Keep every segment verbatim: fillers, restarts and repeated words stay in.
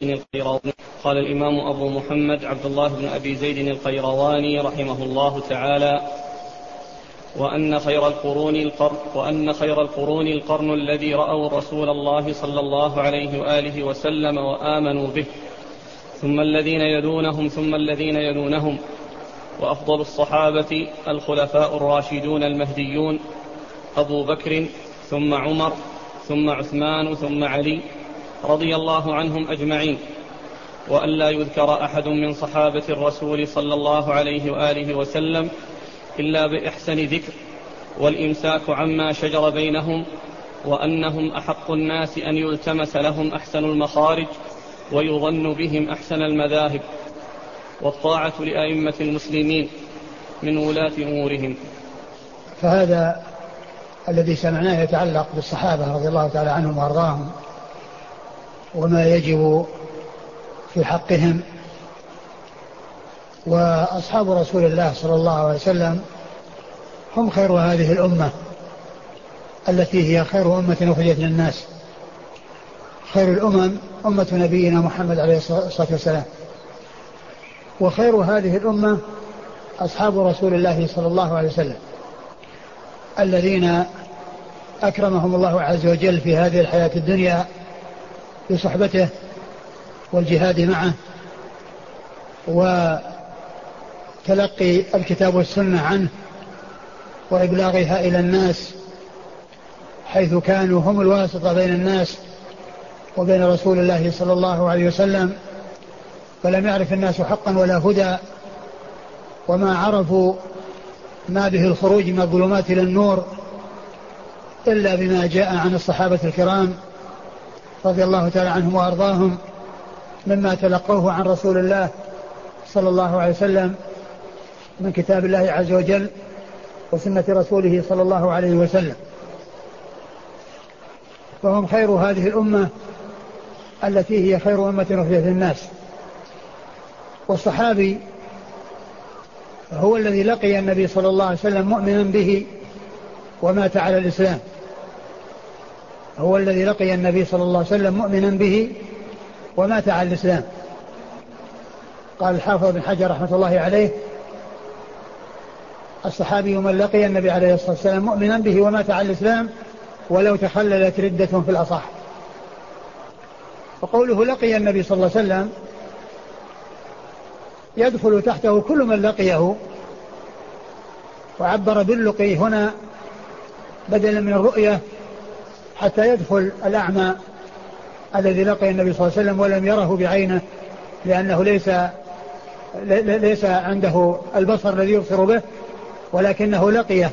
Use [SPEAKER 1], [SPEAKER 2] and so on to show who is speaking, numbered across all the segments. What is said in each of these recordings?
[SPEAKER 1] القيرواني. قال الإمام أبو محمد عبد الله بن أبي زيد القيرواني رحمه الله تعالى: وأن خير القرون القرن وأن خير القرون القرن الذي رأوا رسول الله صلى الله عليه وآله وسلم وآمنوا به، ثم الذين يلونهم ثم الذين يلونهم، وأفضل الصحابة الخلفاء الراشدون المهديون أبو بكر ثم عمر ثم عثمان ثم علي رضي الله عنهم أجمعين، وأن لا يذكر أحد من صحابة الرسول صلى الله عليه وآله وسلم إلا بإحسن ذكر، والإمساك عما شجر بينهم، وأنهم أحق الناس أن يلتمس لهم أحسن المخارج ويظن بهم أحسن المذاهب، والطاعة لأئمة المسلمين من ولاة أمورهم.
[SPEAKER 2] فهذا الذي سمعناه يتعلق بالصحابة رضي الله تعالى عنهم وأرضاهم وما يجب في حقهم. وأصحاب رسول الله صلى الله عليه وسلم هم خير هذه الأمة التي هي خير أمة أخرجت للناس. خير الأمم أمة نبينا محمد عليه الصلاة والسلام، وخير هذه الأمة أصحاب رسول الله صلى الله عليه وسلم الذين أكرمهم الله عز وجل في هذه الحياة الدنيا بصحبته والجهاد معه وتلقي الكتاب والسنة عنه وإبلاغها إلى الناس، حيث كانوا هم الواسطة بين الناس وبين رسول الله صلى الله عليه وسلم، فلم يعرف الناس حقا ولا هدى، وما عرفوا ما به الخروج من الظلمات إلى النور إلا بما جاء عن الصحابة الكرام رضي الله تعالى عنهم وأرضاهم مما تلقوه عن رسول الله صلى الله عليه وسلم من كتاب الله عز وجل وسنة رسوله صلى الله عليه وسلم. فهم خير هذه الأمة التي هي خير أمة أخرجت للناس. والصحابي هو الذي لقي النبي صلى الله عليه وسلم مؤمنا به ومات على الإسلام، هو الذي لقي النبي صلى الله عليه وسلم مؤمنا به ومات على الإسلام. قال الحافظ بن حجر رحمة الله عليه: الصحابي من لقي النبي عليه الصلاة والسلام مؤمنا به ومات على الإسلام ولو تخللت ردة في الأصح. وقوله لقي النبي صلى الله عليه وسلم يدخل تحته كل من لقيه، وعبر باللقي هنا بدلا من الرؤية حتى يدخل الأعمى الذي لقي النبي صلى الله عليه وسلم ولم يره بعينه، لأنه ليس ليس عنده البصر الذي يبصر به، ولكنه لقيه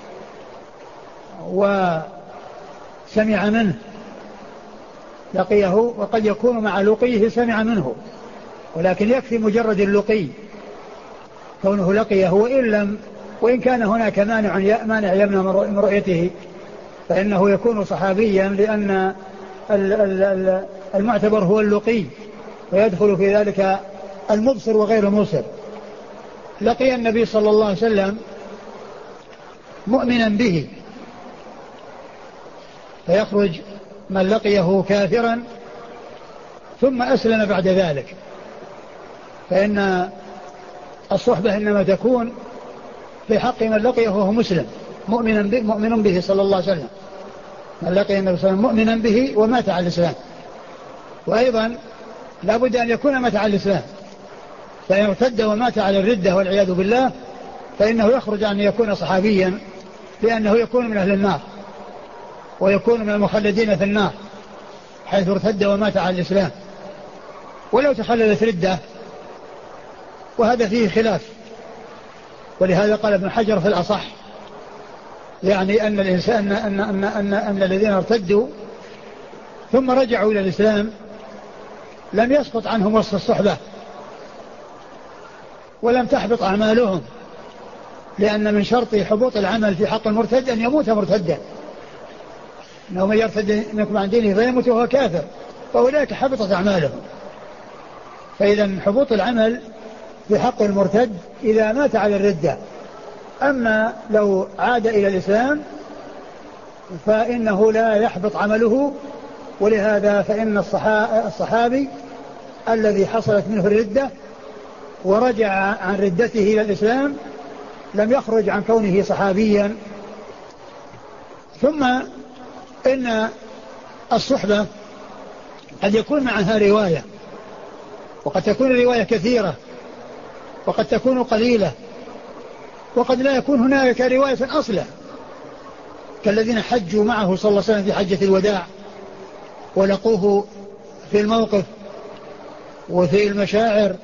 [SPEAKER 2] وسمع منه، لقيه، وقد يكون مع لقيه سمع منه، ولكن يكفي مجرد اللقي كونه لقيه، وإن لم وإن كان هناك مانع مانع يمنع من رؤيته فإنه يكون صحابيا، لأن المعتبر هو اللقي، ويدخل في ذلك المبصر وغير المبصر. لقي النبي صلى الله عليه وسلم مؤمنا به، فيخرج من لقيه كافرا ثم أسلم بعد ذلك، فإن الصحبة إنما تكون في حق من لقيه وهو مسلم مؤمنا به مؤمن به صلى الله عليه وسلم، من لقي النبي صلى الله عليه وسلم مؤمنا به ومات على الإسلام. وأيضا لا بد أن يكون مات على الإسلام، فإن ارتد ومات على الردة والعياذ بالله فإنه يخرج أن يكون صحابيا، لأنه يكون من أهل النار ويكون من المخلدين في النار حيث ارتد ومات على الإسلام ولو تخللت ردة، وهذا فيه خلاف. ولهذا قال ابن حجر في الأصح، يعني أن الإنسان أن, أن, أن, أن الذين ارتدوا ثم رجعوا إلى الإسلام لم يسقط عنهم وصف الصحبة ولم تحبط أعمالهم، لأن من شرط حبوط العمل في حق المرتد أن يموت مرتدا، إنه من يرتد منكم عن دينه فيموت وهو كافر فأولئك حبطت أعمالهم. فإذا حبوط العمل في حق المرتد إذا مات على الردة، أما لو عاد إلى الإسلام فإنه لا يحبط عمله. ولهذا فإن الصحابي الذي حصلت منه الردة ورجع عن ردته إلى الإسلام لم يخرج عن كونه صحابيا. ثم إن الصحبة قد يكون معها رواية، وقد تكون الرواية كثيرة، وقد تكون قليلة، وقد لا يكون هناك رواية أصلا، كالذين حجوا معه صلى الله عليه وسلم في حجة الوداع ولقوه في الموقف وفي المشاعر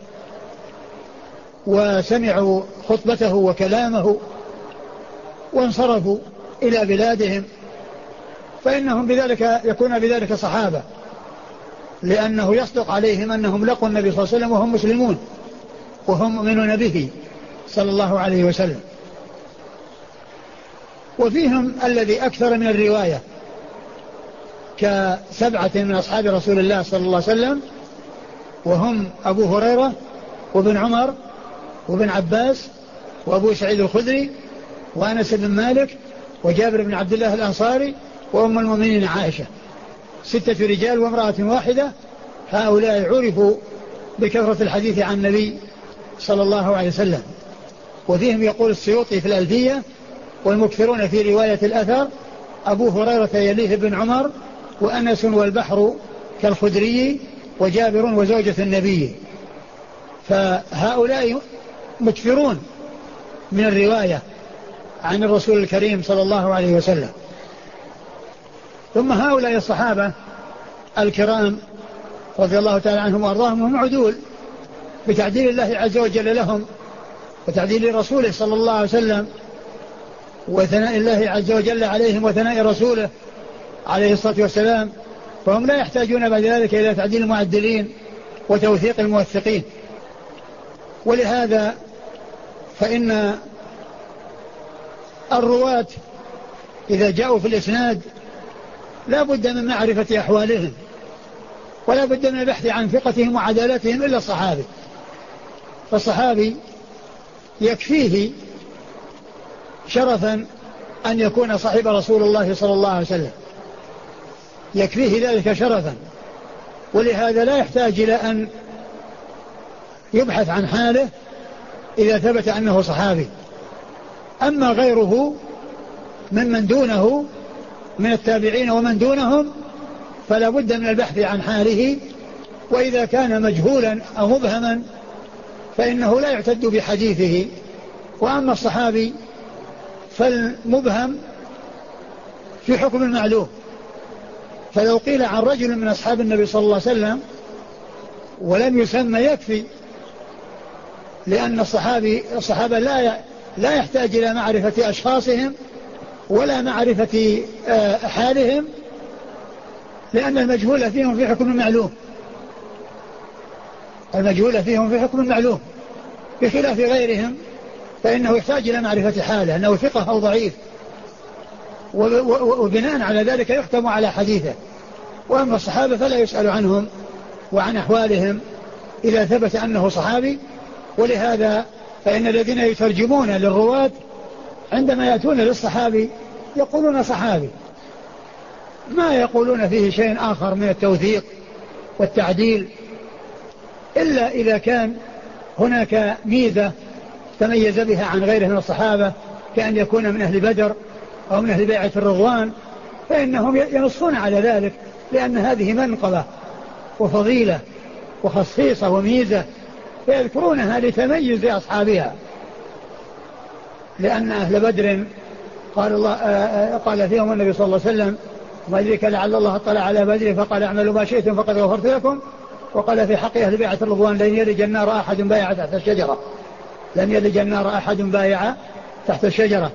[SPEAKER 2] وسمعوا خطبته وكلامه وانصرفوا إلى بلادهم، فإنهم بذلك يكون بذلك صحابة، لأنه يصدق عليهم أنهم لقوا النبي صلى الله عليه وسلم وهم مسلمون وهم مؤمنون به صلى الله عليه وسلم. وفيهم الذي أكثر من الرواية كسبعة من أصحاب رسول الله صلى الله عليه وسلم، وهم أبو هريرة وابن عمر وابن عباس وأبو سعيد الخدري وأنس بن مالك وجابر بن عبد الله الأنصاري وأم المؤمنين عائشة، ستة رجال وامرأة واحدة. هؤلاء عرفوا بكثرة الحديث عن النبي صلى الله عليه وسلم. وفيهم يقول السيوطي في الألفية: والمكثرون في رواية الأثر أبو هريرة يليه بن عمر وأنس والبحر كالخدري وجابر وزوجة النبي. فهؤلاء مكثرون من الرواية عن الرسول الكريم صلى الله عليه وسلم. ثم هؤلاء الصحابة الكرام رضي الله تعالى عنهم وأرضاهم هم عدول بتعديل الله عز وجل لهم وتعديل رسوله صلى الله عليه وسلم وثناء الله عز وجل عليهم وثناء رسوله عليه الصلاة والسلام، فهم لا يحتاجون بعد ذلك إلى تعديل المعدلين وتوثيق الموثقين. ولهذا فإن الرواة إذا جاءوا في الإسناد لا بد من معرفة أحوالهم ولا بد من البحث عن ثقتهم وعدالتهم إلا الصحابي. فالصحابي يكفيه شرفا أن يكون صاحب رسول الله صلى الله عليه وسلم، يكفيه ذلك شرفا، ولهذا لا يحتاج إلى أن يبحث عن حاله إذا ثبت أنه صحابي. أما غيره ممن دونه من التابعين ومن دونهم فلا بد من البحث عن حاله، وإذا كان مجهولا أو مبهما فإنه لا يعتد بحديثه. وأما الصحابي فالمبهم في حكم المعلوم، فلو قيل عن رجل من أصحاب النبي صلى الله عليه وسلم ولم يسمى يكفي، لأن الصحابي الصحابة لا لا يحتاج إلى معرفة أشخاصهم ولا معرفة حالهم، لأن المجهول فيهم في حكم المعلوم، المجهول فيهم في حكم المعلوم، بخلاف غيرهم فإنه يحتاج إلى معرفة حاله أنه ثقة أو ضعيف، وبناء على ذلك يختم على حديثه. وأما الصحابة فلا يسأل عنهم وعن أحوالهم إذا ثبت أنه صحابي. ولهذا فإن الذين يترجمون للرواة عندما يأتون للصحابي يقولون صحابي، ما يقولون فيه شيء آخر من التوثيق والتعديل، إلا إذا كان هناك ميزة تميز بها عن غيره من الصحابة، كأن يكون من أهل بدر أو من أهل بيعة الرضوان، فإنهم ينصون على ذلك، لأن هذه منقبة وفضيلة وخصيصة وميزة، فيذكرونها لتميز أصحابها. لأن أهل بدر قال الله قال فيهم النبي صلى الله عليه وسلم: ما أدريك لعل الله اطلع على بدر فقال اعملوا ما شئتم فقد غفرت لكم. وقال في حق أهل بيعة الرضوان: لن يلج النار أحد بايع تحت الشجرة، لن يلج النار أحد بايع تحت الشجرة.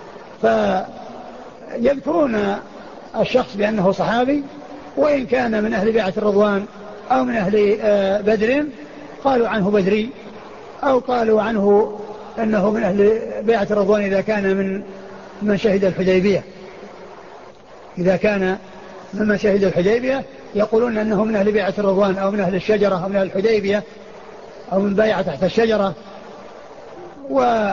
[SPEAKER 2] فيذكرون الشخص بأنه صحابي، وإن كان من أهل بيعة الرضوان أو من أهل بدر قالوا عنه بدري، أو قالوا عنه أنه من أهل بيعة الرضوان إذا كان من من شهد الحديبية، إذا كان ممن شهد الحديبية يقولون أنه من أهل بيعة الرضوان أو من أهل الشجرة أو من أهل الحديبية أو من بايعة تحت الشجرة. و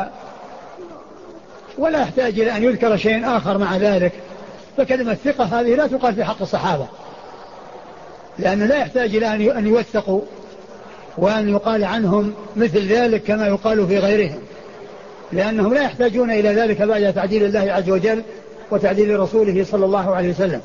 [SPEAKER 2] ولا يحتاج إلى أن يذكر شيء آخر مع ذلك. فكلمة ثقة هذه لا تقال في حق الصحابة، لأنه لا يحتاج إلى أن يوثقوا وأن يقال عنهم مثل ذلك كما يقال في غيرهم، لأنهم لا يحتاجون إلى ذلك بعد تعديل الله عز وجل وتعديل رسوله صلى الله عليه وسلم.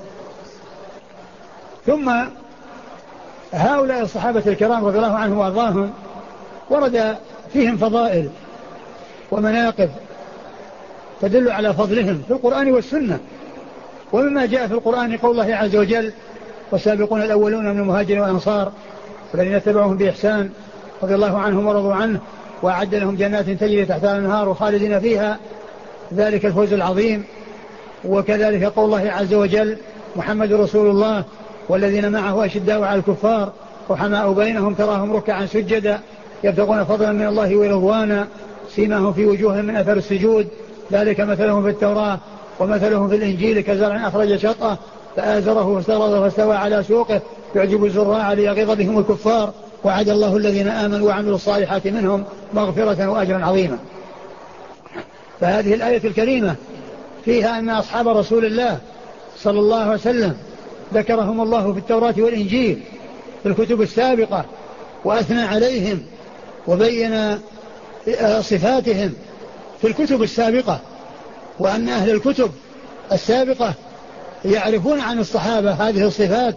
[SPEAKER 2] ثم هؤلاء الصحابة الكرام رضي الله عنهم وأرضاهم ورد فيهم فضائل ومناقب تدل على فضلهم في القرآن والسنة. ومما جاء في القرآن قول الله عز وجل: والسابقون الأولون من المهاجرين والأنصار والذين اتبعوهم بإحسان رضي الله عنهم ورضوا عنه وأعد لهم جنات تجري تحتها الأنهار خالدين فيها ذلك الفوز العظيم. وكذلك قول الله عز وجل: محمد رسول الله والذين معه أشداء على الكفار رحماء بينهم تراهم ركعا سجدا يبتغون فضلا من الله ورضوانا سيماهم في وجوههم من أثر السجود ذلك مثلهم في التوراة ومثلهم في الإنجيل كزرع أخرج شطأه فآزره واستغلظ فاستوى على سوقه يعجب الزراع ليغيظ بهم الكفار وعد الله الذين آمنوا وعملوا الصالحات منهم مغفرة وأجرا عظيما. فهذه الآية الكريمة فيها أن أصحاب رسول الله صلى الله عليه وسلم ذكرهم الله في التوراة والإنجيل في الكتب السابقة وأثنى عليهم وبين صفاتهم في الكتب السابقة، وأن أهل الكتب السابقة يعرفون عن الصحابة هذه الصفات،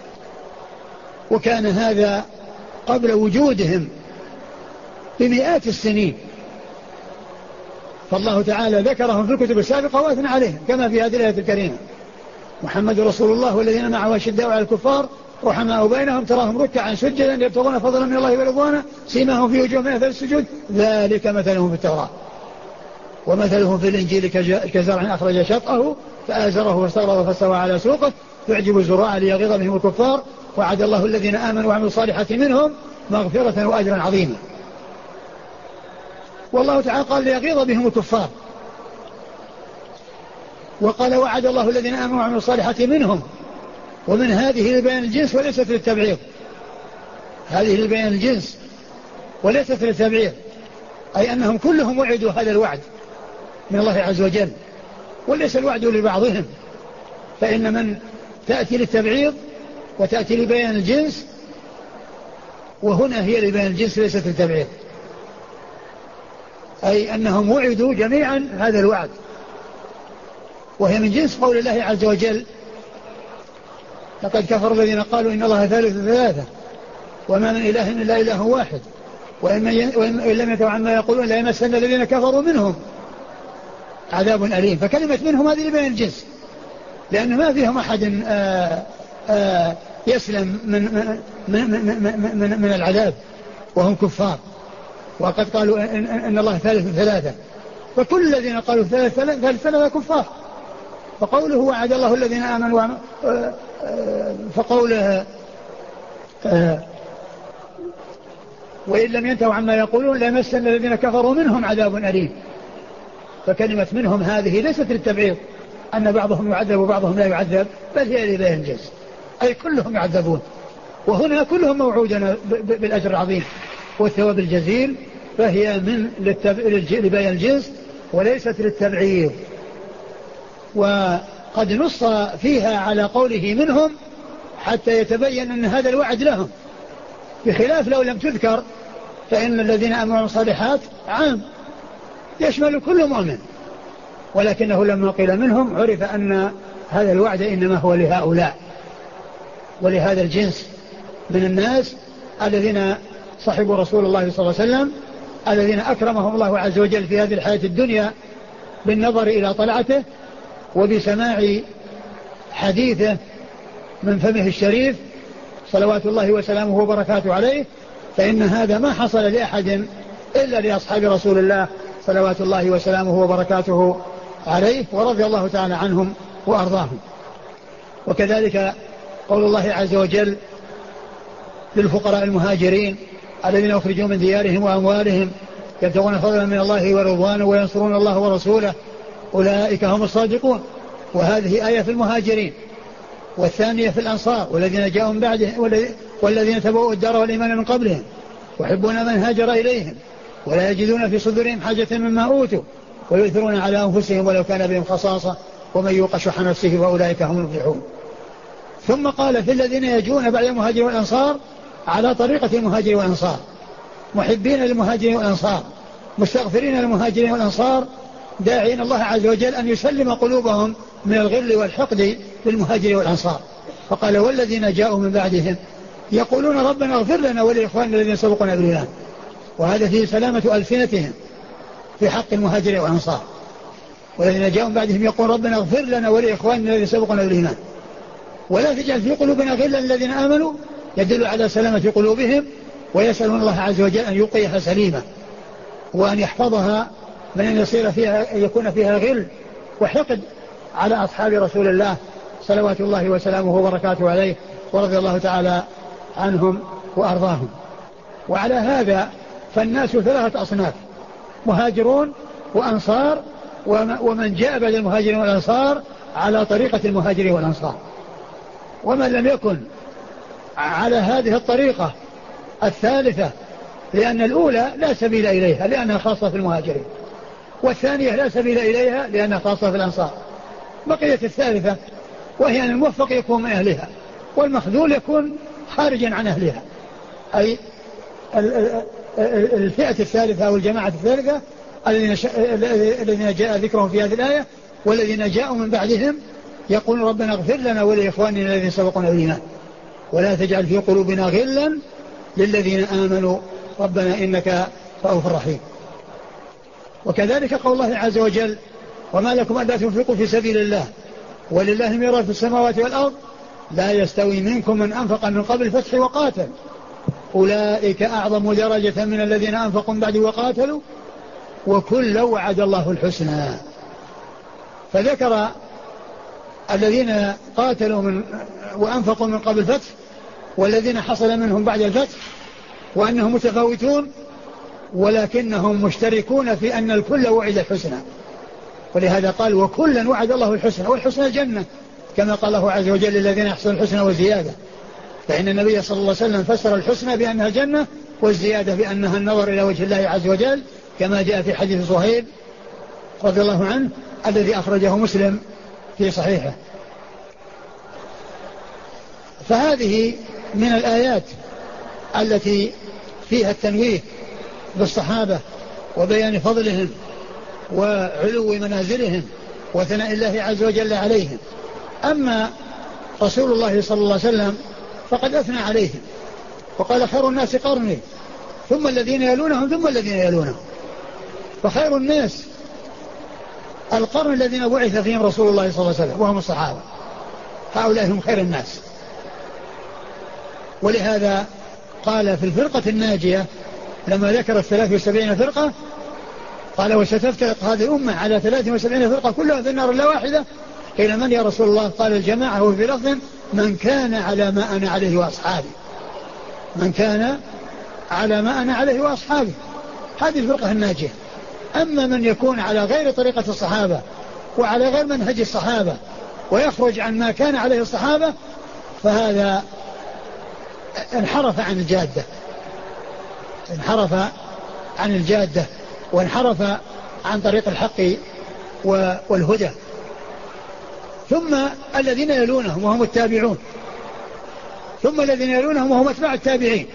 [SPEAKER 2] وكان هذا قبل وجودهم بمئات السنين. فالله تعالى ذكرهم في الكتب السابقة وأثنى عليهم كما في هذه الآية الكريمة: محمد رسول الله والذين معه أشداء على الكفار رحماء بينهم تراهم ركعا سجدا يبتغون فضلا من الله ورضوانا سيماهم في وجوههم من أثر السجود ذلك مثلهم في التوراة ومثلهم في الإنجيل كزرع أخرج شطأه فآزره واستغلظ فاستوى على سوقه يعجب الزراع ليغيظ بهم الكفار وعد الله الذين آمنوا وعملوا الصالحات منهم مغفرة وأجرا عظيما. والله تعالى قال ليغيظ بهم الكفار، وقال وعد الله الذين آمنوا وعملوا الصالحات منهم، ومن هذه لبيان الجنس وليست للتبعيض، هذه لبيان الجنس وليست للتبعيض، أي أنهم كلهم وعدوا هذا الوعد من الله عز وجل وليس الوعد لبعضهم، فإن من تأتي للتبعيض وتأتي لبيان الجنس، وهنا هي لبيان الجنس ليست للتبعيض، أي أنهم وعدوا جميعا هذا الوعد، وهي من جنس قول الله عز وجل: لقد كفر الذين قالوا إن الله ثالث ثلاثة وما من إله إلا إله واحد وإن لم يتوا عما يقولون لا يمسن الذين كفروا منهم عذاب أليم. فكلمة منهم هذه لبيان الجنس، لأن ما فيهم أحد آآ آآ يسلم من, من, من, من, من العذاب وهم كفار، وقد قالوا إن, إن الله ثالث ثلاثة، فكل الذين قالوا ثالث ثلاثة كفار. فقوله وعد الله الذين آمنوا فقوله وإن لم ينتهوا عما يقولون لا يمسن الذين كفروا منهم عذاب أليم. فكلمة منهم هذه ليست للتبعيض أن بعضهم يعذب وبعضهم لا يعذب، بل هي لبيان الجنس، أي كلهم يعذبون، وهنا كلهم موعودون بالأجر العظيم والثواب الجزيل، فهي من لبيان الجنس وليست للتبعيض. وقد نص فيها على قوله منهم حتى يتبين أن هذا الوعد لهم، بخلاف لو لم تذكر فإن الذين آمنوا الصالحات عام يشمل كل مؤمن، ولكنه لما قيل منهم عرف أن هذا الوعد إنما هو لهؤلاء ولهذا الجنس من الناس الذين صحبوا رسول الله صلى الله عليه وسلم، الذين أكرمهم الله عز وجل في هذه الحياة الدنيا بالنظر إلى طلعته وبسماع حديثه من فمه الشريف صلوات الله وسلامه وبركاته عليه، فإن هذا ما حصل لأحد إلا لأصحاب رسول الله صلوات الله وسلامه وبركاته عليه، ورضي الله تعالى عنهم وأرضاهم. وكذلك قول الله عز وجل للفقراء المهاجرين الذين أخرجوا من ديارهم وأموالهم يبتغون فضلا من الله ورضوانه وينصرون الله ورسوله أولئك هم الصادقون. وهذه آية في المهاجرين، والثانية في الأنصار والذين جاءوا من بعده والذين تبوؤوا الدار والإيمان من قبلهم ويحبون من هاجر إليهم ولا يجدون في صدورهم حاجة مما أوتوا ويؤثرون على أنفسهم ولو كان بهم خصاصة ومن يوق شح نفسه فأولئك هم المفلحون. ثم قال في الذين يجون بعد المهاجرين والأنصار على طريقة المهاجرين والأنصار، محبين للمهاجرين والأنصار، مستغفرين للمهاجرين والأنصار، داعين الله عز وجل أن يسلم قلوبهم من الغل والحقد للمهاجرين والأنصار. فقال والذين جاءوا من بعدهم يقولون ربنا اغفر لنا ولإخواننا الذين سبقونا بالإيمان. وهذا فيه سلامة ألسنتهم في حق المهاجرين والأنصار. والذين جاءوا من بعدهم يقول ربنا اغفر لنا ولإخواننا الذين سبقونا بالإيمان ولا تجعل في قلوبنا غلا الذين آمنوا، يدل على سلامة قلوبهم، ويسألون الله عز وجل أن يبقيها سليمة وأن يحفظها من أن يصير فيها يكون فيها غل وحقد على أصحاب رسول الله صلوات الله وسلامه وبركاته عليه، ورضي الله تعالى عنهم وأرضاهم. وعلى هذا فالناس ثلاثة أصناف: مهاجرون وأنصار، ومن جاء بعد المهاجرين والأنصار على طريقة المهاجرين والأنصار. ومن لم يكن على هذه الطريقة الثالثة، لأن الأولى لا سبيل إليها لأنها خاصة في المهاجرين، والثانية لا سبيل إليها لأنها خاصة في الأنصار، بقية الثالثة وهي أن الموفق يكون من أهلها والمخذول يكون خارجا عن أهلها، أي الفئة الثالثة أو الجماعة الثالثة الذين جاء ذكرهم في هذه الآية: والذين جاءوا من بعدهم يقولون ربنا اغفر لنا ولإخواننا الذين سبقونا بالإيمان ولا تجعل في قلوبنا غلا للذين آمنوا ربنا إنك رؤوف رحيم. وكذلك قول الله عز وجل: وما لكم ألا تنفقوا في سبيل الله ولله ميراث السماوات والأرض لا يستوي منكم من أنفق من قبل الفتح وقاتل أولئك أعظم درجة من الذين أنفقوا من بعد وقاتلوا وكلا وعد الله الحسنى. فذكر الذين قاتلوا من وأنفقوا من قبل الفتح والذين حصل منهم بعد الفتح وأنهم متفاوتون، ولكنهم مشتركون في أن الكل وعد الحسنى، ولهذا قال وكلا وعد الله الحسنى، والحسنى الجنة كما قال الله عز وجل للذين يحصل الحسنى وزيادة. فإن النبي صلى الله عليه وسلم فسر الحسنى بأنها الجنة والزيادة بأنها النظر إلى وجه الله عز وجل، كما جاء في حديث صهيب رضي الله عنه الذي أخرجه مسلم في صحيحه. فهذه من الآيات التي فيها التنويه بالصحابة وبيان فضلهم وعلو منازلهم وثناء الله عز وجل عليهم. أما رسول الله صلى الله عليه وسلم فقد أثنى عليهم وقال خير الناس قرني ثم الذين يلونهم ثم الذين يلونهم. فخير الناس القرن الذين بعث فيهم رسول الله صلى الله عليه وسلم وهم الصحابة، هؤلاء هم خير الناس. ولهذا قال في الفرقة الناجية لما ذكر الثلاث وسبعين فرقة قال وستفترق هذه الأمة على ثلاث وسبعين فرقة كلها في النار إلا واحدة، قيل من يا رسول الله؟ قال الجماعة. وفي لفظ من كان على ما أنا عليه وأصحابي، من كان على ما أنا عليه وأصحابي، هذه الفرقة الناجية. أما من يكون على غير طريقة الصحابة وعلى غير منهج الصحابة ويخرج عن ما كان عليه الصحابة فهذا انحرف عن الجادة، انحرف عن الجادة وانحرف عن طريق الحق والهدى. ثم الذين يلونهم وهم التابعون، ثم الذين يلونهم وهم أتباع التابعين،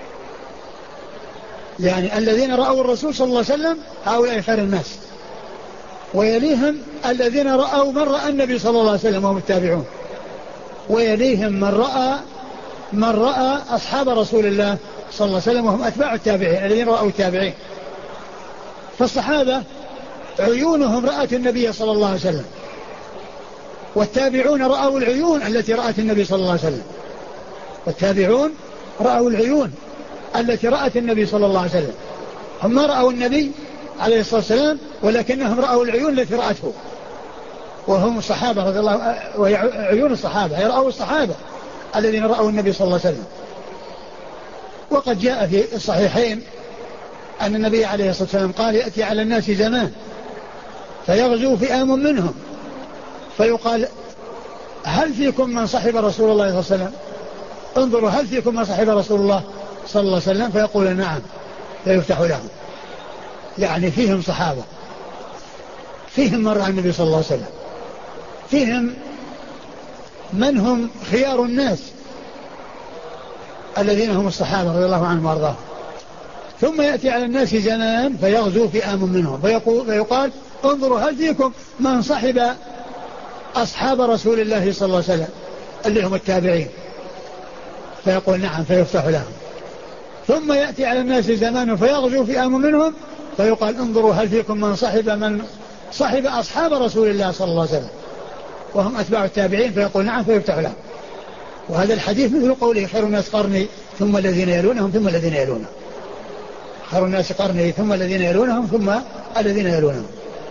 [SPEAKER 2] يعني الذين رأوا الرسول صلى الله عليه وسلم هؤلاء خير الناس، ويليهم الذين رأوا من رأى النبي صلى الله عليه وسلم وهم التابعون، ويليهم من رأى من رأى أصحاب رسول الله صلى الله عليه وسلم وهم أتباع التابعين الذين رأوا التابعين. فالصحابة عيونهم رأت النبي صلى الله عليه وسلم، والتابعون رأوا العيون التي رأت النبي صلى الله عليه وسلم، والتابعون رأوا العيون التي رأت النبي صلى الله عليه وسلم. هم ما رأوا النبي عليه الصلاة والسلام ولكنهم رأوا العيون التي رأته، وهم الصحابة رضي الله، وعيون الصحابة يرأوا الصحابة الذين رأوا النبي صلى الله عليه وسلم. وقد جاء في الصحيحين أن النبي عليه الصلاة والسلام قال يأتي على الناس زمان فيغزو فئام منهم فيقال هل فيكم من صحب رسول الله صلى الله عليه وسلم؟ انظروا هل فيكم من صحب رسول الله صلى الله عليه وسلم؟ فيقول نعم، فيفتح لهم، يعني فيهم صحابة، فيهم من رأى النبي صلى الله عليه وسلم، فيهم من هم خيار الناس الذين هم الصحابة رضي الله عنهم وارضاهم. ثم يأتي على الناس زمان فيغزو فئام منهم فيقول فيقال انظروا هل فيكم من صحب أصحاب رسول الله صلى الله عليه وسلم اللي هم التابعين، فيقول نعم فيفتح لهم. ثم يأتي على الناس زمان فيغزو فئام منهم فيقال انظروا هل فيكم من صحب من صحب أصحاب رسول الله صلى الله عليه وسلم وهم أتباع التابعين، فيقول نعم فيفتح لهم. وهذا الحديث مثل قوله خير الناس قرني ثم الذين يلونهم ثم الذين يلونهم، خير الناس قرني ثم الذين يلونهم ثم الذين يلونهم.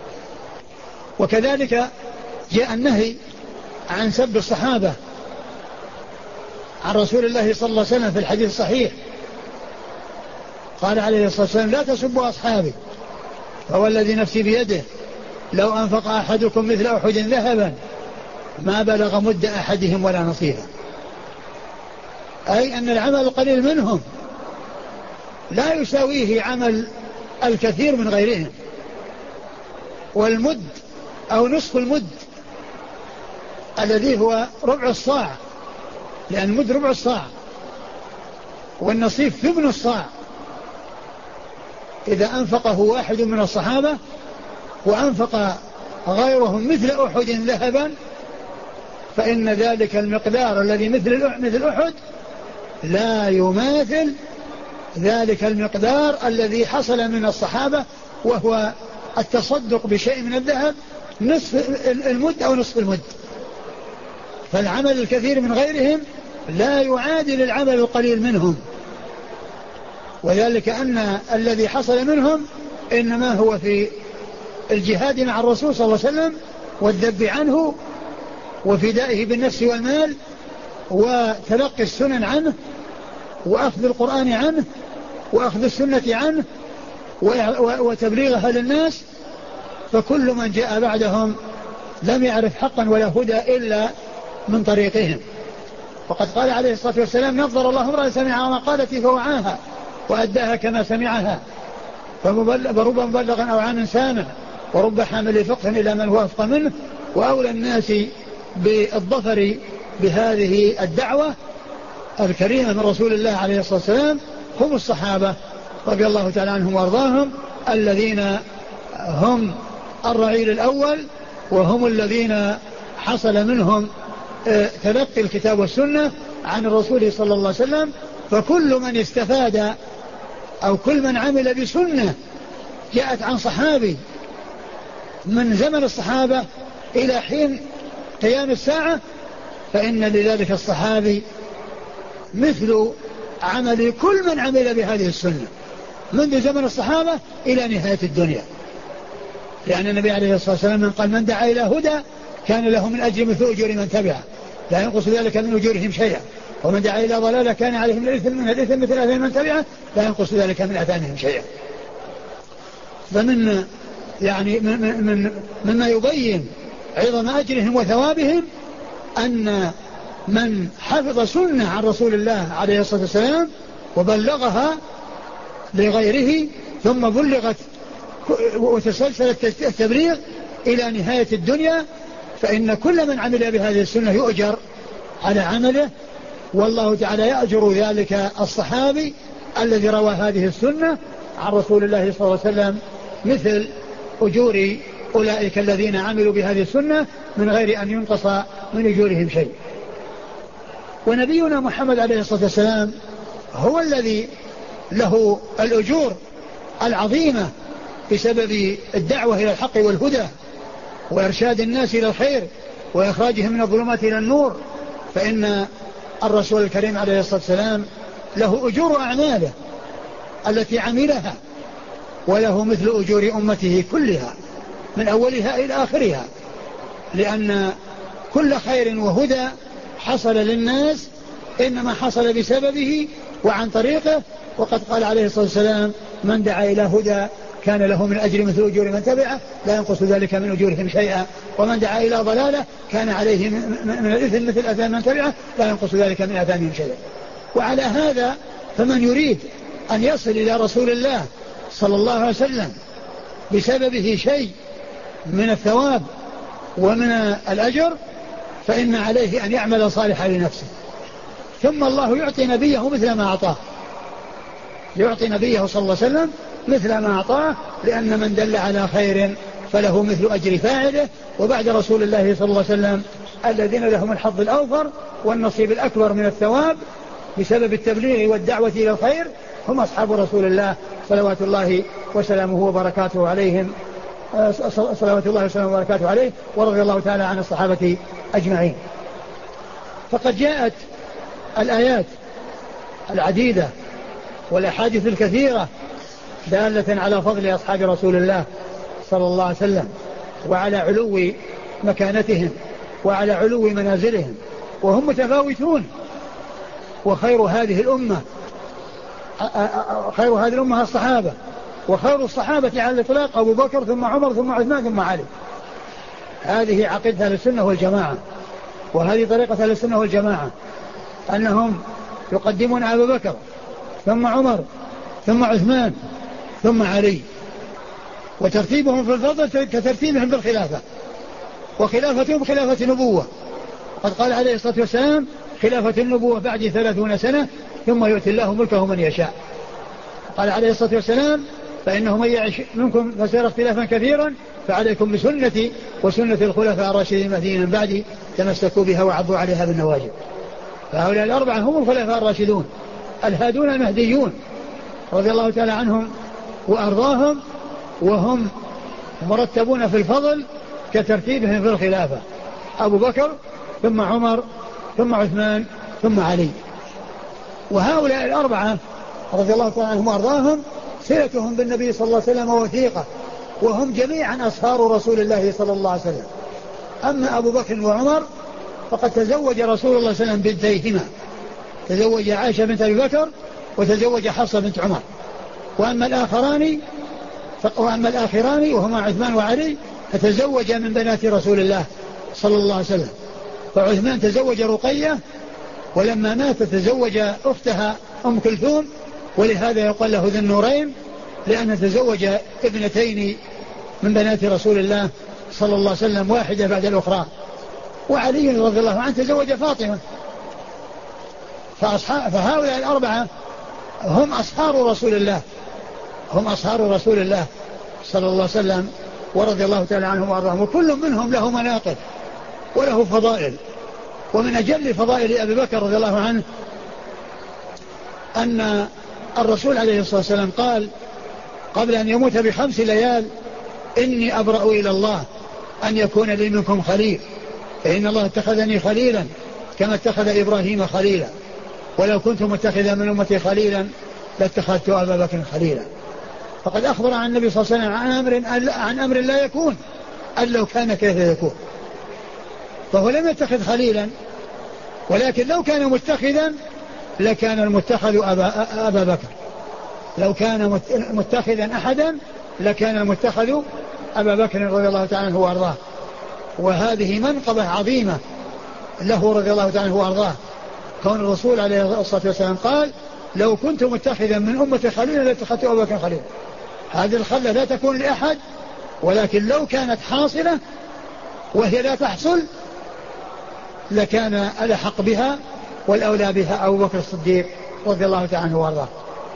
[SPEAKER 2] وكذلك جاء النهي عن سب الصحابة عن رسول الله صلى الله عليه وسلم في الحديث الصحيح، قال عليه الصلاة والسلام لا تسبوا أصحابي فهو الذي نفسي بيده لو أنفق أحدكم مثل أحد ذهبا ما بلغ مد أحدهم ولا نصيفا، أي أن العمل القليل منهم لا يساويه عمل الكثير من غيرهم. والمد أو نصف المد الذي هو ربع الصاع، لأن المد ربع الصاع والنصيف ثمن الصاع، إذا أنفقه واحد من الصحابة وأنفق غيرهم مثل أحد ذهبا فإن ذلك المقدار الذي مثل مثل أحد لا يماثل ذلك المقدار الذي حصل من الصحابة، وهو التصدق بشيء من الذهب نصف المد أو نصف المد. فالعمل الكثير من غيرهم لا يعادل العمل القليل منهم، وذلك أن الذي حصل منهم إنما هو في الجهاد مع الرسول صلى الله عليه وسلم والذب عنه وفدائه بالنفس والمال وتلقي السنن عنه وأخذ القرآن عنه وأخذ السنة عنه وتبليغها للناس. فكل من جاء بعدهم لم يعرف حقا ولا هدى إلا من طريقهم. وقد قال عليه الصلاة والسلام نظر الله امرأ سمع مقالتي فوعاها وأداها كما سمعها، فرب مبلغا أو عام سامع ورب حامل فقه إلى من هو أفقه منه. وأولى الناس بالظفر بهذه الدعوة الكريمة من رسول الله عليه الصلاة والسلام هم الصحابة رضي الله تعالى عنهم وارضاهم، الذين هم الرعيل الأول وهم الذين حصل منهم تلقي الكتاب والسنة عن الرسول صلى الله عليه وسلم. فكل من استفاد أو كل من عمل بسنة جاءت عن صحابي من زمن الصحابة إلى حين قيام الساعة فإن لذلك الصحابي مثل عمل كل من عمل بهذه السنة منذ زمن الصحابة إلى نهاية الدنيا، لأن النبي عليه الصلاة والسلام قال من دعا إلى هدى كان له من أجر مثل أجور من تبعه لا ينقص ذلك من أجورهم شيئا، ومن دعا إلى ضلالة كان عليه من الإثم من الإثم مثل أثم من تبعه لا ينقص ذلك من أثامهم شيئا. فمن يعني من من مما يبين عظم أجرهم وثوابهم أن من حفظ سنة عن رسول الله عليه الصلاة والسلام وبلغها لغيره ثم بلغت وتسلسل التبليغ إلى نهاية الدنيا فإن كل من عمل بهذه السنة يؤجر على عمله، والله تعالى يأجر ذلك الصحابي الذي روى هذه السنة عن رسول الله صلى الله عليه وسلم مثل أجور أولئك الذين عملوا بهذه السنة من غير أن ينقص من أجورهم شيء. ونبينا محمد عليه الصلاة والسلام هو الذي له الأجور العظيمة بسبب الدعوة إلى الحق والهدى وإرشاد الناس إلى الخير وإخراجهم من الظلمات إلى النور. فإن الرسول الكريم عليه الصلاة والسلام له أجور أعماله التي عملها وله مثل أجور أمته كلها من أولها إلى آخرها، لأن كل خير وهدى حصل للناس إنما حصل بسببه وعن طريقه. وقد قال عليه الصلاة والسلام من دعا إلى هدى كان له من أجر مثل أجور من تبعه لا ينقص ذلك من أجورهم شيئا، ومن دعا إلى ضلالة كان عليه من الإثم مثل أثام من تبعه لا ينقص ذلك من أثامهم شيئا. وعلى هذا فمن يريد أن يصل إلى رسول الله صلى الله عليه وسلم بسببه شيء من الثواب ومن الأجر فإن عليه أن يعمل صالحا لنفسه، ثم الله يعطي نبيه مثل ما أعطاه، يعطي نبيه صلى الله عليه وسلم مثل ما أعطاه، لأن من دل على خير فله مثل أجر فاعله. وبعد رسول الله صلى الله عليه وسلم الذين لهم الحظ الأوفر والنصيب الأكبر من الثواب بسبب التبليغ والدعوة إلى الخير هم أصحاب رسول الله صلوات الله وسلامه وبركاته عليهم، صلوات الله وسلامه وبركاته عليه، ورضي الله تعالى عن الصحابة أجمعين. فقد جاءت الآيات العديدة والأحاديث الكثيرة دالة على فضل أصحاب رسول الله صلى الله عليه وسلم، وعلى علو مكانتهم وعلى علو منازلهم، وهم متفاوتون. وخير هذه الأمة خير هذه الأمة الصحابة، وخير الصحابة على الإطلاق أبو بكر ثم عمر ثم عثمان ثم علي. هذه عقيدة أهل السنة والجماعة، وهذه طريقة أهل السنة والجماعة، أنهم يقدمون أبو بكر ثم عمر ثم عثمان ثم علي، وترتيبهم في الفضل كترتيبهم في الخلافة، وخلافتهم خلافة نبوة. قد قال عليه الصلاة والسلام خلافة النبوة بعد ثلاثون سنة ثم يؤتي الله ملكه من يشاء. قال عليه الصلاة والسلام فإنه من يعش منكم فسيرى اختلافا كثيرا فعليكم بسنتي وسنة الخلفاء الراشدين المهديين من بعدي تمسكوا بها وعضوا عليها بالنواجذ. فهؤلاء الأربعة هم الخلفاء الراشدون الهادون المهديون رضي الله تعالى عنهم وأرضاهم، وهم مرتبون في الفضل كترتيبهم في الخلافة، أبو بكر ثم عمر ثم عثمان ثم علي. وهؤلاء الأربعة رضي الله تعالى عنهم وأرضاهم صلتهم بالنبي صلى الله عليه وسلم وثيقة، وهم جميعا أصهار رسول الله صلى الله عليه وسلم. أما أبو بكر وعمر فقد تزوج رسول الله صلى الله عليه وسلم بنتيهما، تزوج عائشة بنت أبي بكر وتزوج حفصة بنت عمر. وأما الآخران وأما الآخران وهما عثمان وعلي فتزوج من بنات رسول الله صلى الله عليه وسلم. فعثمان تزوج رقية، ولما مات تزوج أختها أم كلثوم، ولهذا يقال له ذي النورين، لأنه تزوج ابنتين من بنات رسول الله صلى الله عليه وسلم واحدة بعد الأخرى. وعلي رضي الله عنه تزوج فاطمة. فهؤلاء الأربعة هم أصهار رسول الله هم أصهار رسول الله صلى الله عليه وسلم ورضي الله تعالى عنهم وأرضاهم. وكل منهم له مناقب وله فضائل. ومن أجل فضائل أبي بكر رضي الله عنه أن الرسول عليه الصلاة والسلام قال قبل أن يموت بخمس ليال إني أبرأ إلى الله أن يكون لي منكم خليل، فإن الله اتخذني خليلا كما اتخذ إبراهيم خليلا، ولو كنت متخذا من أمتي خليلا لاتخذت أبا بكر خليلا. فقد أخبر عن النبي صلى الله عليه وسلم عن أمر, عن أمر لا يكون أن لو كان كيف يكون. فهو لم يتخذ خليلا، ولكن لو كان متخذا لكان المتخذ أبا, أبا بكر. لو كان متخذا أحدا لكان المتخذ أبا بكر رضي الله تعالى عنه وأرضاه. وهذه منقبة عظيمة له رضي الله تعالى عنه وأرضاه، كون الرسول عليه الصلاة والسلام قال لو كنت متخذا من أمة خليلا لاتخذت أبا بكر خليلا. هذه الخلة لا تكون لأحد، ولكن لو كانت حاصلة وهي لا تحصل لكان الأحق بها والأولى بها أبو بكر الصديق رضي الله تعالى عنه وارضاه.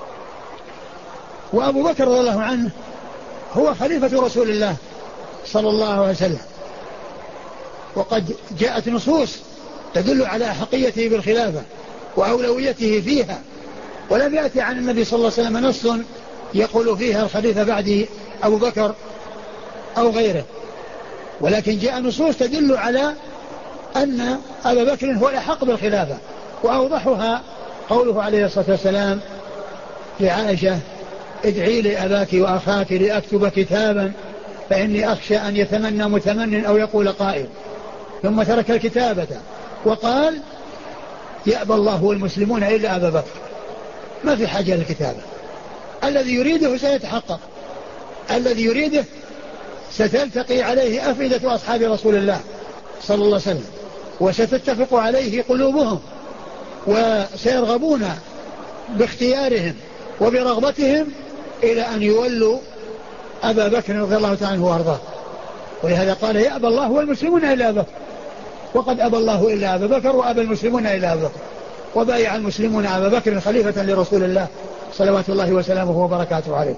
[SPEAKER 2] وأبو بكر رضي الله عنه هو خليفة رسول الله صلى الله عليه وسلم، وقد جاءت نصوص تدل على أحقيته بالخلافة وأولويته فيها، ولم يأتي عن النبي صلى الله عليه وسلم نص يقول فيها الخليفة بعد أبو بكر أو غيره، ولكن جاء نصوص تدل على أن أبا بكر هو الأحق بالخلافة. وأوضحها قوله عليه الصلاة والسلام لعائشة ادعي لي أباك وأخاك لأكتب كتابا فإني أخشى أن يتمنى متمن أو يقول قائل، ثم ترك الكتابة وقال يأبى الله والمسلمون إلا أبا بكر. ما في حاجة للكتابة، الذي يريده سيتحقق، الذي يريده ستلتقي عليه أفئدة أصحاب رسول الله صلى الله عليه وسلم، وستتفق عليه قلوبهم، وسيرغبون باختيارهم وبرغبتهم إلى أن يولوا أبا بكر رضي الله تعالى عنه وأرضاه. ولهذا قال يأبى الله والمسلمون إلا أبا بكر، وقد أبى الله إلا أبا بكر وأبى المسلمون إلا أبا بكر. وبايع المسلمون أبا بكر خليفة لرسول الله صلوات الله وسلامه وبركاته عليه.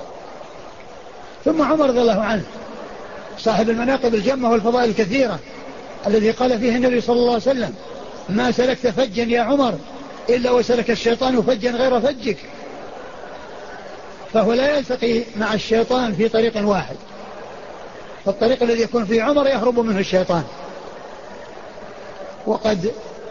[SPEAKER 2] ثم عمر رضي الله عنه صاحب المناقب الجمة والفضائل الكثيرة الذي قال فيه النبي صلى الله عليه وسلم: ما سلكت فجا يا عمر إلا وسلك الشيطان فجا غير فجك. فهو لا يلتقي مع الشيطان في طريق واحد، فالطريق الذي يكون فيه عمر يهرب منه الشيطان. وقد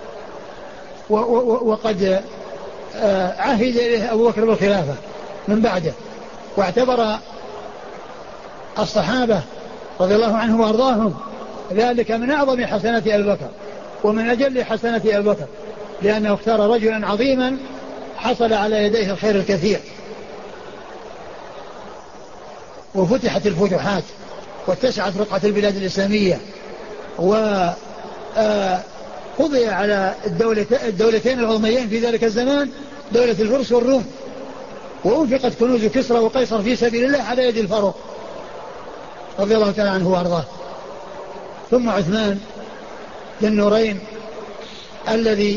[SPEAKER 2] وقد عهد إليه أبو بكر بالخلافة من بعده، واعتبر الصحابة رضي الله عنهم وأرضاهم ذلك من أعظم حسنات أبي بكر ومن أجل حسنات أبي بكر، لأنه اختار رجلا عظيما حصل على يديه الخير الكثير، وفتحت الفتوحات واتسعت رقعة البلاد الإسلامية، وقضي على الدولتين العظميين في ذلك الزمان، دولة الفرس والروم، وأنفقت كنوز كسرى وقيصر في سبيل الله على يد الفاروق رضي الله تعالى عنه وأرضاه. ثم عثمان ذي النورين الذي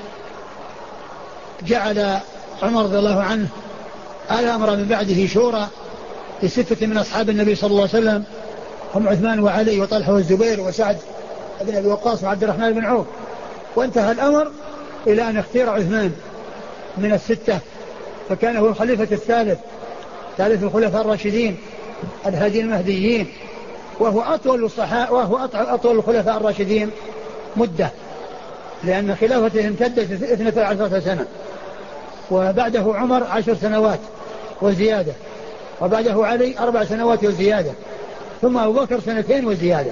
[SPEAKER 2] جعل عمر رضي الله عنه الأمر من بعده شورى لستة من أصحاب النبي صلى الله عليه وسلم، هم عثمان وعلي وطلحة والزبير وسعد بن أبي وقاص وعبد الرحمن بن عوف، وانتهى الأمر إلى أن اختير عثمان من الستة، فكان هو الخليفة الثالث ثالث الخلفاء الراشدين الهادي المهديين، وهو أطول الصحابة وهو أطول الخلفاء الراشدين مدة، لأن خلافته امتدت اثنتا عشرة سنة، وبعده عمر عشر سنوات وزيادة، وبعده علي أربع سنوات وزيادة، ثم أبو بكر سنتين وزيادة.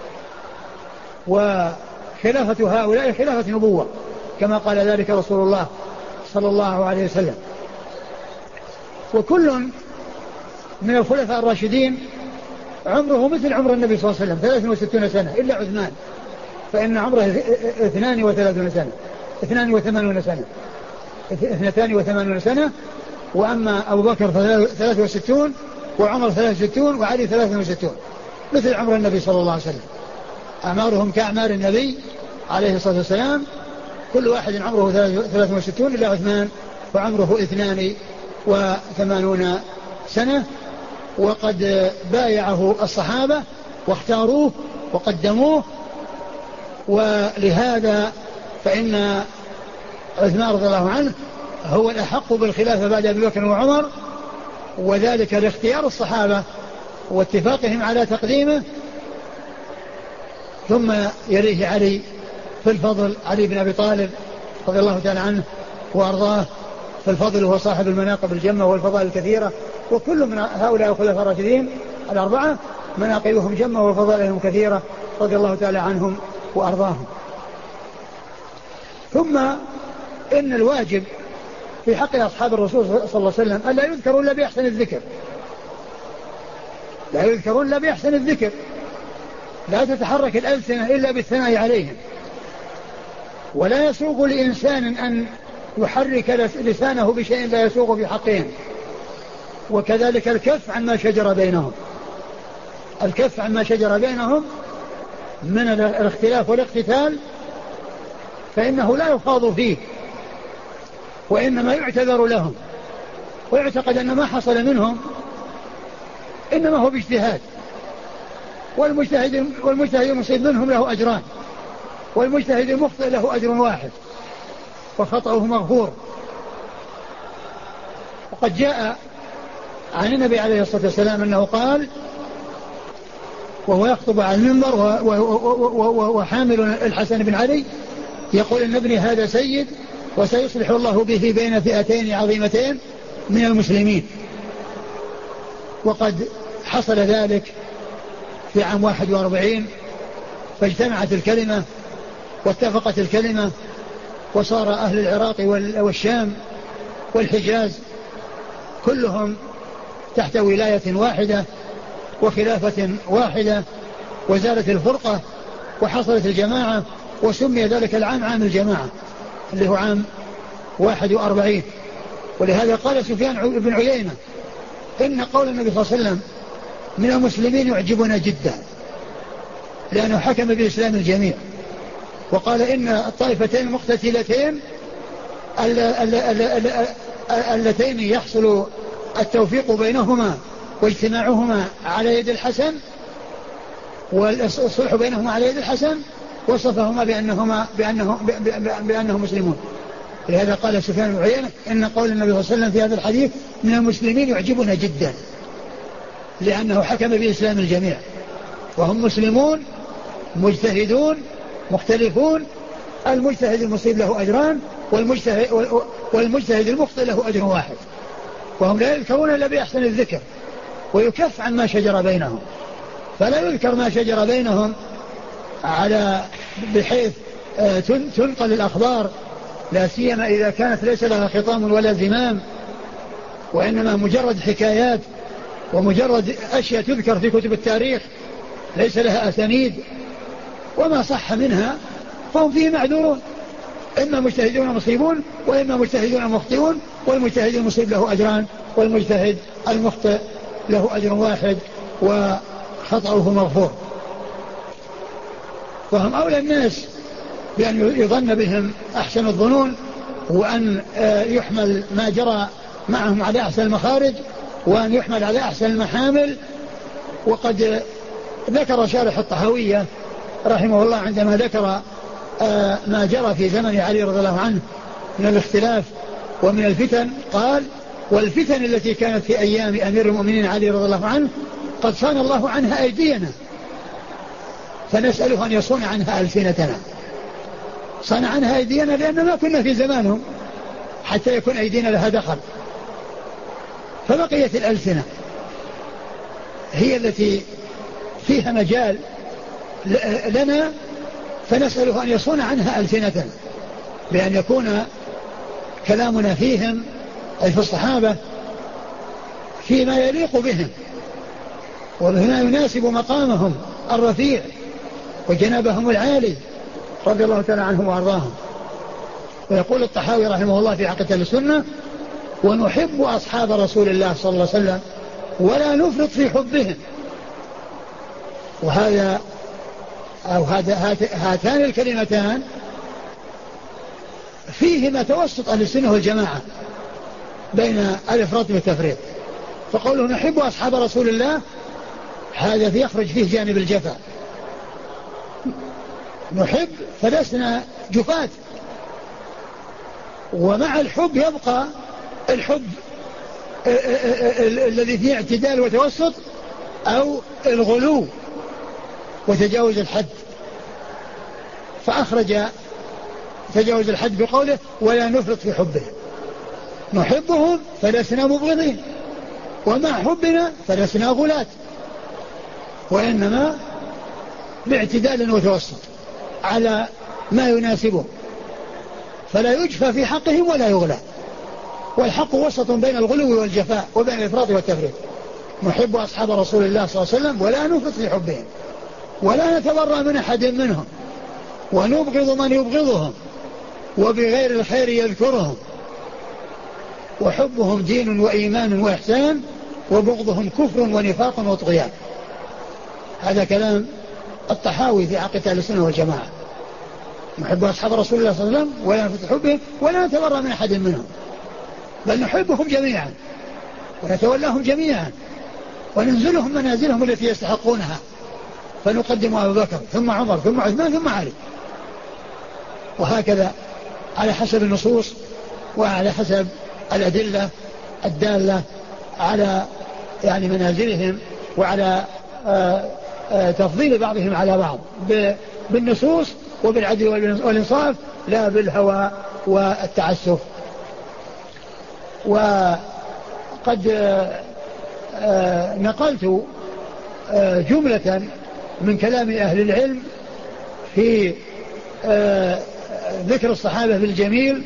[SPEAKER 2] وخلافة هؤلاء خلافة نبوة كما قال ذلك رسول الله صلى الله عليه وسلم. وكل من الخلفاء الراشدين عمره مثل عمر النبي صلى الله عليه وسلم ثلاث وستون سنة، إلا عثمان فإن عمره اثنان وثلاثون سنة اثنان وثمانون سنة اثنتان وثمانون سنة، وأما أبو بكر ثلاث وستون وعمر ثلاث وستون وعلي ثلاث وستون مثل عمر النبي صلى الله عليه وسلم. أعمارهم كأعمار النبي عليه الصلاة والسلام، كل واحد عمره ثلاث وستون إلا عثمان وعمره اثنان وثمانون سنة. وقد بايعه الصحابة واختاروه وقدموه، ولهذا فإن عثمان رضي الله عنه هو الأحق بالخلافة بعد أبي بكر وعمر، وذلك لاختيار الصحابة واتفاقهم على تقديمه. ثم يليه علي في الفضل، علي بن أبي طالب رضي الله تعالى عنه وأرضاه في الفضل، وهو صاحب المناقب الجمة والفضائل الكثيرة، وكل من هؤلاء الخلفاء الراشدين الأربعة مناقبهم جمة وفضائلهم كثيرة رضي الله تعالى عنهم وأرضاهم. ثم إن الواجب في حق أصحاب الرسول صلى الله عليه وسلم ألا يذكرون إلا بأحسن الذكر، لا يذكرون إلا بأحسن الذكر، لا تتحرك الألسنة إلا بالثناء عليهم، ولا يسوغ لإنسان أن يحرك لسانه بشيء لا يسوغ في حقهم. وكذلك الكف عما شجر بينهم، الكف عما شجر بينهم من الاختلاف والاقتتال فإنه لا يخاض فيه، وإنما يعتذر لهم، ويعتقد أن ما حصل منهم إنما هو باجتهاد، والمجتهد والمجتهد المصيب منهم له أجران، والمجتهد المخطئ له أجر واحد وخطأه مغفور. وقد جاء عن النبي عليه الصلاة والسلام أنه قال وهو يخطب على المنبر وحامل الحسن بن علي يقول إن ابني هذا سيد وسيصلح الله به بين فئتين عظيمتين من المسلمين. وقد حصل ذلك في عام واحد واربعين، فاجتمعت الكلمة واتفقت الكلمة، وصار أهل العراق والشام والحجاز كلهم تحت ولاية واحدة وخلافة واحدة، وزالت الفرقة وحصلت الجماعة، وسمي ذلك العام عام الجماعة اللي هو عام واحد واربعين. ولهذا قال سفيان بن عيينة إن قول النبي صلى الله عليه وسلم من المسلمين يعجبنا جدا، لأنه حكم بإسلام الجميع، وقال إن الطائفتين المقتتلتين اللتين يحصل التوفيق بينهما واجتماعهما على يد الحسن والصلح بينهما على يد الحسن وصفهما بأنهما بأنهم بأنهم مسلمون. لهذا قال سفيان بن عيينة إن قول النبي صلى الله عليه وسلم في هذا الحديث من المسلمين يعجبنا جدا، لأنه حكم بإسلام الجميع وهم مسلمون مجتهدون مختلفون، المجتهد المصيب له أجران والمجتهد, والمجتهد المخطئ له أجر واحد، وهم لا يذكرون إلا بأحسن الذكر ويكف عن ما شجر بينهم، فلا يذكر ما شجر بينهم على بحيث تنقل الأخبار لا سيما إذا كانت ليس لها خطام ولا زمام، وإنما مجرد حكايات ومجرد أشياء تذكر في كتب التاريخ ليس لها أسانيد، وما صح منها فهم فيه معذورون، إما مجتهدون مصيبون وإما مجتهدون مخطئون، والمجتهد المصيب له أجران والمجتهد المخطئ له أجر واحد وخطأه مغفور. وهم أولى الناس بأن يظن بهم أحسن الظنون، وأن يحمل ما جرى معهم على أحسن المخارج، وأن يحمل على أحسن المحامل. وقد ذكر شارح الطحاوية رحمه الله عندما ذكر ما جرى في زمن علي رضي الله عنه من الاختلاف ومن الفتن، قال: والفتن التي كانت في أيام أمير المؤمنين علي رضي الله عنه قد صان الله عنها أيدينا، فنسأله أن يصون عنها ألسنتنا. صان عنها أيدينا لأن ما كنا في زمانهم حتى يكون أيدينا لها دخل، فبقيت الألسنة هي التي فيها مجال لنا، فنسأله أن يصون عنها ألسنتنا بأن يكون كلامنا فيهم أي في الصحابة فيما يليق بهم وبما يناسب مقامهم الرفيع وجنابهم العالي رضي الله تعالى عنهم وأرضاهم. ويقول الطحاوي رحمه الله في عقيدة السنة: ونحب أصحاب رسول الله صلى الله عليه وسلم ولا نفرط في حبهم. وهذا أو هاتان الكلمتان فيهما توسط أهل السنة والجماعة بين الإفراط والتفريط. فقوله نحب أصحاب رسول الله هذا يخرج فيه جانب الجفا، نحب فلسنا جفاة، ومع الحب يبقى الحب الذي فيه اعتدال وتوسط أو الغلو وتجاوز الحد، فأخرج تجاوز الحد بقوله ولا نفرط في حبه. نحبهم فلسنا مبغضين، ومع حبنا فلسنا غلاة، وإنما باعتدال وتوسط على ما يناسبه، فلا يجفى في حقهم ولا يغلى، والحق وسط بين الغلو والجفاء وبين الإفراط والتفريط. نحب أصحاب رسول الله صلى الله عليه وسلم ولا نفرط في حبهم، ولا نتبرأ من أحد منهم، ونبغض من يبغضهم، وبغير الخير يذكرهم، وحبهم دين وإيمان وإحسان، وبغضهم كفر ونفاق وطغيان. هذا كلام الطحاوي في عقيدة أهل السنة والجماعة. نحب أصحاب رسول الله صلى الله عليه وسلم ولا نفرط حبهم ولا نتبرأ من أحد منهم، بل نحبهم جميعا ونتولاهم جميعا وننزلهم منازلهم التي يستحقونها، فنقدم أبو بكر ثم عمر ثم عثمان ثم علي، وهكذا على حسب النصوص وعلى حسب الأدلة الدالة على يعني منازلهم وعلى آآ آآ تفضيل بعضهم على بعض بالنصوص وبالعدل والإنصاف، لا بالهوى والتعسف. وقد نقلت جملة من كلام أهل العلم في ذكر الصحابة بالجميل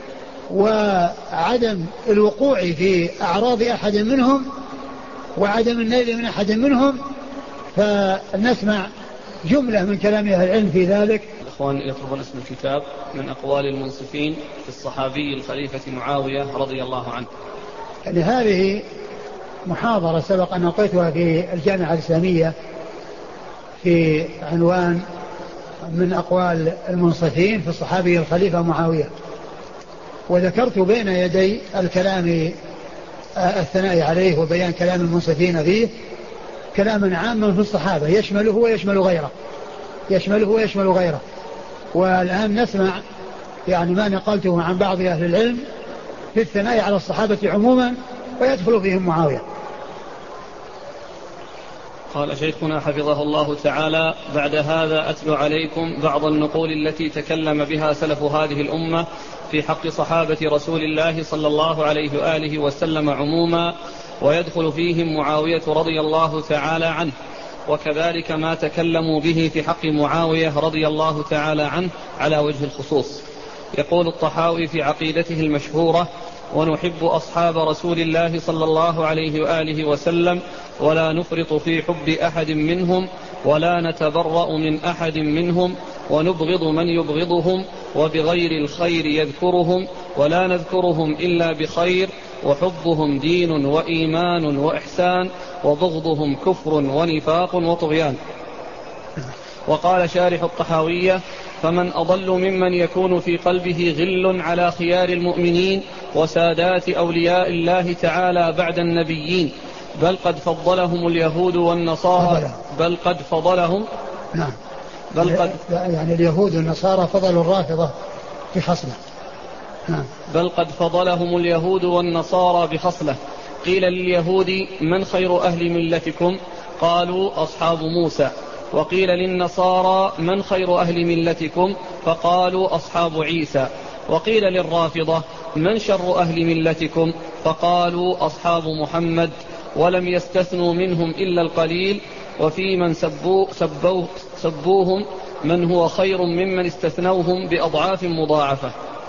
[SPEAKER 2] وعدم الوقوع في أعراض أحد منهم وعدم النيل من أحد منهم، فنسمع جملة من كلام أهل العلم في ذلك.
[SPEAKER 1] الإخوان يطلبون اسم الكتاب من أقوال المنصفين في الصحابي الخليفة معاوية رضي الله عنه.
[SPEAKER 2] يعني هذه محاضرة سبق أن ألقيتها في الجامعة الإسلامية في عنوان من أقوال المنصفين في الصحابي الخليفة معاوية، وذكرت بين يدي الكلام الثناء عليه وبيان كلام المنصفين فيه كلاما عاما في الصحابة يشمله ويشمل غيره يشمله ويشمل غيره والآن نسمع يعني ما نقلته عن بعض أهل العلم في الثناء على الصحابة عموما ويدخل فيهم معاوية.
[SPEAKER 1] قال شيخنا حفظه الله تعالى: بعد هذا أتلو عليكم بعض النقول التي تكلم بها سلف هذه الأمة في حق صحابة رسول الله صلى الله عليه وآله وسلم عموما، ويدخل فيهم معاوية رضي الله تعالى عنه، وكذلك ما تكلموا به في حق معاوية رضي الله تعالى عنه على وجه الخصوص. يقول الطحاوي في عقيدته المشهورة: ونحب أصحاب رسول الله صلى الله عليه وآله وسلم ولا نفرط في حب أحد منهم ولا نتبرأ من أحد منهم ونبغض من يبغضهم وبغير الخير يذكرهم ولا نذكرهم إلا بخير وحبهم دين وإيمان وإحسان وبغضهم كفر ونفاق وطغيان. وقال شارح الطحاوية: فمن أضل ممن يكون في قلبه غل على خيار المؤمنين وسادات أولياء الله تعالى بعد النبيين، بل قد فضلهم اليهود والنصارى بل قد فضلهم
[SPEAKER 2] نعم
[SPEAKER 1] بل قد
[SPEAKER 2] يعني اليهود والنصارى فضلوا الرافضة بخصلة نعم
[SPEAKER 1] بل قد فضلهم اليهود والنصارى بخصلة. قيل لليهود: من خير أهل ملتكم؟ قالوا: أصحاب موسى. وقيل للنصارى: من خير أهل ملتكم؟ فقالوا: أصحاب عيسى. وقيل للرافضة: من شر أهل ملتكم؟ فقالوا: أصحاب محمد. ولم يستثنوا منهم إلا القليل، وفي من سبوا سبوه سبوهم من هو خير ممن استثنوهم بأضعاف مضاعفة.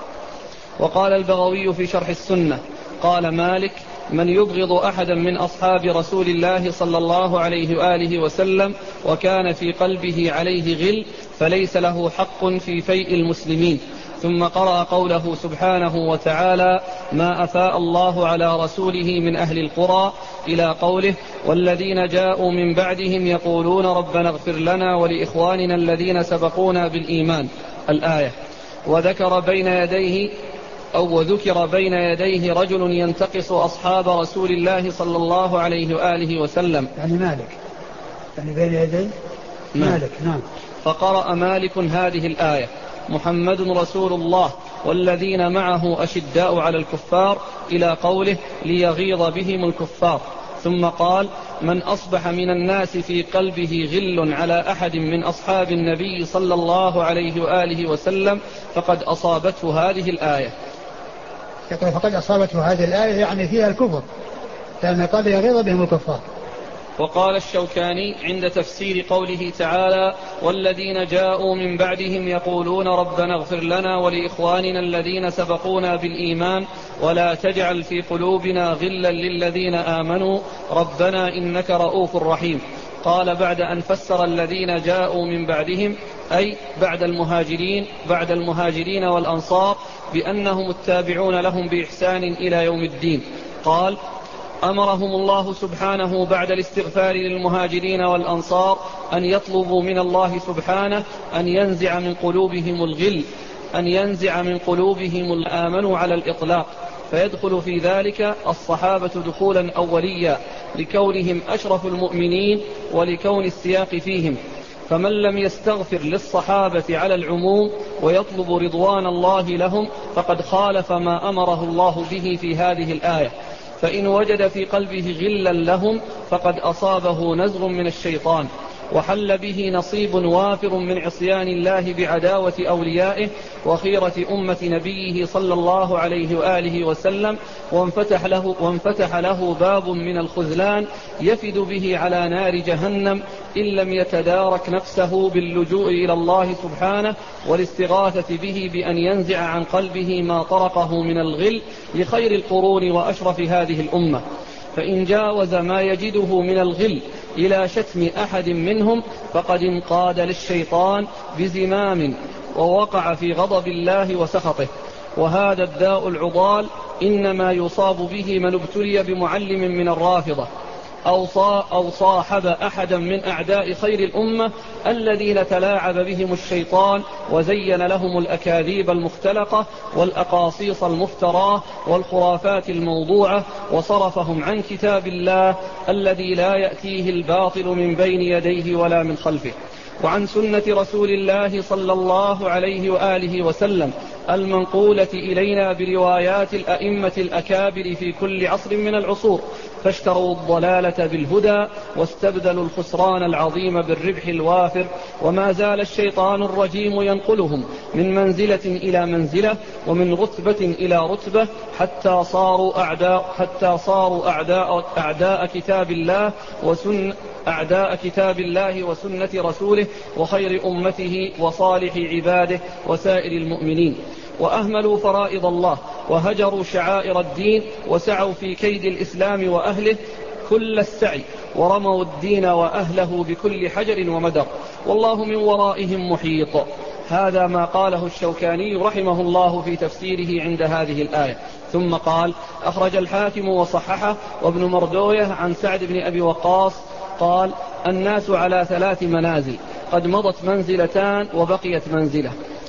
[SPEAKER 1] وقال البغوي في شرح السنة: قال مالك: من يبغض أحدا من أصحاب رسول الله صلى الله عليه وآله وسلم وكان في قلبه عليه غل فليس له حق في فيء المسلمين. ثم قرأ قوله سبحانه وتعالى: ما أفاء الله على رسوله من أهل القرى، إلى قوله: والذين جاءوا من بعدهم يقولون ربنا اغفر لنا ولإخواننا الذين سبقونا بالإيمان، الآية. وذكر بين يديه أو وذكر بين يديه رجل ينتقص أصحاب رسول الله صلى الله عليه وآله وسلم،
[SPEAKER 2] يعني مالك يعني بين يديه مالك نعم.
[SPEAKER 1] فقرأ مالك هذه الآية: محمد رسول الله والذين معه أشداء على الكفار، إلى قوله: ليغيظ بهم الكفار. ثم قال: من أصبح من الناس في قلبه غل على أحد من أصحاب النبي صلى الله عليه وآله وسلم فقد أصابته هذه الآية.
[SPEAKER 2] يقول فقد أصابته هذه الآية يعني فيها الكفر، لأن قال يغيظ بهم الكفار.
[SPEAKER 1] وقال الشوكاني عند تفسير قوله تعالى: والذين جاءوا من بعدهم يقولون ربنا اغفر لنا ولإخواننا الذين سبقونا بالإيمان ولا تجعل في قلوبنا غلا للذين آمنوا ربنا إنك رؤوف رحيم. قال بعد أن فسر الذين جاءوا من بعدهم أي بعد المهاجرين بعد المهاجرين والأنصار بأنهم التابعون لهم بإحسان إلى يوم الدين، قال: أمرهم الله سبحانه بعد الاستغفار للمهاجرين والأنصار أن يطلبوا من الله سبحانه أن ينزع من قلوبهم الغل أن ينزع من قلوبهم الآمن على الإطلاق، فيدخل في ذلك الصحابة دخولا أوليا لكونهم أشرف المؤمنين ولكون السياق فيهم. فمن لم يستغفر للصحابة على العموم ويطلب رضوان الله لهم فقد خالف ما أمره الله به في هذه الآية، فإن وجد في قلبه غلا لهم فقد أصابه نزغ من الشيطان وحل به نصيب وافر من عصيان الله بعداوة أوليائه وخيرة أمة نبيه صلى الله عليه وآله وسلم، وانفتح له, وانفتح له باب من الخذلان يفد به على نار جهنم إن لم يتدارك نفسه باللجوء إلى الله سبحانه والاستغاثة به بأن ينزع عن قلبه ما طرقه من الغل لخير القرون وأشرف هذه الأمة. فإن جاوز ما يجده من الغل إلى شتم أحد منهم فقد انقاد للشيطان بزمام ووقع في غضب الله وسخطه. وهذا الداء العضال إنما يصاب به من ابتلي بمعلم من الرافضة، أو, أو صاحب أحدا من أعداء خير الأمة الذين تلاعب بهم الشيطان وزين لهم الأكاذيب المختلقة والأقاصيص المفتراه والخرافات الموضوعة وصرفهم عن كتاب الله الذي لا يأتيه الباطل من بين يديه ولا من خلفه، وعن سنة رسول الله صلى الله عليه وآله وسلم المنقولة إلينا بروايات الأئمة الأكابر في كل عصر من العصور، فاشتروا الضلالة بالهدى واستبدلوا الخسران العظيم بالربح الوافر. وما زال الشيطان الرجيم ينقلهم من منزلة إلى منزلة ومن رتبة إلى رتبة حتى صاروا أعداء, حتى صاروا أعداء, أعداء كتاب الله وسن أعداء كتاب الله وسنة رسوله وخير أمته وصالح عباده وسائر المؤمنين، وأهملوا فرائض الله وهجروا شعائر الدين وسعوا في كيد الإسلام وأهله كل السعي ورموا الدين وأهله بكل حجر ومدر، والله من ورائهم محيط. هذا ما قاله الشوكاني رحمه الله في تفسيره عند هذه الآية. ثم قال: أخرج الحاكم وصححه وابن مردويه عن سعد بن أبي وقاص قال: الناس على ثلاث منازل، قد مضت منزلتان وبقيت منزلة،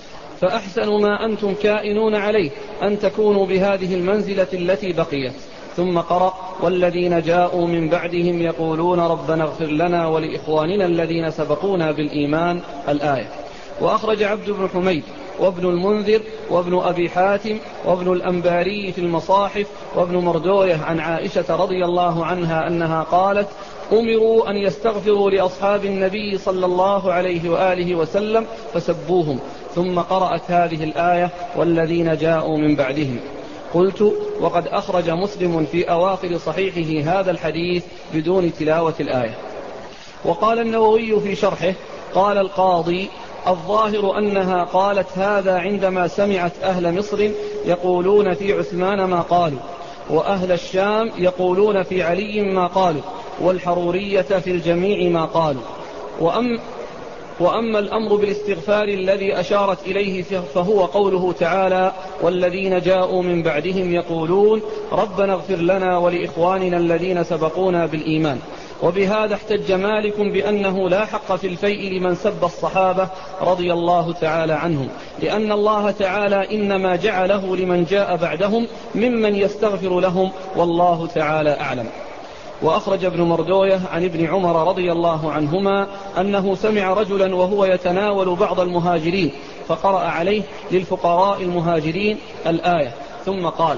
[SPEAKER 1] فأحسن ما أنتم كائنون عليه أن تكونوا بهذه المنزلة التي بقيت. ثم قرأ: والذين جاءوا من بعدهم يقولون ربنا اغفر لنا ولإخواننا الذين سبقونا بالإيمان، الآية. وأخرج عبد بن حميد وابن المنذر وابن أبي حاتم وابن الأنباري في المصاحف وابن مردويه عن عائشة رضي الله عنها أنها قالت: أمروا أن يستغفروا لأصحاب النبي صلى الله عليه وآله وسلم فسبوهم، ثم قرأت هذه الآية: والذين جاءوا من بعدهم. قلت: وقد أخرج مسلم في أواخر صحيحه هذا الحديث بدون تلاوة الآية. وقال النووي في شرحه: قال القاضي: الظاهر أنها قالت هذا عندما سمعت أهل مصر يقولون في عثمان ما قالوا، وأهل الشام يقولون في علي ما قالوا، والحرورية في الجميع ما قالوا. وأم وأما الأمر بالاستغفار الذي أشارت إليه فهو قوله تعالى: والذين جاءوا من بعدهم يقولون ربنا اغفر لنا ولإخواننا الذين سبقونا بالإيمان. وبهذا احتج مالك بأنه لا حق في الفيء لمن سب الصحابة رضي الله تعالى عنهم، لأن الله تعالى إنما جعله لمن جاء بعدهم ممن يستغفر لهم، والله تعالى أعلم. وأخرج ابن مردويه عن ابن عمر رضي الله عنهما أنه سمع رجلا وهو يتناول بعض المهاجرين فقرأ عليه: للفقراء المهاجرين، الآية، ثم قال: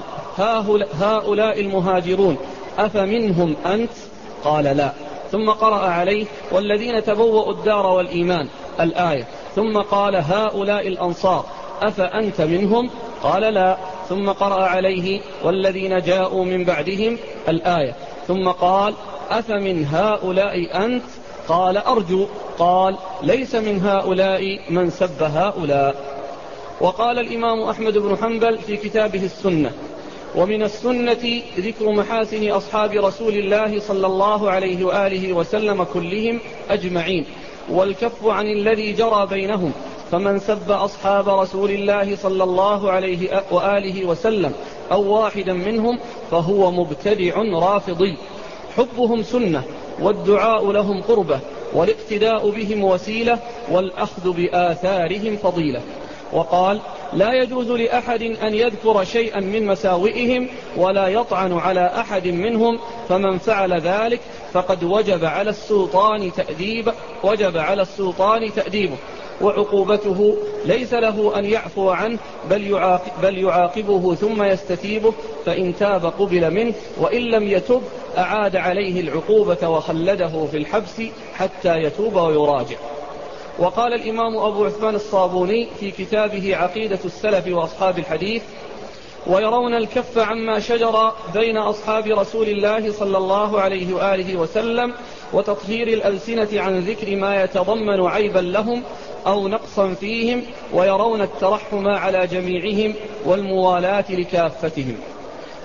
[SPEAKER 1] هؤلاء المهاجرون أفمنهم أنت؟ قال: لا. ثم قرأ عليه: والذين تبوأوا الدار والإيمان، الآية، ثم قال: هؤلاء الأنصار أفأنت منهم؟ قال: لا. ثم قرأ عليه: والذين جاءوا من بعدهم، الآية، ثم قال: أفمن هؤلاء أنت؟ قال: أرجو. قال: ليس من هؤلاء من سب هؤلاء. وقال الإمام أحمد بن حنبل في كتابه السنة: ومن السنة ذكر محاسن أصحاب رسول الله صلى الله عليه وآله وسلم كلهم أجمعين، والكف عن الذي جرى بينهم، فمن سب أصحاب رسول الله صلى الله عليه وآله وسلم أو واحدا منهم فهو مبتدع رافضي. حبهم سنة، والدعاء لهم قربة، والاقتداء بهم وسيلة، والأخذ بآثارهم فضيلة. وقال: لا يجوز لأحد أن يذكر شيئا من مساوئهم ولا يطعن على أحد منهم، فمن فعل ذلك فقد وجب على السلطان تأديب وجب على السلطان تأديبه، وعقوبته ليس له أن يعفو عنه بل, يعاقب بل يعاقبه ثم يستتيبه، فإن تاب قبل منه، وإن لم يتب أعاد عليه العقوبة وخلده في الحبس حتى يتوب ويراجع. وقال الإمام أبو عثمان الصابوني في كتابه عقيدة السلف وأصحاب الحديث: ويرون الكف عما شجر بين أصحاب رسول الله صلى الله عليه وآله وسلم وتطهير الألسنة عن ذكر ما يتضمن عيبا لهم أو نقصا فيهم، ويرون الترحم على جميعهم والموالاة لكافتهم.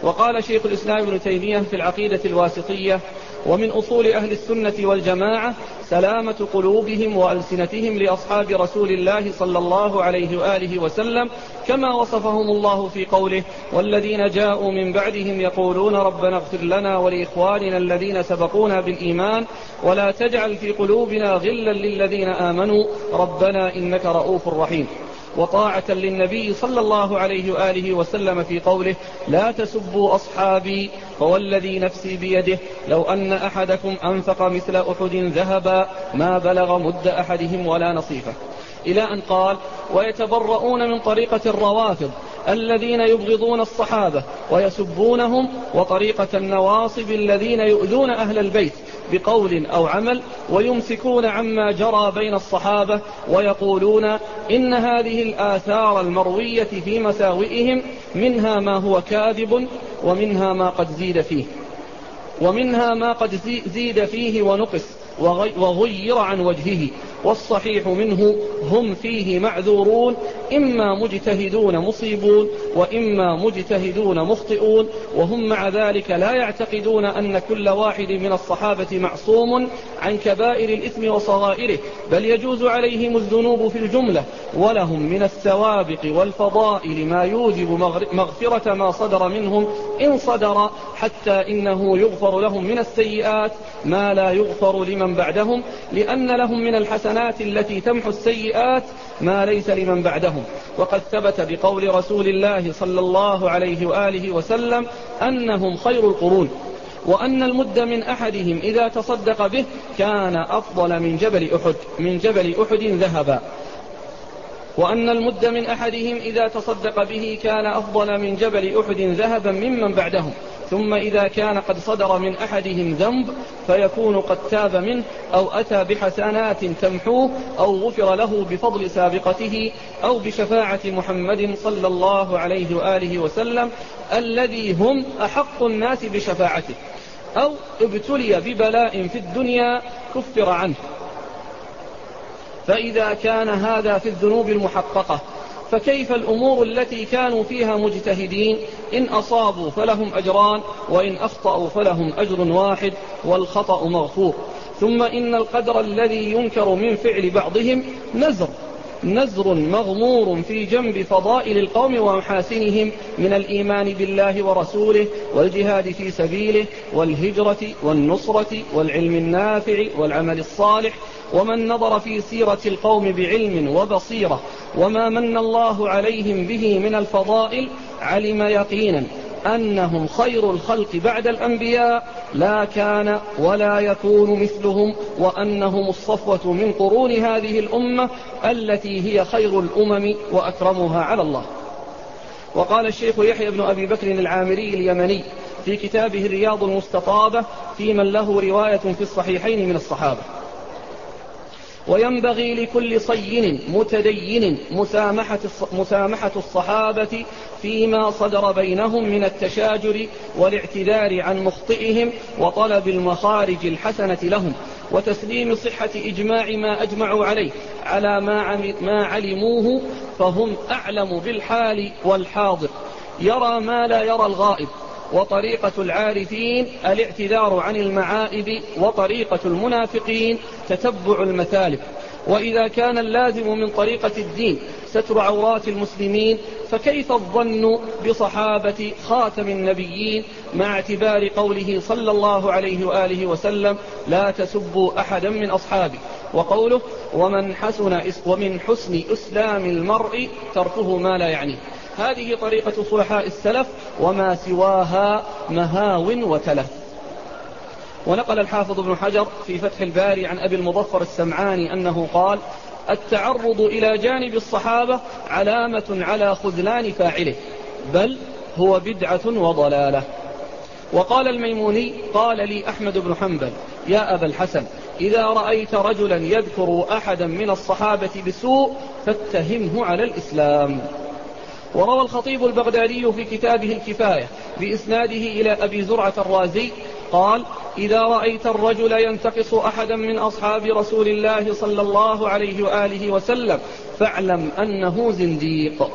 [SPEAKER 1] وقال شيخ الإسلام ابن تيمية في العقيدة الواسطية: ومن أصول أهل السنة والجماعة سلامة قلوبهم وألسنتهم لأصحاب رسول الله صلى الله عليه وآله وسلم، كما وصفهم الله في قوله: والذين جاءوا من بعدهم يقولون ربنا اغفر لنا ولإخواننا الذين سبقونا بالإيمان ولا تجعل في قلوبنا غلا للذين آمنوا ربنا إنك رؤوف رحيم. وطاعة للنبي صلى الله عليه وآله وسلم في قوله: لا تسبوا أصحابي فوالذي نفسي بيده لو أن أحدكم أنفق مثل أحد ذهبا ما بلغ مد أحدهم ولا نصيفه، إلى أن قال: ويتبرؤون من طريقة الروافض الذين يبغضون الصحابة ويسبونهم، وطريقة النواصب الذين يؤذون أهل البيت بقول أو عمل ويمسكون عما جرى بين الصحابة ويقولون إن هذه الآثار المروية في مساوئهم منها ما هو كاذب ومنها ما قد زيد فيه ومنها ما قد زيد فيه ونقص وغير عن وجهه، والصحيح منه هم فيه معذورون، إما مجتهدون مصيبون وإما مجتهدون مخطئون، وهم مع ذلك لا يعتقدون أن كل واحد من الصحابة معصوم عن كبائر الإثم وصغائره، بل يجوز عليهم الذنوب في الجملة، ولهم من السوابق والفضائل ما يوجب مغفرة ما صدر منهم إن صدر، حتى إنه يغفر لهم من السيئات ما لا يغفر لمن بعدهم، لأن لهم من الحسنات التي تمحو السيئات ما ليس لمن بعدهم. وقد ثبت بقول رسول الله صلى الله عليه وآله وسلم أنهم خير القرون، وأن المد من أحدهم إذا تصدق به كان أفضل من جبل أحد من جبل أحد ذهبا وأن المد من أحدهم إذا تصدق به كان أفضل من جبل أحد ذهبا ممن بعدهم. ثم إذا كان قد صدر من أحدهم ذنب فيكون قد تاب منه أو أتى بحسنات تمحوه أو غفر له بفضل سابقته أو بشفاعة محمد صلى الله عليه وآله وسلم الذي هم أحق الناس بشفاعته، أو ابتلي ببلاء في الدنيا كفر عنه. فإذا كان هذا في الذنوب المحققة، فكيف الأمور التي كانوا فيها مجتهدين؟ إن أصابوا فلهم أجران، وإن أخطأوا فلهم أجر واحد، والخطأ مغفور. ثم إن القدر الذي ينكر من فعل بعضهم نزر نزر مغمور في جنب فضائل القوم ومحاسنهم من الإيمان بالله ورسوله والجهاد في سبيله والهجرة والنصرة والعلم النافع والعمل الصالح. ومن نظر في سيرة القوم بعلم وبصيرة وما من الله عليهم به من الفضائل علم يقينا أنهم خير الخلق بعد الأنبياء، لا كان ولا يكون مثلهم، وأنهم الصفوة من قرون هذه الأمة التي هي خير الأمم وأكرمها على الله. وقال الشيخ يحيى بن أبي بكر العامري اليمني في كتابه الرياض المستطابة في من له رواية في الصحيحين من الصحابة: وينبغي لكل صين متدين مسامحة مسامحة الصحابة فيما صدر بينهم من التشاجر والاعتذار عن مخطئهم وطلب المخارج الحسنة لهم، وتسليم صحة إجماع ما أجمعوا عليه على ما علموه، فهم أعلم بالحال والحاضر، يرى ما لا يرى الغائب. وطريقة العارفين الاعتذار عن المعائب، وطريقة المنافقين تتبع المثالب. وإذا كان اللازم من طريقة الدين ستر عورات المسلمين، فكيف الظن بصحابة خاتم النبيين مع اعتبار قوله صلى الله عليه وآله وسلم: لا تسبوا أحدا من أصحابي، وقوله: ومن حسن ومن حسن إسلام المرء تركه ما لا يعنيه. هذه طريقة صلحاء السلف، وما سواها مهاو وتلف. ونقل الحافظ ابن حجر في فتح الباري عن أبي المظفر السمعاني أنه قال: التعرض إلى جانب الصحابة علامة على خذلان فاعله، بل هو بدعة وضلالة. وقال الميموني: قال لي أحمد بن حنبل: يا أبا الحسن، إذا رأيت رجلا يذكر أحدا من الصحابة بسوء فاتهمه على الإسلام. وروى الخطيب البغدادي في كتابه الكفاية بإسناده إلى أبي زرعة الرازي قال: إذا رأيت الرجل ينتقص أحدا من أصحاب رسول الله صلى الله عليه وآله وسلم فاعلم أنه زنديق.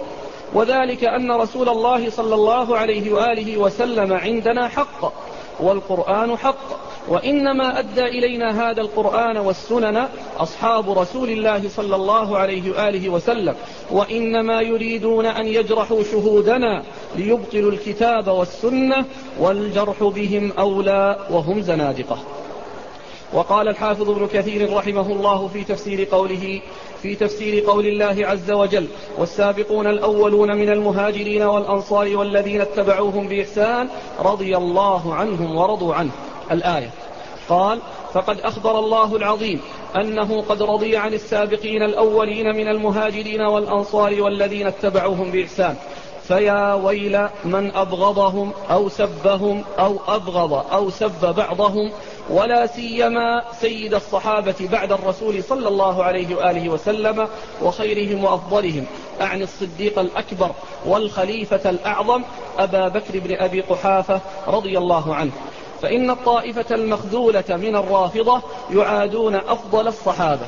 [SPEAKER 1] وذلك أن رسول الله صلى الله عليه وآله وسلم عندنا حق، والقرآن حق، وإنما أدى إلينا هذا القرآن والسنن أصحاب رسول الله صلى الله عليه وآله وسلم، وإنما يريدون أن يجرحوا شهودنا ليبطلوا الكتاب والسنة، والجرح بهم أولى وهم زنادقة. وقال الحافظ ابن كثير رحمه الله في تفسير قوله في تفسير قول الله عز وجل: والسابقون الأولون من المهاجرين والأنصار والذين اتبعوهم بإحسان رضي الله عنهم ورضوا عنه، الآية. قال: فقد أخبر الله العظيم أنه قد رضي عن السابقين الأولين من المهاجرين والأنصار والذين اتبعوهم بإحسان، فيا ويل من أبغضهم أو سبهم أو أبغض أو سب بعضهم، ولا سيما سيد الصحابة بعد الرسول صلى الله عليه وآله وسلم وخيرهم وأفضلهم، أعني الصديق الأكبر والخليفة الأعظم أبا بكر بن أبي قحافة رضي الله عنه. فإن الطائفة المخذولة من الرافضة يعادون أفضل الصحابة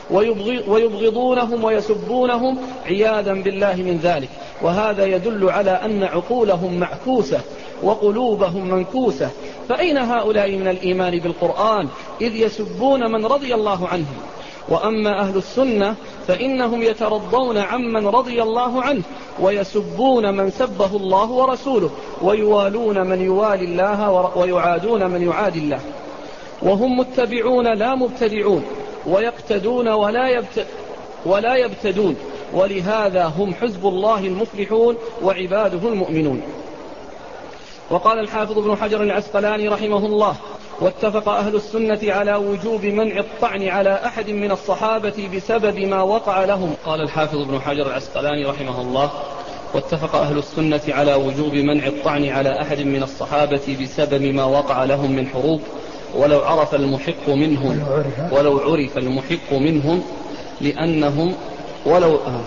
[SPEAKER 1] ويبغضونهم ويسبونهم عياذا بالله من ذلك، وهذا يدل على أن عقولهم معكوسة وقلوبهم منكوسة. فأين هؤلاء من الإيمان بالقرآن إذ يسبون من رضي الله عنهم؟ وأما أهل السنة فإنهم يترضون عمن رضي الله عنه ويسبون من سبه الله ورسوله، ويوالون من يوالي الله ويعادون من يعادي الله، وهم متبعون لا مبتدعون، ويقتدون ولا, يبت ولا يبتدون، ولهذا هم حزب الله المفلحون وعباده المؤمنون. وقال الحافظ ابن حجر العسقلاني رحمه الله: واتفق أهل السنة على وجوب منع الطعن على أحد من الصحابة بسبب ما وقع لهم. قال الحافظ ابن حجر العسقلاني رحمه الله: واتفق أهل السنة على وجوب منع الطعن على أحد من الصحابة بسبب ما وقع لهم من حروب، ولو عرف المحق منهم ولو عرف المحق منهم لأنهم ولو آه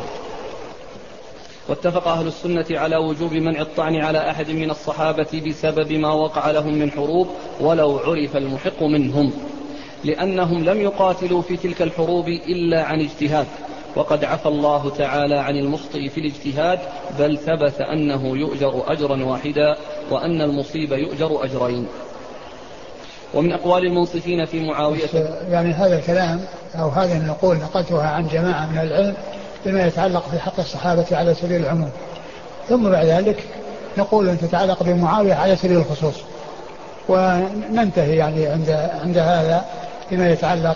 [SPEAKER 1] واتفق أهل السنة على وجوب منع الطعن على أحد من الصحابة بسبب ما وقع لهم من حروب ولو عرف المحق منهم، لأنهم لم يقاتلوا في تلك الحروب إلا عن اجتهاد، وقد عفى الله تعالى عن المخطئ في الاجتهاد، بل ثبت أنه يؤجر أجرا واحدا وأن المصيب يؤجر أجرين. ومن أقوال المنصفين في معاوية،
[SPEAKER 2] يعني هذا الكلام أو هذه النقول نقلتها عن جماعة من العلم بما يتعلق في حق الصحابة على سبيل العموم، ثم بعد ذلك نقول أن تتعلق بمعاوية على سبيل الخصوص، وننتهي يعني عند عند هذا بما يتعلق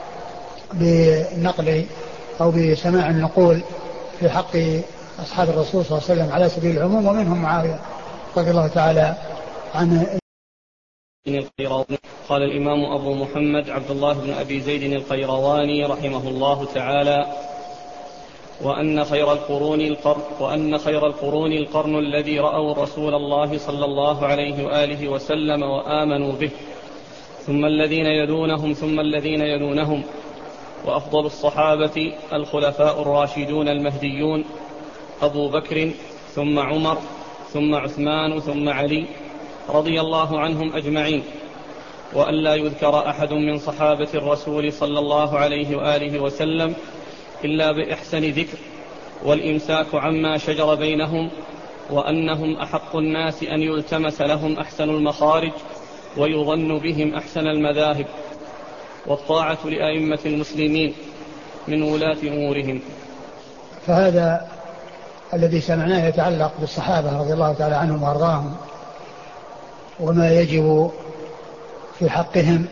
[SPEAKER 2] بالنقل أو بسماع النقول في حق أصحاب الرسول صلى الله عليه وسلم على سبيل العموم، ومنهم معاوية رضي الله تعالى عنه.
[SPEAKER 1] قال الإمام أبو محمد عبد الله بن أبي زيد القيرواني رحمه الله تعالى: وأن خير القرون القرن وأن خير القرون القرن الذي رأوا رسول الله صلى الله عليه وآله وسلم وآمنوا به، ثم الذين يلونهم ثم الذين يلونهم، وأفضل الصحابة الخلفاء الراشدون المهديون أبو بكر ثم عمر ثم عثمان ثم علي رضي الله عنهم أجمعين، وأن لا يذكر أحد من صحابة الرسول صلى الله عليه وآله وسلم إلا بإحسن ذكر، والإمساك عما شجر بينهم، وأنهم أحق الناس أن يلتمس لهم أحسن المخارج ويظن بهم أحسن المذاهب، والطاعة لأئمة المسلمين من ولاة أمورهم.
[SPEAKER 2] فهذا الذي سمعناه يتعلق بالصحابة رضي الله تعالى عنهم وأرضاهم وما يجب في حقهم.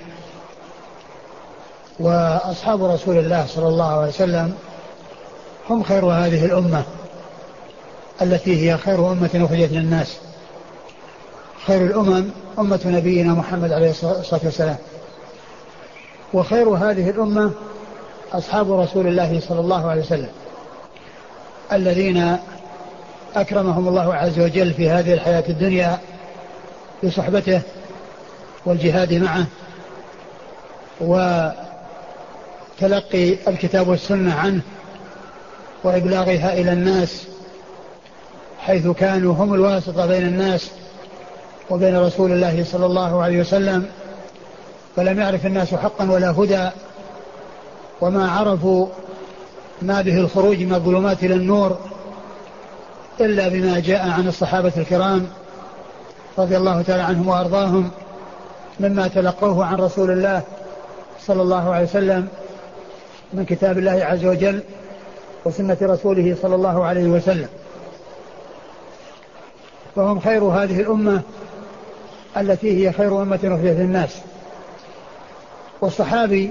[SPEAKER 2] وأصحاب رسول الله صلى الله عليه وسلم هم خير هذه الأمة التي هي خير أمة أخرجت للناس، خير الأمم أمة نبينا محمد عليه الصلاة والسلام، وخير هذه الأمة أصحاب رسول الله صلى الله عليه وسلم الذين أكرمهم الله عز وجل في هذه الحياة الدنيا بصحبته والجهاد معه وتلقي الكتاب والسنة عنه وإبلاغها إلى الناس، حيث كانوا هم الواسطة بين الناس وبين رسول الله صلى الله عليه وسلم، فلم يعرف الناس حقا ولا هدى، وما عرفوا ما به الخروج من الظلمات إلى النور إلا بما جاء عن الصحابة الكرام رضي الله تعالى عنهم وأرضاهم مما تلقوه عن رسول الله صلى الله عليه وسلم من كتاب الله عز وجل وسنة رسوله صلى الله عليه وسلم. فهم خير هذه الأمة التي هي خير أمة أخرجت للناس. والصحابي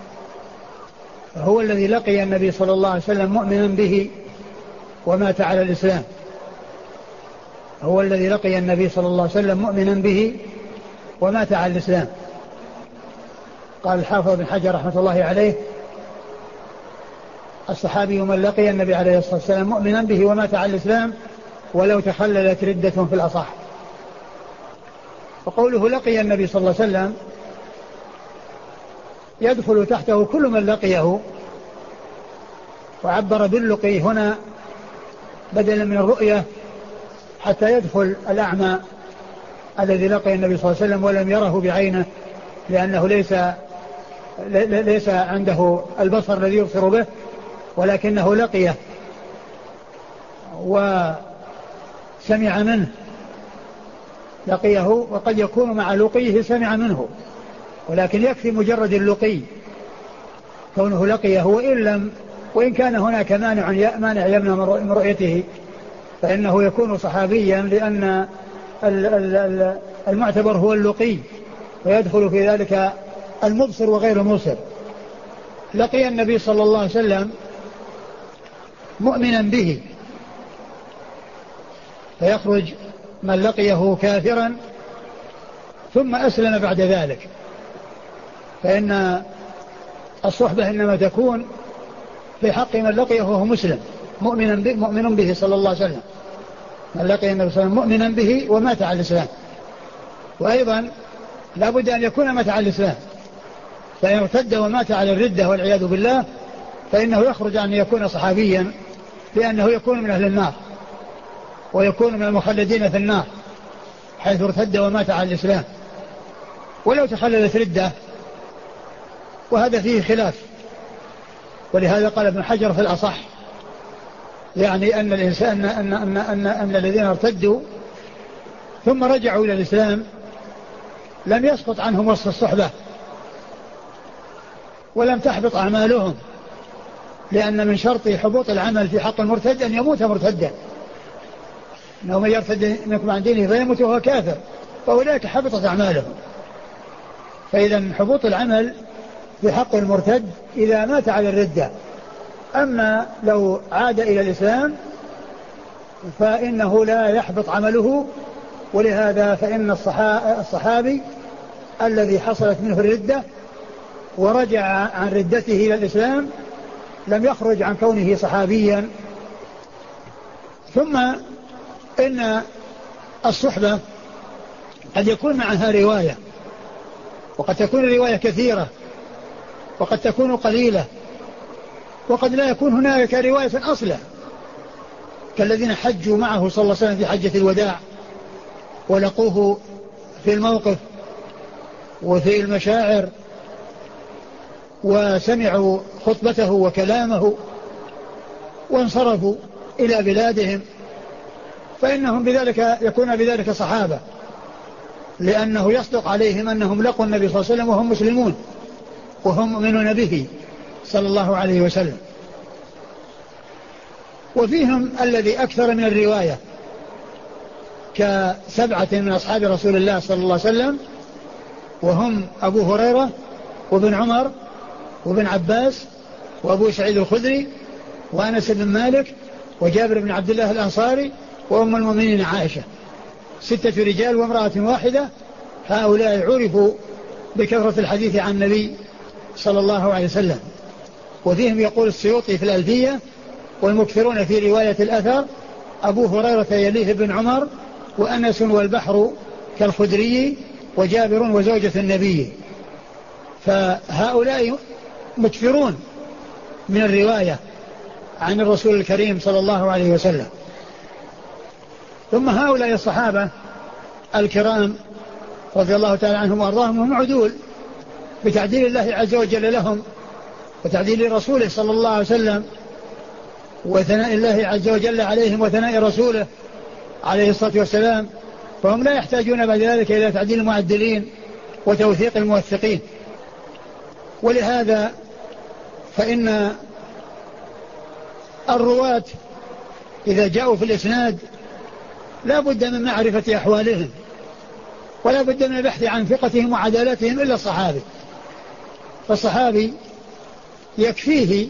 [SPEAKER 2] هو الذي لقي النبي صلى الله عليه وسلم مؤمنا به ومات على الإسلام. هو الذي لقي النبي صلى الله عليه وسلم مؤمنا به ومات على الإسلام. قال الحافظ بن حجر رحمة الله عليه: الصحابي من لقي النبي عليه الصلاة والسلام مؤمنا به ومات على الإسلام ولو تخللت ردة في الأصح. وقوله لقي النبي صلى الله عليه وسلم يدخل تحته كل من لقيه، وعبر باللقي هنا بدلا من الرؤية حتى يدخل الأعمى الذي لقي النبي صلى الله عليه وسلم ولم يره بعينه، لأنه ليس ليس عنده البصر الذي يبصر به، ولكنه لقيه وسمع منه، لقيه وقد يكون مع لقيه سمع منه، ولكن يكفي مجرد اللقي كونه لقيه، وإن لم وإن كان هناك مانع مانع يمنع من رؤيته فإنه يكون صحابيا، لأن المعتبر هو اللقي، ويدخل في ذلك المبصر وغير المبصر. لقي النبي صلى الله عليه وسلم مؤمنا به، فيخرج من لقيه كافرا ثم أسلم بعد ذلك، فإن الصحبة إنما تكون في حق من لقيه وهو مسلم مؤمنا به مؤمن به صلى الله عليه وسلم، من لقي النبي صلى الله عليه وسلم مؤمنا به ومات على الإسلام. وأيضا لا بد أن يكون مات على الإسلام، فإن ارتد ومات على الردة والعياذ بالله فإنه يخرج أن يكون صحابيا، لأنه يكون من أهل النار ويكون من المخلدين في النار حيث ارتد ومات على الإسلام ولو تخللت ردة، وهذا فيه خلاف. ولهذا قال ابن حجر في الأصح، يعني أن الإنسان أن, أن, أن, أن الذين ارتدوا ثم رجعوا إلى الإسلام لم يسقط عنهم وصف الصحبة ولم تحبط أعمالهم، لأن من شرط حبوط العمل في حق المرتد أن يموت مرتدا، إنه من يرتد منكم عن دينه فيموت وهو كافر فأولئك حبطت أعمالهم. فإذا حبوط العمل في حق المرتد إذا مات على الردة، أما لو عاد إلى الإسلام فإنه لا يحبط عمله. ولهذا فإن الصحابي الذي حصلت منه الردة ورجع عن ردته إلى الإسلام لم يخرج عن كونه صحابيا. ثم إن الصحبة قد يكون معها رواية، وقد تكون الرواية كثيرة، وقد تكون قليلة، وقد لا يكون هناك رواية أصلا، كالذين حجوا معه صلى الله عليه وسلم في حجة الوداع ولقوه في الموقف وفي المشاعر وسمعوا خطبته وكلامه وانصرفوا إلى بلادهم، فإنهم بذلك يكون بذلك صحابة، لأنه يصدق عليهم أنهم لقوا النبي صلى الله عليه وسلم وهم مسلمون وهم مؤمنون به صلى الله عليه وسلم. وفيهم الذي أكثر من الرواية كسبعة من أصحاب رسول الله صلى الله عليه وسلم، وهم أبو هريرة وابن عمر وابن عباس وأبو سعيد الخدري وأنس بن مالك وجابر بن عبد الله الأنصاري وأم المؤمنين عائشة، ستة رجال وامرأة واحدة. هؤلاء عرفوا بكثرة الحديث عن النبي صلى الله عليه وسلم. وفيهم يقول السيوطي في الألفية: والمكثرون في رواية الأثر أبو هريرة يليه بن عمر وأنس والبحر كالخدري وجابر وزوجة النبي. فهؤلاء مكثرون من الرواية عن الرسول الكريم صلى الله عليه وسلم. ثم هؤلاء الصحابة الكرام رضي الله تعالى عنهم وأرضاهم هم عدول بتعديل الله عز وجل لهم وتعديل رسوله صلى الله عليه وسلم، وثناء الله عز وجل عليهم وثناء رسوله عليه الصلاة والسلام، فهم لا يحتاجون بعد ذلك إلى تعديل المعدلين وتوثيق الموثقين. ولهذا فإن الرواة إذا جاءوا في الإسناد لا بد من معرفة أحوالهم ولا بد من البحث عن ثقتهم وعدالتهم إلا الصحابي. فالصحابي يكفيه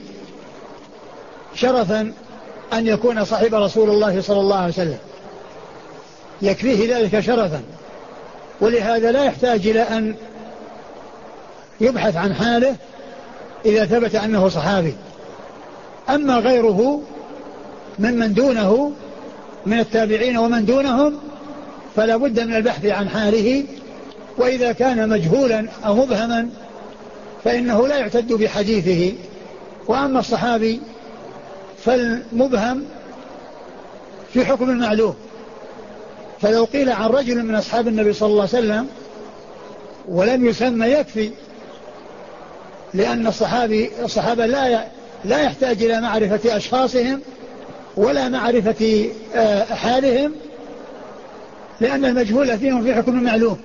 [SPEAKER 2] شرفا أن يكون صاحب رسول الله صلى الله عليه وسلم، يكفيه ذلك شرفا، ولهذا لا يحتاج إلى أن يبحث عن حاله إذا ثبت أنه صحابي. أما غيره ممن دونه من التابعين ومن دونهم فلا بد من البحث عن حاله، وإذا كان مجهولا أو مبهما فإنه لا يعتد بحديثه. وأما الصحابي فالمبهم في حكم المعلوم، فلو قيل عن رجل من أصحاب النبي صلى الله عليه وسلم ولم يسمى يكفي، لأن الصحابي الصحابة لا لا يحتاج إلى معرفة أشخاصهم ولا معرفة حالهم، لأن المجهول فيهم في حكم المعلوم،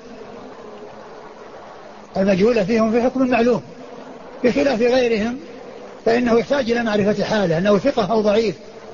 [SPEAKER 2] المجهول فيهم في حكم المعلوم، بخلاف غيرهم فإنه يحتاج إلى معرفة حاله أنه ثقة أو ضعيف،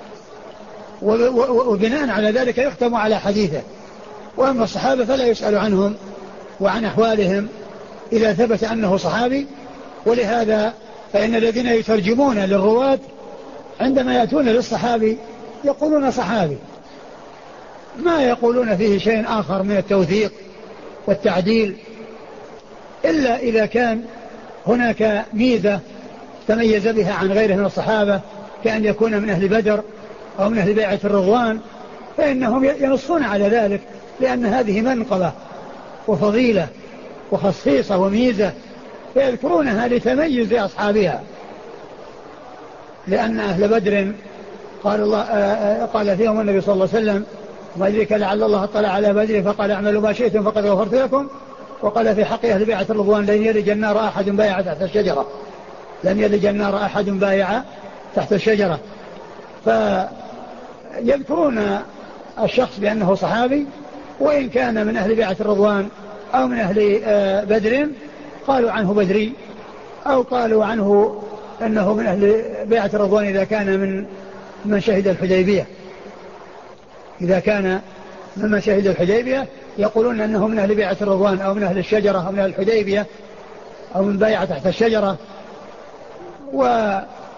[SPEAKER 2] وبناء على ذلك يحكم على حديثه. وأما الصحابة فلا يسأل عنهم وعن أحوالهم إذا ثبت أنه صحابي. ولهذا فإن الذين يترجمون للرواة عندما يأتون للصحابي يقولون صحابي، ما يقولون فيه شيء آخر من التوثيق والتعديل، إلا إذا كان هناك ميزة تميز بها عن غيره من الصحابة، كأن يكون من أهل بدر أو من أهل بيعة الرضوان، فإنهم ينصون على ذلك، لأن هذه منقبة وفضيلة وخصيصة وميزة، فيذكرونها لتميز أصحابها. لأن أهل بدر قال الله قال فيهم النبي صلى الله عليه وسلم: ما أدريك لعل الله اطلع على بدر فقال اعملوا ما شئتم فقد غفرت لكم. وقال في حق أهل بيعة الرضوان: لن يلج النار أحد بايع تحت الشجرة، لن يلج النار أحد بايع تحت الشجرة. فيذكرون الشخص بأنه صحابي، وإن كان من أهل بيعة الرضوان أو من أهل بدر قالوا عنه بدري، أو قالوا عنه أنه من أهل بيعة الرضوان إذا كان من من شهد الحديبية، إذا كان ممن شهد الحديبية يقولون أنه من أهل بيعة الرضوان أو من أهل الشجرة أو من أهل الحديبية أو من بايعة تحت الشجرة. و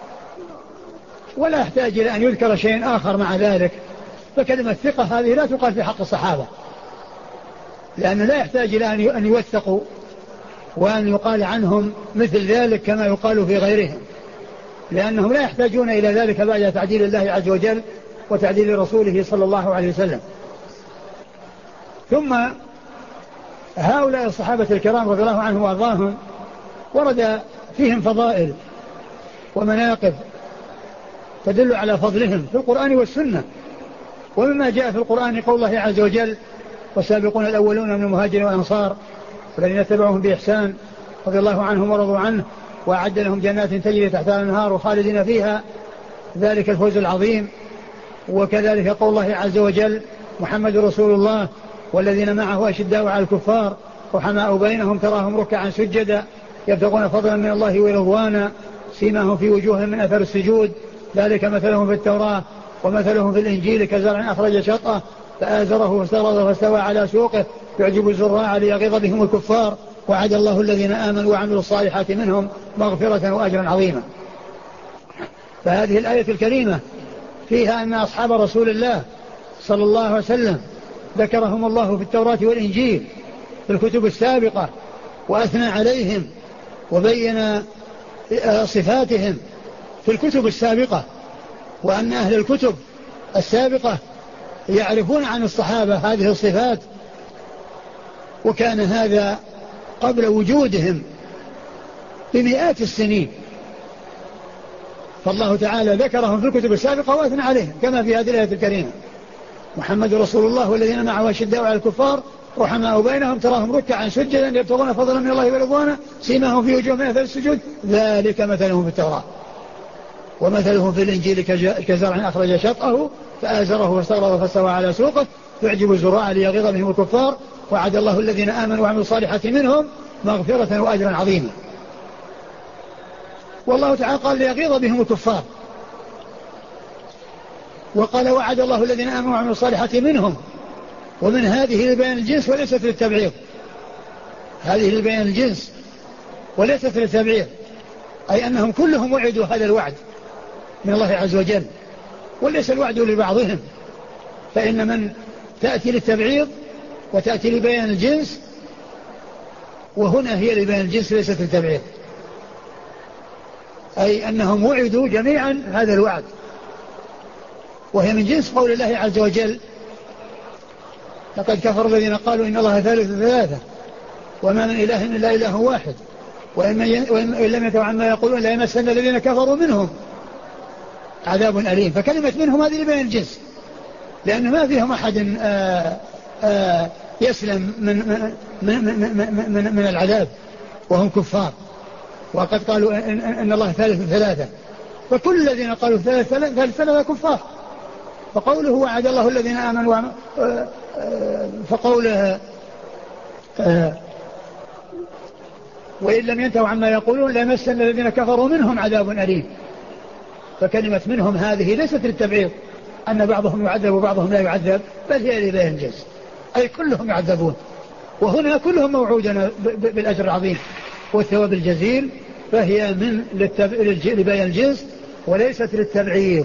[SPEAKER 2] ولا يحتاج إلى أن يذكر شيء آخر مع ذلك. فكلمة ثقة هذه لا تقال في حق الصحابة، لأنه لا يحتاج إلى أن يوثقوا وأن يقال عنهم مثل ذلك كما يقال في غيرهم، لأنهم لا يحتاجون إلى ذلك بعد تعديل الله عز وجل وتعديل رسوله صلى الله عليه وسلم. ثم هؤلاء الصحابة الكرام رضي الله عنهم وأرضاهم ورد فيهم فضائل ومناقب تدل على فضلهم في القرآن والسنة. ومما جاء في القرآن قول الله عز وجل: والسابقون الأولون من المهاجرين والأنصار والذين اتبعوهم بإحسان رضي الله عنهم ورضوا عنه وأعد لهم جنات تجري تحتها الأنهار وخالدين فيها ذلك الفوز العظيم. وكذلك قول الله عز وجل: محمد رسول الله والذين معه أشداء على الكفار رحماء بينهم تراهم ركعا سجدا يبتغون فضلا من الله ورضوانا سيماهم في وجوههم من أثر السجود ذلك مثلهم في التوراة ومثلهم في الإنجيل كزرع أخرج شطأه فآزره فاستغلظ فاستوى على سوقه يعجب الزراع ليغيظ بهم الكفار وعد الله الذين آمنوا وعملوا الصالحات منهم مغفرة وأجرا عظيما. فهذه الآية الكريمة فيها أن أصحاب رسول الله صلى الله عليه وسلم ذكرهم الله في التوراة والإنجيل في الكتب السابقة وأثنى عليهم وبين صفاتهم في الكتب السابقة، وأن أهل الكتب السابقة يعرفون عن الصحابة هذه الصفات، وكان هذا قبل وجودهم بمئات السنين، فالله تعالى ذكرهم في الكتب السابقة وأثنى عليهم كما في هذه الآية الكريمة: محمد رسول الله والذين معه أشداء على الكفار رحماء بينهم تراهم ركعا سجدا يبتغون فضلا من الله ورضوانه سيماهم في وجوههم من أثر السجود ذلك مثلهم في التوراة. ومثلهم في الإنجيل كزرع أخرج شطأه فآزره واستغلظ فاستوى على سوقه يعجب الزراع ليغيظ بهم الكفار وعد الله الذين آمنوا وعملوا الصالحات منهم مغفرة وأجرا عظيما. والله تعالى قال ليغيظ بهم الكفار، وقال وعد الله الذين آمنوا وعملوا الصالحات منهم، ومن هذه لبيان الجنس وليست للتبعيض، هذه لبيان الجنس وليست للتبعيض، أي أنهم كلهم وعدوا هذا الوعد من الله عز وجل، وليس الوعد لبعضهم، فإن من تأتي للتبعيض وتأتي لبيان الجنس، وهنا هي لبيان الجنس ليست للتبعيض، أي أنهم وعدوا جميعا هذا الوعد، وهي من جنس قول الله عز وجل لقد كفر الذين قالوا إن الله ثالث ثلاثة وما من إله إلا إله واحد وإن لم ينتهوا عما يقولون لا يمسن الذين كفروا منهم عذاب أليم. فكلمة منهم هذه لبيان الجنس، لأن ما فيهم أحد آآ آآ يسلم من, من, من, من, من العذاب وهم كفار، وقد قالوا إن, إن الله ثالث ثلاثة، فكل الذين قالوا ثالث ثلاثة كفار. فقوله وعد الله الذين آمنوا فقوله وإن لم ينتهوا عما يقولون لا يمسن الذين كفروا منهم عذاب أليم. فكلمة منهم هذه ليست للتبعيض أن بعضهم يعذب وبعضهم لا يعذب، بل هي لبيان الجنس، أي كلهم يعذبون، وهنا كلهم موعودون بالأجر العظيم والثواب الجزيل، فهي من لبيان الجنس وليست للتبعيض.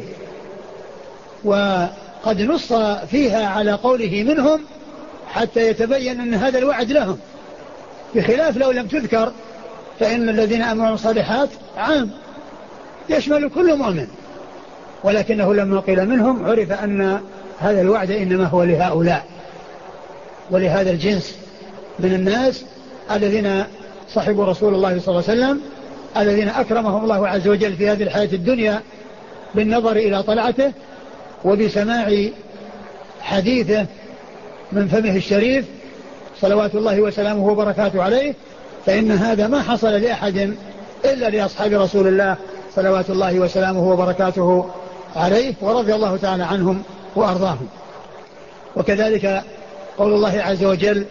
[SPEAKER 2] وقد نص فيها على قوله منهم حتى يتبين أن هذا الوعد لهم، بخلاف لو لم تذكر فإن الذين آمنوا الصالحات عام يشمل كل مؤمن، ولكنه لما قيل منهم عرف أن هذا الوعد إنما هو لهؤلاء ولهذا الجنس من الناس الذين صحبوا رسول الله صلى الله عليه وسلم، الذين أكرمهم الله عز وجل في هذه الحياة الدنيا بالنظر إلى طلعته وبسماع حديثه من فمه الشريف صلوات الله وسلامه وبركاته عليه، فإن هذا ما حصل لأحد إلا لأصحاب رسول الله صلوات الله وسلامه وبركاته عليه، ورضي الله تعالى عنهم وأرضاهم. وكذلك قول الله عز وجل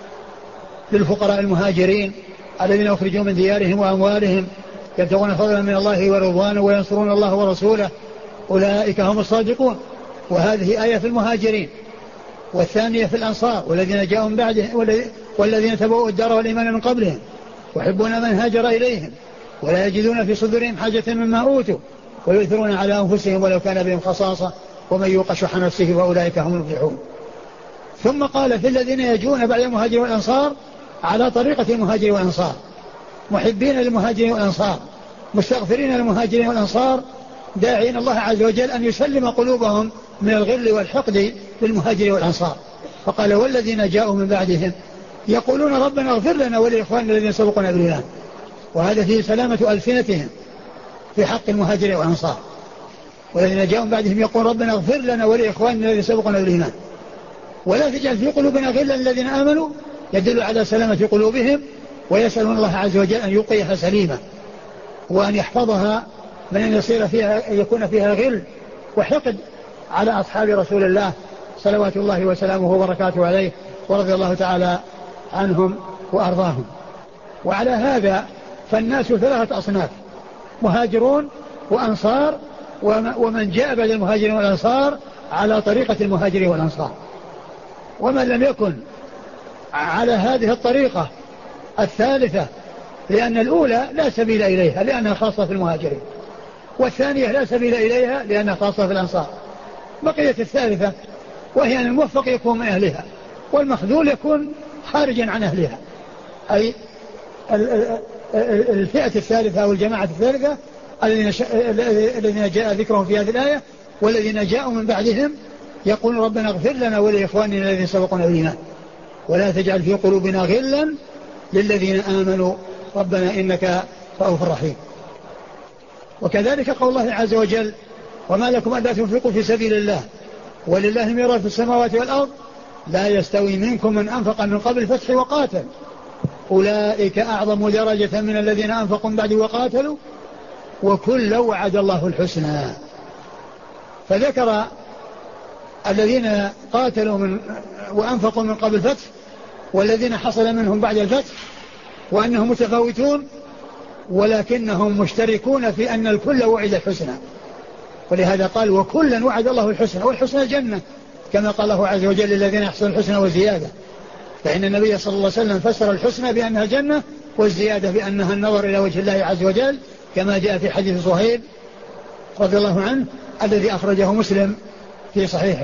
[SPEAKER 2] للفقراء المهاجرين الذين أخرجوا من ديارهم وأموالهم يبتغون فضلا من الله ورضوانه وينصرون الله ورسوله أولئك هم الصادقون. وهذه آية في المهاجرين، والثانية في الأنصار والذين جاءوا من بعدهم والذين تبوؤوا الدار والإيمان من قبلهم ويحبون من هاجر إليهم ولا يجدون في صدورهم حاجة مما أوتوا ويؤثرون على أنفسهم ولو كان بهم خصاصة ومن يوق شح نفسه فأولئك هم المفلحون. ثم قال في الذين يجون بعد المهاجر والأنصار على طريقة المهاجر والأنصار، محبين للمهاجرين والأنصار، مستغفرين للمهاجرين والأنصار، داعين الله عز وجل أن يسلم قلوبهم من الغل والحقد للمهاجرين والأنصار. فقال والذين جاءوا من بعدهم يقولون ربنا اغفر لنا ولإخواننا الذين سبقونا بالإيمان، وهذا فيه سلامة ألسنتهم في حق المهاجرين والأنصار. والذين جاءوا من بعدهم يقول ربنا اغفر لنا ولإخواننا الذين سبقونا بالإيمان ولا تجعل في قلوبنا غلا للذين آمنوا، يدل على سلامة قلوبهم، ويسألون الله عز وجل أن يقيها سليمة وأن يحفظها من أن يصير فيها يكون فيها غل وحقد على أصحاب رسول الله صلوات الله وسلامه وبركاته عليه، ورضي الله تعالى عنهم وأرضاهم. وعلى هذا فالناس ثلاثة أصناف، مهاجرون وأنصار ومن جاء بعد المهاجرين والأنصار على طريقة المهاجرين والأنصار. ومن لم يكن على هذه الطريقة الثالثة، لأن الأولى لا سبيل إليها لأنها خاصة في المهاجرين، والثانية لا سبيل إليها لأنها خاصة في الأنصار، بقيت الثالثة وهي أن الموفق يكون من أهلها والمخذول يكون خارجا عن أهلها، أي الفئة الثالثة أو الجماعة الثالثة الذين جاء ذكرهم في هذه الآية والذين جاءوا من بعدهم يقول ربنا اغفر لنا ولإخواننا الذين سبقونا بالإيمان ولا تجعل في قلوبنا غلا للذين آمنوا ربنا إنك رؤوف رحيم. وكذلك قول الله عز وجل وما لكم ألا تنفقوا في سبيل الله ولله ميراث السماوات والأرض لا يستوي منكم من أنفق من قبل الفتح وقاتل أولئك أعظم درجة من الذين أنفقوا بعد وقاتلوا وكلا وعد الله الحسنى. فذكر الذين قاتلوا من وأنفقوا من قبل الفتح والذين حصل منهم بعد الفتح وأنهم متفاوتون، ولكنهم مشتركون في أن الكل وعد الحسنى. ولهذا قال وكلا وعد الله الحسنى، والحسنى الجنة كما قال الله عز وجل الذين يحصل الحسنى وزيادة. فإن النبي صلى الله عليه وسلم فسر الحسنى بأنها الجنة والزيادة بأنها النظر إلى وجه الله عز وجل، كما جاء في حديث صهيب رضي الله عنه الذي أخرجه مسلم في صحيحه.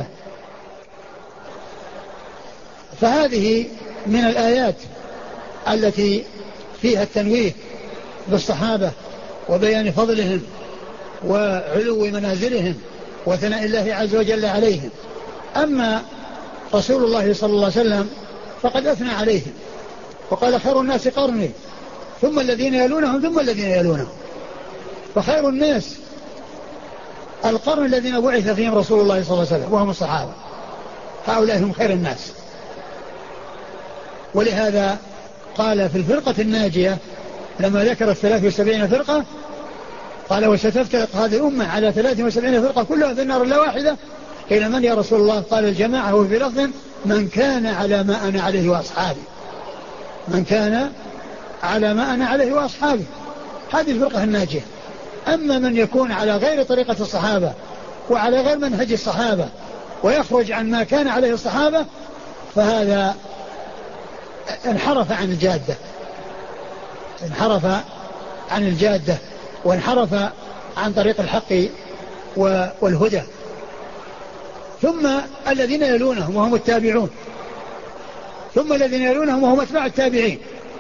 [SPEAKER 2] فهذه من الآيات التي فيها التنويه بالصحابة وبيان فضلهم وعلو منازلهم وثناء الله عز وجل عليهم. أما رسول الله صلى الله عليه وسلم فقد أثنى عليهم وقال خير الناس قرني ثم الذين يلونهم ثم الذين يلونهم. فخير الناس القرن الذين بعث فيهم رسول الله صلى الله عليه وسلم وهم الصحابة، هؤلاء هم خير الناس. ولهذا قال في الفرقة الناجية لما ذكر الثلاث وسبعين فرقة قال وستفترق هذه الأمة على ثلاث وسبعين فرقة كلها في النار إلا واحدة، قيل من يا رسول الله؟ قال الجماعة. وفي لفظ من كان على ما أنا عليه وأصحابي، من كان على ما أنا عليه وأصحابي، هذه الفرقة الناجية. أما من يكون على غير طريقة الصحابة وعلى غير منهج الصحابة ويخرج عن ما كان عليه الصحابة فهذا انحرف عن الجادة، انحرف عن الجادة وانحرف عن طريق الحق والهدى. ثم الذين يلونهم وهم التابعون، ثم الذين يلونهم وهم أتباع التابعين،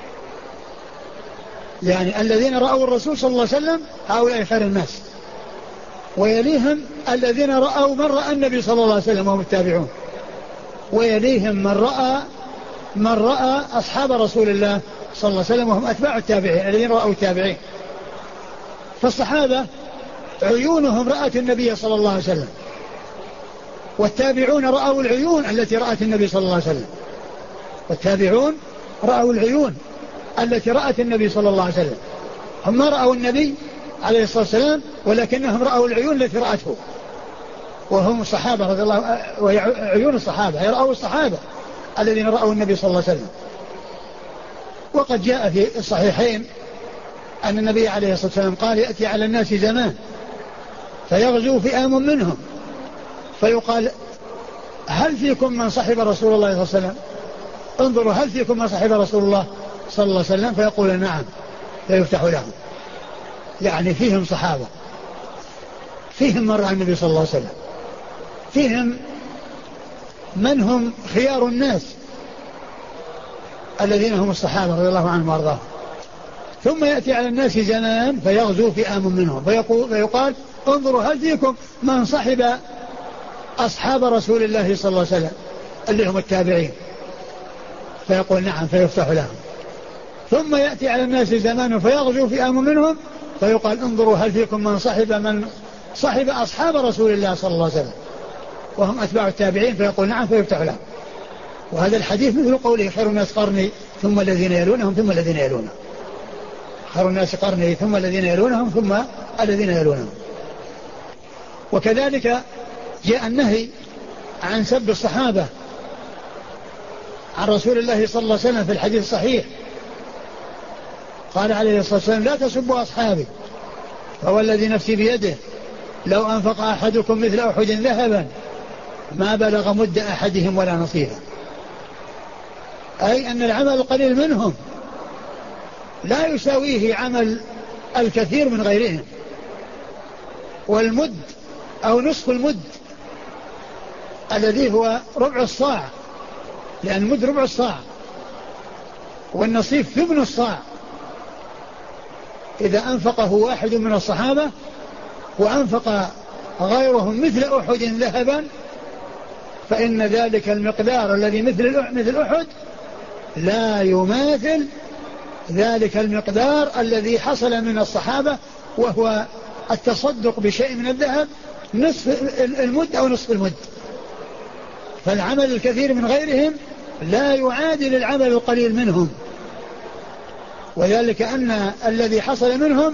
[SPEAKER 2] يعني الذين رأوا الرسول صلى الله عليه وسلم هؤلاء خير الناس، ويليهم الذين رأوا من رأى النبي صلى الله عليه وسلم وهم التابعون، ويليهم من رأى من رأى أصحاب رسول الله صلى الله عليه وسلم وهم أتباع التابعين الذين رأوا التابعين. فالصحابة عيونهم رأت النبي صلى الله عليه وسلم، والتابعون رأوا العيون التي رأت النبي صلى الله عليه وسلم، والتابعون رأوا العيون التي رأت النبي صلى الله عليه وسلم. هم ما رأوا النبي عليه الصلاة والسلام ولكنهم رأوا العيون التي رأته، وهم الصحابة رضي الله، وهي عيون الصحابة، هي رأوا الصحابة الذين رأوا النبي صلى الله عليه وسلم. وقد جاء في الصحيحين أن النبي عليه الصلاة والسلام قال يأتي على الناس زمان فيغزو فئام منهم فيقال هل فيكم من صحب رسول الله صلى الله عليه وسلم؟ انظروا هل فيكم من صحب رسول الله صلى الله عليه وسلم؟ فيقول نعم، فيفتح لهم، يعني فيهم صحابة، فيهم من رأى النبي صلى الله عليه وسلم، فيهم من هم خيار الناس الذين هم الصحابة رضي الله عنهم وارضاهم. ثم يأتي على الناس زمان فيغزو فئام منهم فيقول فيقال انظروا هل فيكم من صحب أصحاب رسول الله صلى الله عليه وسلم اللي هم التابعين؟ فيقول نعم، فيفتح لهم. ثم يأتي على الناس زمان فيغزو فئام منهم فيقال انظروا هل فيكم من صحب من صحب أصحاب رسول الله صلى الله عليه وسلم وهم أتباع التابعين؟ فيقول نعم، فيفتح لهم. وهذا الحديث مثل قوله خير الناس قرني ثم الذين يلونهم ثم الذين يلونهم، خير الناس قرني ثم الذين يلونهم ثم الذين يلونهم. وكذلك جاء النهي عن سب الصحابة عن رسول الله صلى الله عليه وسلم في الحديث الصحيح، قال عليه الصلاة والسلام لا تسبوا أصحابي فهو الذي نفسي بيده لو أنفق أحدكم مثل أحد ذهبا ما بلغ مد أحدهم ولا نصيفا. أي أن العمل القليل منهم لا يساويه عمل الكثير من غيرهم. والمد أو نصف المد الذي هو ربع الصاع، لأن المد ربع الصاع والنصيف ثمن الصاع، إذا أنفقه واحد من الصحابة وأنفق غيرهم مثل أحد ذهبا فإن ذلك المقدار الذي مثل مثل أحد لا يماثل ذلك المقدار الذي حصل من الصحابة، وهو التصدق بشيء من الذهب نصف المد أو نصف المد. فالعمل الكثير من غيرهم لا يعادل العمل القليل منهم، وذلك أن الذي حصل منهم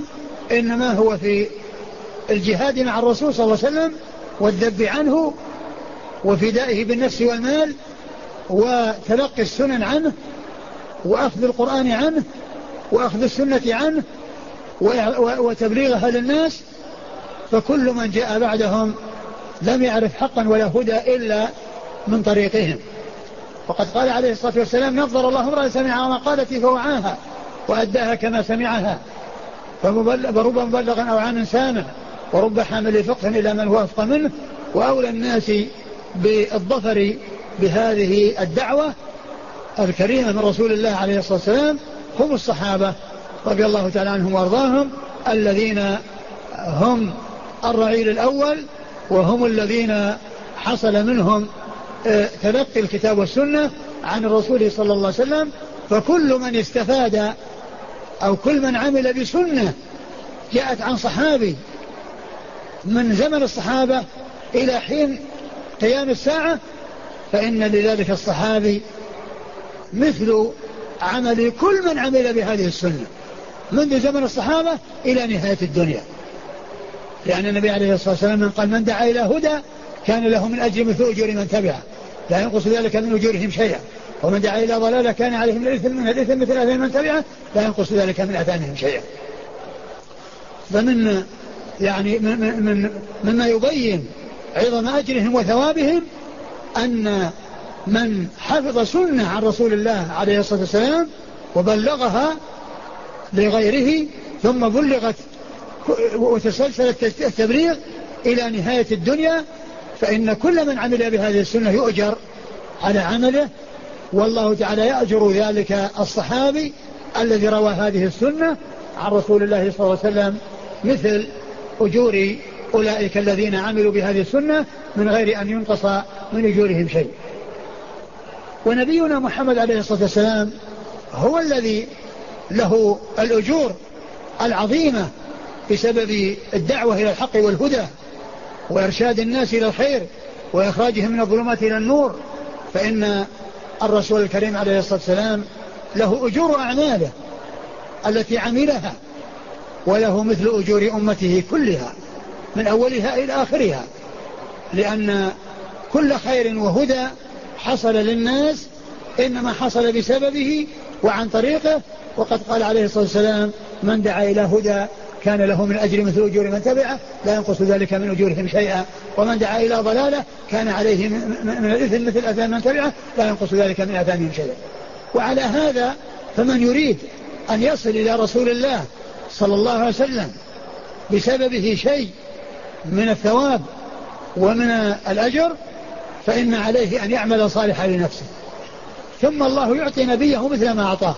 [SPEAKER 2] إنما هو في الجهاد مع الرسول صلى الله عليه وسلم والذب عنه وفدائه بالنفس والمال وتلقي السنن عنه وأخذ القرآن عنه وأخذ السنة عنه وتبليغها للناس. فكل من جاء بعدهم لم يعرف حقا ولا هدى إلا من طريقهم. وقد قال عليه الصلاة والسلام: نظر الله امرأ سمع مقالتي فوعاها وأداها كما سمعها، فرب مبلغ أو عام سامع ورب حامل فقه إلى من هو أفقه منه. وأولى الناس بالظفر بهذه الدعوة الكريمة من رسول الله عليه الصلاة والسلام هم الصحابة رضي الله تعالى عنهم وارضاهم، الذين هم الرعيل الأول، وهم الذين حصل منهم تلقي الكتاب والسنة عن الرسول صلى الله عليه وسلم. فكل من استفاد أو كل من عمل بسنة جاءت عن صحابي من زمن الصحابة إلى حين قيام الساعة فإن لذلك الصحابي مثل عمل كل من عمل بهذه السنة منذ زمن الصحابة إلى نهاية الدنيا. لأن النبي عليه الصلاة والسلام قال: من دعا إلى هدى كان له من أجر مثل أجور من تبعه لا ينقص ذلك من أجورهم شيئا، ومن دعا إلى ضلالة كان عليه من الإثم من الإثم مثل أثم من تبعه لا ينقص ذلك من أثامهم شيئا. فمن يعني من من مما يبين عظم أجرهم وثوابهم أن من حفظ سنة عن رسول الله عليه الصلاة والسلام وبلغها لغيره ثم بلغت وتسلسلت التبليغ إلى نهاية الدنيا فإن كل من عمل بهذه السنة يؤجر على عمله، والله تعالى يأجر ذلك الصحابي الذي روى هذه السنة عن رسول الله صلى الله عليه وسلم مثل أجور أولئك الذين عملوا بهذه السنة من غير أن ينقص من أجورهم شيء. ونبينا محمد عليه الصلاة والسلام هو الذي له الأجور العظيمة بسبب الدعوة إلى الحق والهدى وإرشاد الناس إلى الخير وإخراجهم من الظلمات إلى النور. فإن الرسول الكريم عليه الصلاة والسلام له أجور أعماله التي عملها وله مثل أجور أمته كلها من أولها إلى آخرها، لأن كل خير وهدى حصل للناس إنما حصل بسببه وعن طريقه. وقد قال عليه الصلاة والسلام: من دعا إلى هدى كان له من أجر مثل أجور من تبعه لا ينقص ذلك من أجورهم شيئا، ومن دعا إلى ضلالة كان عليه من الإثم مثل أثام من تبعه لا ينقص ذلك من أثامهم شيئا. وعلى هذا فمن يريد أن يصل إلى رسول الله صلى الله عليه وسلم بسببه شيء من الثواب ومن الأجر فإن عليه أن يعمل صالحا لنفسه، ثم الله يعطي نبيه مثل ما أعطاه،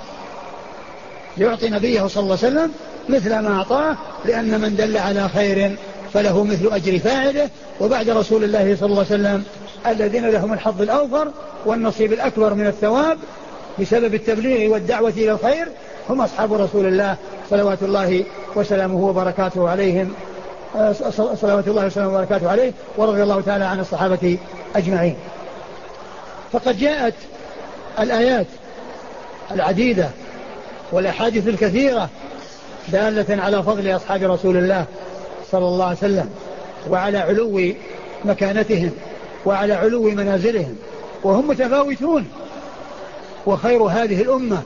[SPEAKER 2] يعطي نبيه صلى الله عليه وسلم مثل ما أعطاه، لأن من دل على خير فله مثل أجر فاعله. وبعد رسول الله صلى الله عليه وسلم الذين لهم الحظ الأوفر والنصيب الأكبر من الثواب بسبب التبليغ والدعوة إلى الخير هم أصحاب رسول الله صلوات الله وسلامه وبركاته عليهم، صلوات الله وسلامه وبركاته عليه، ورضي الله تعالى عن الصحابة أجمعين. فقد جاءت الآيات العديدة والأحاديث الكثيرة دالة على فضل أصحاب رسول الله صلى الله عليه وسلم وعلى علو مكانتهم وعلى علو منازلهم، وهم متفاوتون. وخير هذه الأمة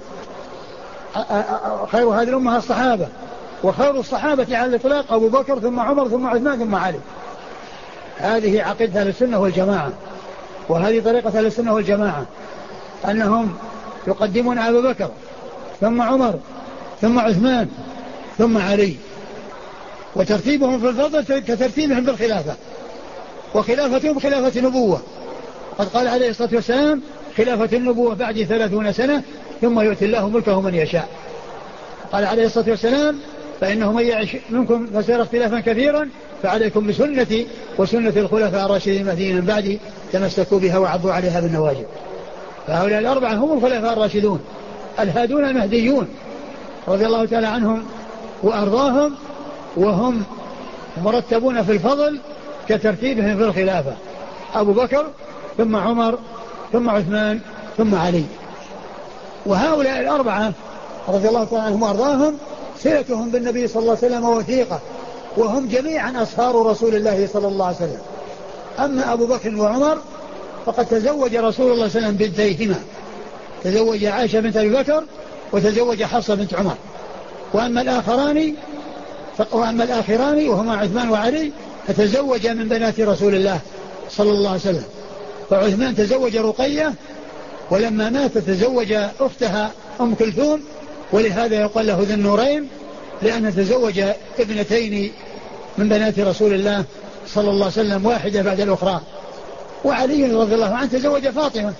[SPEAKER 2] خير هذه الأمة الصحابة، وخير الصحابة على الإطلاق أبو بكر ثم عمر ثم عثمان ثم علي. هذه عقيدة أهل السنة والجماعة، وهذه طريقة أهل السنة والجماعة، أنهم يقدمون أبو بكر ثم عمر ثم عثمان ثم علي، وترتيبهم في الفضل كترتيبهم بالخلافة، وخلافتهم خلافة نبوة. قد قال عليه الصلاة والسلام: خلافة النبوة بعد ثلاثون سنة ثم يؤتي الله ملكه من يشاء. قال عليه الصلاة والسلام: فإنه من يعش منكم فسيرى اختلافا كثيرا فعليكم بسنتي وسنة الخلفاء الراشدين المهديين من بعدي تمسكوا بها وعضوا عليها بالنواجذ. فهؤلاء الأربعة هم الخلفاء الراشدون الهادون المهديون رضي الله تعالى عنهم وأرضاهم، وهم مرتبون في الفضل كترتيبهم في الخلافة: أبو بكر ثم عمر ثم عثمان ثم علي. وهؤلاء الأربعة رضي الله تعالى عنهم وأرضاهم صلتهم بالنبي صلى الله عليه وسلم وثيقة، وهم جميعا أصهار رسول الله صلى الله عليه وسلم. أما أبو بكر وعمر فقد تزوج رسول الله صلى الله عليه وسلم بنتيهما، تزوج عائشة بنت أبي بكر وتزوج حفصة بنت عمر. وأما الآخران وأما الآخران وهما عثمان وعلي فتزوج من بنات رسول الله صلى الله عليه وسلم. فعثمان تزوج رقية، ولما مات تزوج أختها أم كلثوم، ولهذا يقال له ذو النورين، لأن تزوج ابنتين من بنات رسول الله صلى الله عليه وسلم واحدة بعد الأخرى. وعلي رضي الله عنه تزوج فاطمة.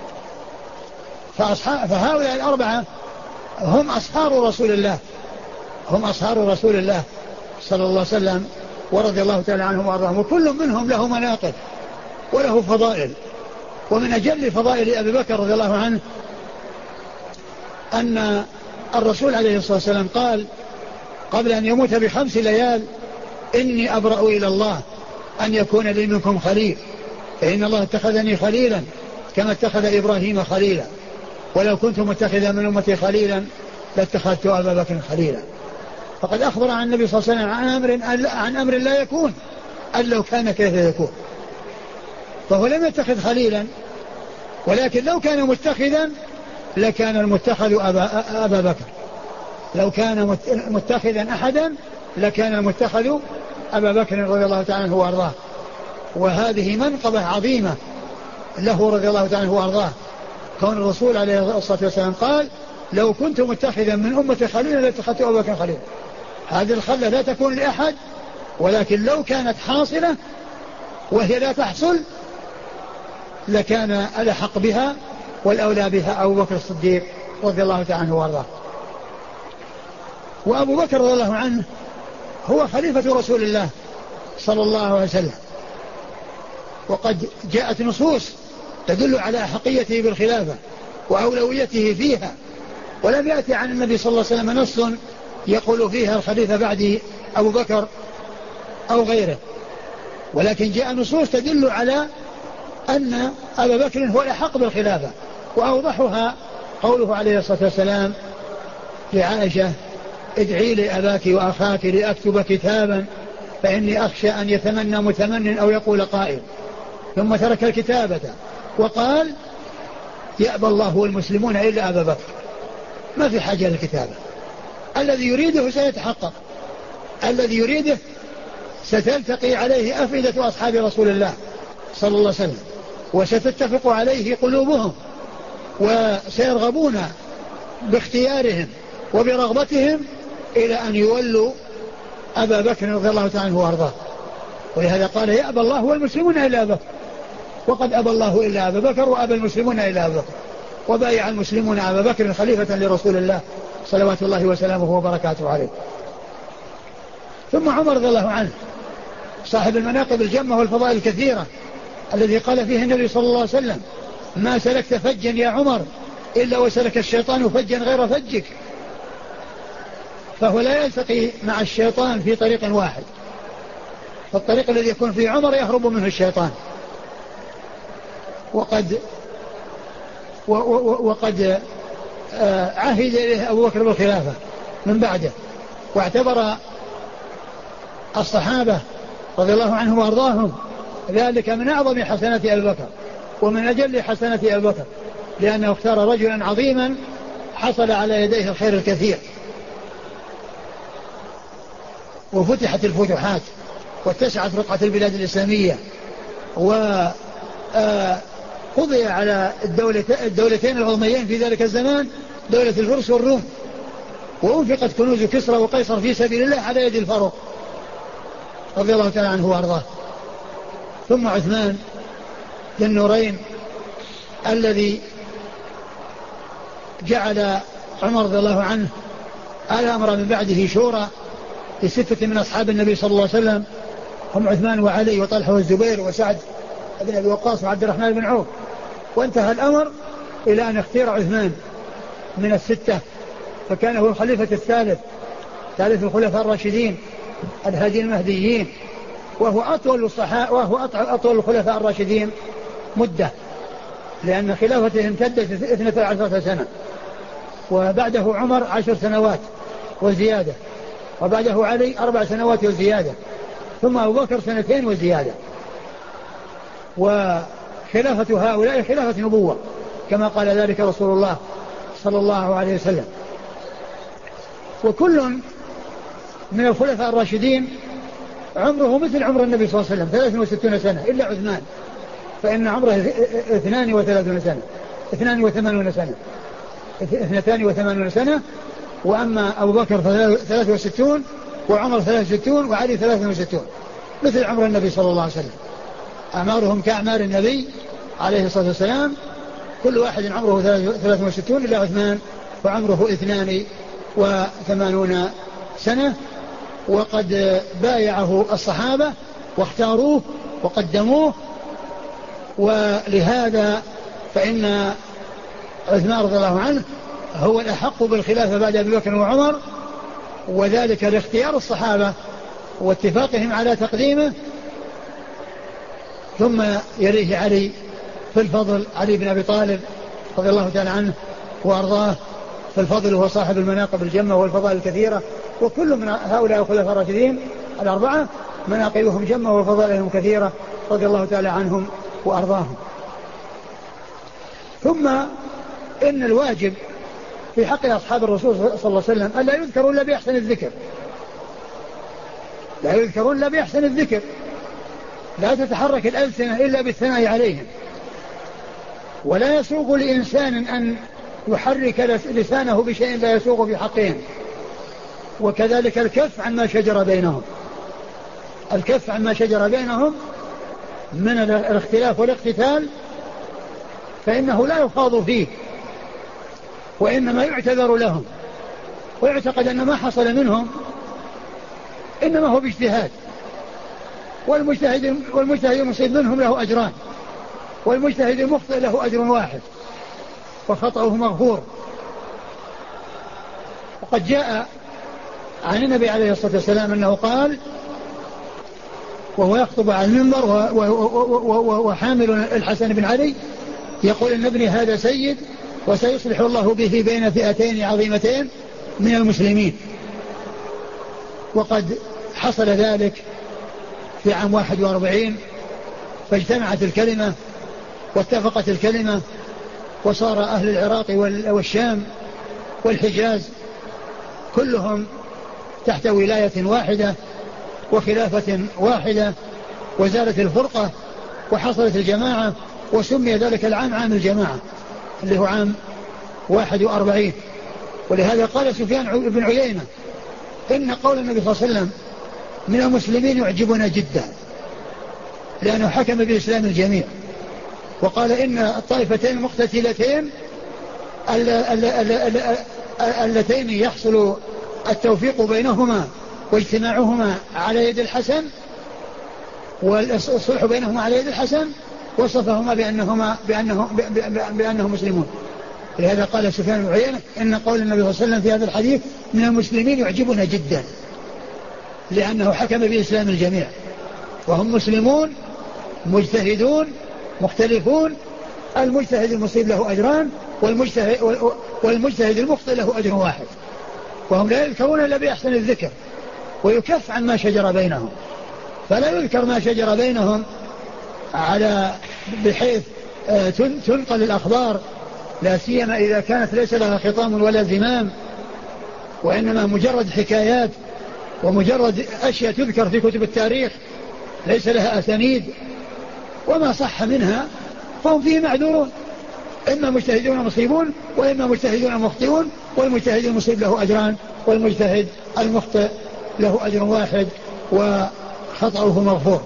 [SPEAKER 2] فهؤلاء الأربعة هم أصهار رسول الله هم أصهار رسول الله صلى الله عليه وسلم ورضي الله تعالى عنهم وأرضاهم. وكل منهم له مناقب وله فضائل. ومن أجل فضائل أبي بكر رضي الله عنه أن الرسول عليه الصلاة والسلام قال قبل أن يموت بخمس ليال: إني أبرأ إلى الله أن يكون لي منكم خليل، فإن الله اتخذني خليلا كما اتخذ إبراهيم خليلا، ولو كنت متخذا من أمتي خليلا لاتخذت أبا بكر خليلا. فقد أخبر عن النبي صلى الله عليه وسلم عن أمر, عن أمر لا يكون أن لو كان كيف يكون. فهو لم يتخذ خليلا، ولكن لو كان متخذا لكان المتخذ أبا, أبا بكر. لو كان متخذا أحدا لكان المتخذ أبا بكر رضي الله تعالى عنه وأرضاه. وهذه منقبة عظيمة له رضي الله تعالى عنه وأرضاه، كون الرسول عليه الصلاة والسلام قال: لو كنت متخذا من أمتي خليلا لاتخذت أبا بكر خليلا. هذه الخلة لا تكون لأحد، ولكن لو كانت حاصلة وهي لا تحصل لكان الأحق بها والأولى بها أبو بكر الصديق رضي الله تعالى عنه وأرضاه. وأبو بكر رضي الله عنه هو خليفة رسول الله صلى الله عليه وسلم، وقد جاءت نصوص تدل على أحقيته بالخلافة وأولويته فيها، ولم يأتي عن النبي صلى الله عليه وسلم نص يقول فيها الخليفة بعد أبو بكر أو غيره، ولكن جاء نصوص تدل على أن أبا بكر هو الأحق بالخلافة. وأوضحها قوله عليه الصلاة والسلام لعائشة: ادعي لي أباك وأخاك لأكتب كتابا فإني أخشى أن يتمنى متمن أو يقول قائل. ثم ترك الكتابة وقال: يأبى الله والمسلمون إلا أبا بكر. ما في حاجة للكتابة، الذي يريده سيتحقق، الذي يريده ستلتقي عليه أفئدة أصحاب رسول الله صلى الله عليه وسلم، وستتفق عليه قلوبهم، وسيرغبون باختيارهم وبرغبتهم إلى أن يولوا أبا بكر رضي الله تعالى عنه وأرضاه. ولهذا قال: يأبى الله والمسلمون إلا أبا بكر. وقد أبى الله إلا أبا بكر وأبى المسلمون إلا أبا بكر، وبايع المسلمون أبا بكر خليفة لرسول الله صلوات الله وسلامه وبركاته عليه. ثم عمر رضي الله عنه صاحب المناقب الجمة والفضائل الكثيرة، الذي قال فيه النبي صلى الله عليه وسلم: ما سلكت فجا يا عمر إلا وسلك الشيطان فجا غير فجك. فهو لا يلتقي مع الشيطان في طريق واحد، فالطريق الذي يكون فيه عمر يهرب منه الشيطان. وقد وقد عهد إليه أبو بكر بالخلافة من بعده، واعتبر الصحابة رضي الله عنهم وأرضاهم ذلك من أعظم حسنات أبي بكر ومن أجل حسنات أبي بكر، لأنه اختار رجلا عظيما حصل على يديه الخير الكثير، وفتحت الفتوحات واتسعت رقعة البلاد الإسلامية، وقضي على الدولتين العظميين في ذلك الزمان، دولة الفرس والروم، وأنفقت كنوز كسرى وقيصر في سبيل الله على يد الفاروق رضي الله تعالى عنه وأرضاه. ثم عثمان ذو النورين الذي جعل عمر رضي الله عنه الأمر من بعده شورى لستة من أصحاب النبي صلى الله عليه وسلم، هم عثمان وعلي وطلحة والزبير وسعد بن أبي وقاص وعبد الرحمن بن عوف. وانتهى الأمر إلى أن اختير عثمان من الستة، فكان هو الخليفة الثالث ثالث الخلفاء الراشدين الهادي المهديين، وهو أطول الصحابة وهو أطول الخلفاء الراشدين مدة، لأن خلافته امتدت اثنتا عشرة سنة، وبعده عمر عشر سنوات، وزيادة، وبعده علي أربع سنوات وزيادة، ثم أبو بكر سنتين وزيادة. وخلافة هؤلاء خلافة نبوة كما قال ذلك رسول الله صلى الله عليه وسلم. وكل من الخلفاء الراشدين عمره مثل عمر النبي صلى الله عليه وسلم ثلاث وستون سنة إلا عثمان، فإن عمره اثنان وثلاثون سنة اثنان وثمانون سنة اثنتان وثمانون سنة. وأما أبو بكر ثلاث وستون وعمر ثلاث وستون وعلي ثلاث وستون مثل عمر النبي صلى الله عليه وسلم. أعمارهم كأعمار النبي عليه الصلاة والسلام، كل واحد عمره ثلاث وستون إلا عثمان وعمره اثنان وثمانون سنة. وقد بايعه الصحابة واختاروه وقدموه، ولهذا فإن عثمان رضي الله عنه هو الأحق بالخلافة بعد أبي بكر وعمر، وذلك لاختيار الصحابة واتفاقهم على تقديمه. ثم يليه علي في الفضل، علي بن أبي طالب رضي الله تعالى عنه وأرضاه في الفضل، وهو صاحب المناقب الجمة والفضائل الكثيرة. وكل من هؤلاء الخلفاء الراشدين الأربعة مناقبهم جمة وفضائلهم كثيرة رضي الله تعالى عنهم وأرضاهم. ثم إن الواجب في حق أصحاب الرسول صلى الله عليه وسلم ألا يذكرون إلا بأحسن الذكر، لا يذكرون إلا بأحسن الذكر، لا تتحرك الألسنة إلا بالثناء عليهم، ولا يسوغ لإنسان أن يحرك لسانه بشيء لا يسوغ في حقهم. وكذلك الكف عما شجر بينهم، الكف عما شجر بينهم من الاختلاف والاقتتال فإنه لا يخاض فيه، وإنما يعتذر لهم، ويعتقد أن ما حصل منهم إنما هو باجتهاد، والمجتهد والمجتهد المصيب منهم له أجران، والمجتهد المخطئ له أجر واحد وخطأه مغفور. وقد جاء عن النبي عليه الصلاة والسلام أنه قال وهو يخطب على المنبر وحامل الحسن بن علي يقول إن ابني هذا سيد وسيصلح الله به بين فئتين عظيمتين من المسلمين. وقد حصل ذلك في عام واحد واربعين، فاجتمعت الكلمة واتفقت الكلمة، وصار أهل العراق والشام والحجاز كلهم تحت ولاية واحدة وخلافة واحدة، وزالت الفرقة وحصلت الجماعة، وسمي ذلك العام عام الجماعة اللي هو عام واحد واربعين. ولهذا قال سفيان بن عيينة إن قول النبي صلى الله عليه وسلم من المسلمين يعجبنا جدا، لأنه حكم بالإسلام الجميع، وقال إن الطائفتين المقتتلتين اللتين يحصل التوفيق بينهما واجتماعهما على يد الحسن والصلح بينهما على يد الحسن، وصفهما بأنهما بأنهم, بأنهم مسلمون. لهذا قال سفيان بن عيينة إن قول النبي صلى الله عليه وسلم في هذا الحديث من المسلمين يعجبنا جدا، لأنه حكم بإسلام الجميع، وهم مسلمون مجتهدون مختلفون، المجتهد المصيب له أجران والمجتهد, والمجتهد المخطئ له أجر واحد، وهم لا يذكرون إلا بأحسن الذكر، ويكف عن ما شجر بينهم، فلا يذكر ما شجر بينهم على بحيث تنقل الأخبار، لا سيما إذا كانت ليس لها خطام ولا زمام، وإنما مجرد حكايات ومجرد أشياء تذكر في كتب التاريخ ليس لها أسانيد، وما صح منها فهم فيه معذورون، إما مجتهدون مصيبون وإما مجتهدون مخطئون، والمجتهد المصيب له أجران والمجتهد المخطئ له أجر واحد وخطأه مغفور.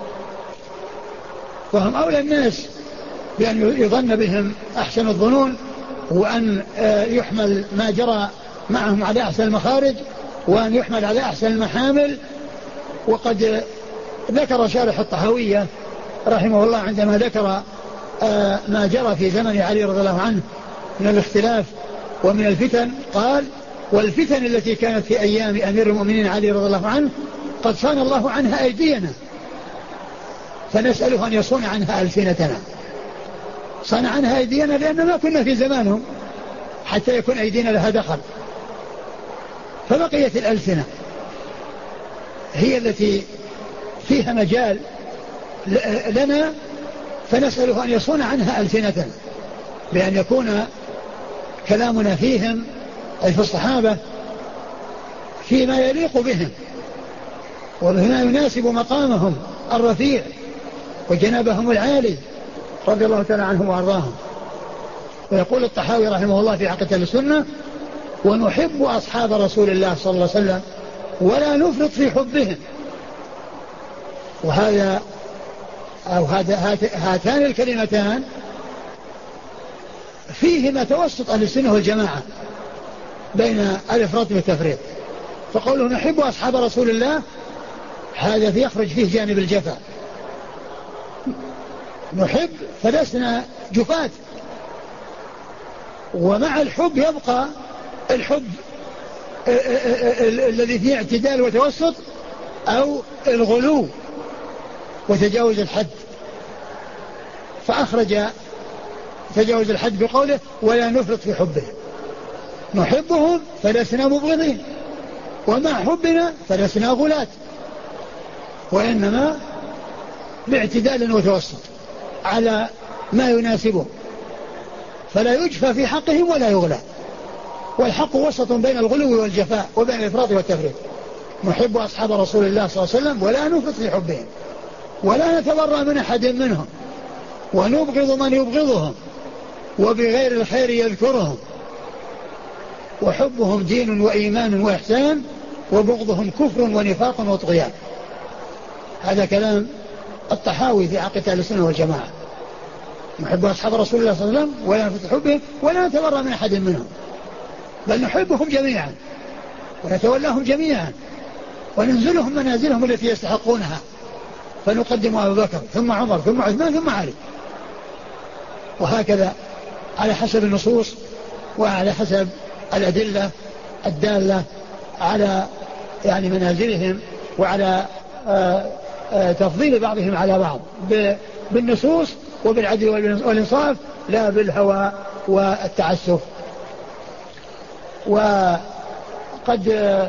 [SPEAKER 2] فهم أولى الناس بأن يظن بهم أحسن الظنون، وأن يحمل ما جرى معهم على أحسن المخارج، وأن يحمل على أحسن المحامل. وقد ذكر شارح الطحاوية رحمه الله عندما ذكر ما جرى في زمن علي رضي الله عنه من الاختلاف ومن الفتن، قال والفتن التي كانت في أيام أمير المؤمنين علي رضي الله عنه قد صان الله عنها أيدينا، فنسأله أن يصون عنها ألسنتنا. صان عنها أيدينا لأننا ما كنا في زمانهم حتى يكون أيدينا لها دخل، فبقيت الألسنة هي التي فيها مجال لنا، فنسأله أن يصون عنها ألسنة، بأن يكون كلامنا فيهم أي في الصحابة فيما يليق بهم وبما يناسب مقامهم الرفيع وجنابهم العالي رضي الله تعالى عنهم وأرضاهم. ويقول الطحاوي رحمه الله في عقيدة السنة: ونحب أصحاب رسول الله صلى الله عليه وسلم ولا نفرط في حبهم. وهذا أو هاتان الكلمتان فيهما توسط أهل السنة والجماعة بين الإفراط والتفريط. فقوله نحب أصحاب رسول الله هذا يخرج فيه جانب الجفا، نحب فلسنا جفاة، ومع الحب يبقى الحب الذي فيه اعتدال وتوسط أو الغلو وتجاوز الحد، فأخرج تجاوز الحد بقوله ولا نفرط في حبه. نحبهم فلسنا مبغضين، ومع حبنا فلسنا غلاة، وإنما باعتدال وتوسط على ما يناسبه، فلا يجفى في حقهم ولا يغلى، والحق وسط بين الغلو والجفاء وبين الإفراط والتفريط. نحب أصحاب رسول الله صلى الله عليه وسلم ولا نفرط في حبهم، ولا نتبرأ من أحد منهم، ونبغض من يبغضهم، وبغير الخير يذكرهم، وحبهم دين وإيمان وإحسان، وبغضهم كفر ونفاق وطغيان. هذا كلام الطحاوي في عقيدة السنة والجماعة. نحب أصحاب رسول الله صلى الله عليه وسلم ولا نفرط حبهم ولا نتبرأ من أحد منهم، بل نحبهم جميعا ونتولاهم جميعا وننزلهم منازلهم التي يستحقونها، فنقدم أبو بكر ثم عمر ثم عثمان ثم علي، وهكذا على حسب النصوص وعلى حسب الأدلة الدالة على يعني منازلهم وعلى آآ آآ تفضيل بعضهم على بعض بالنصوص وبالعدل والإنصاف، لا بالهوى والتعسف. وقد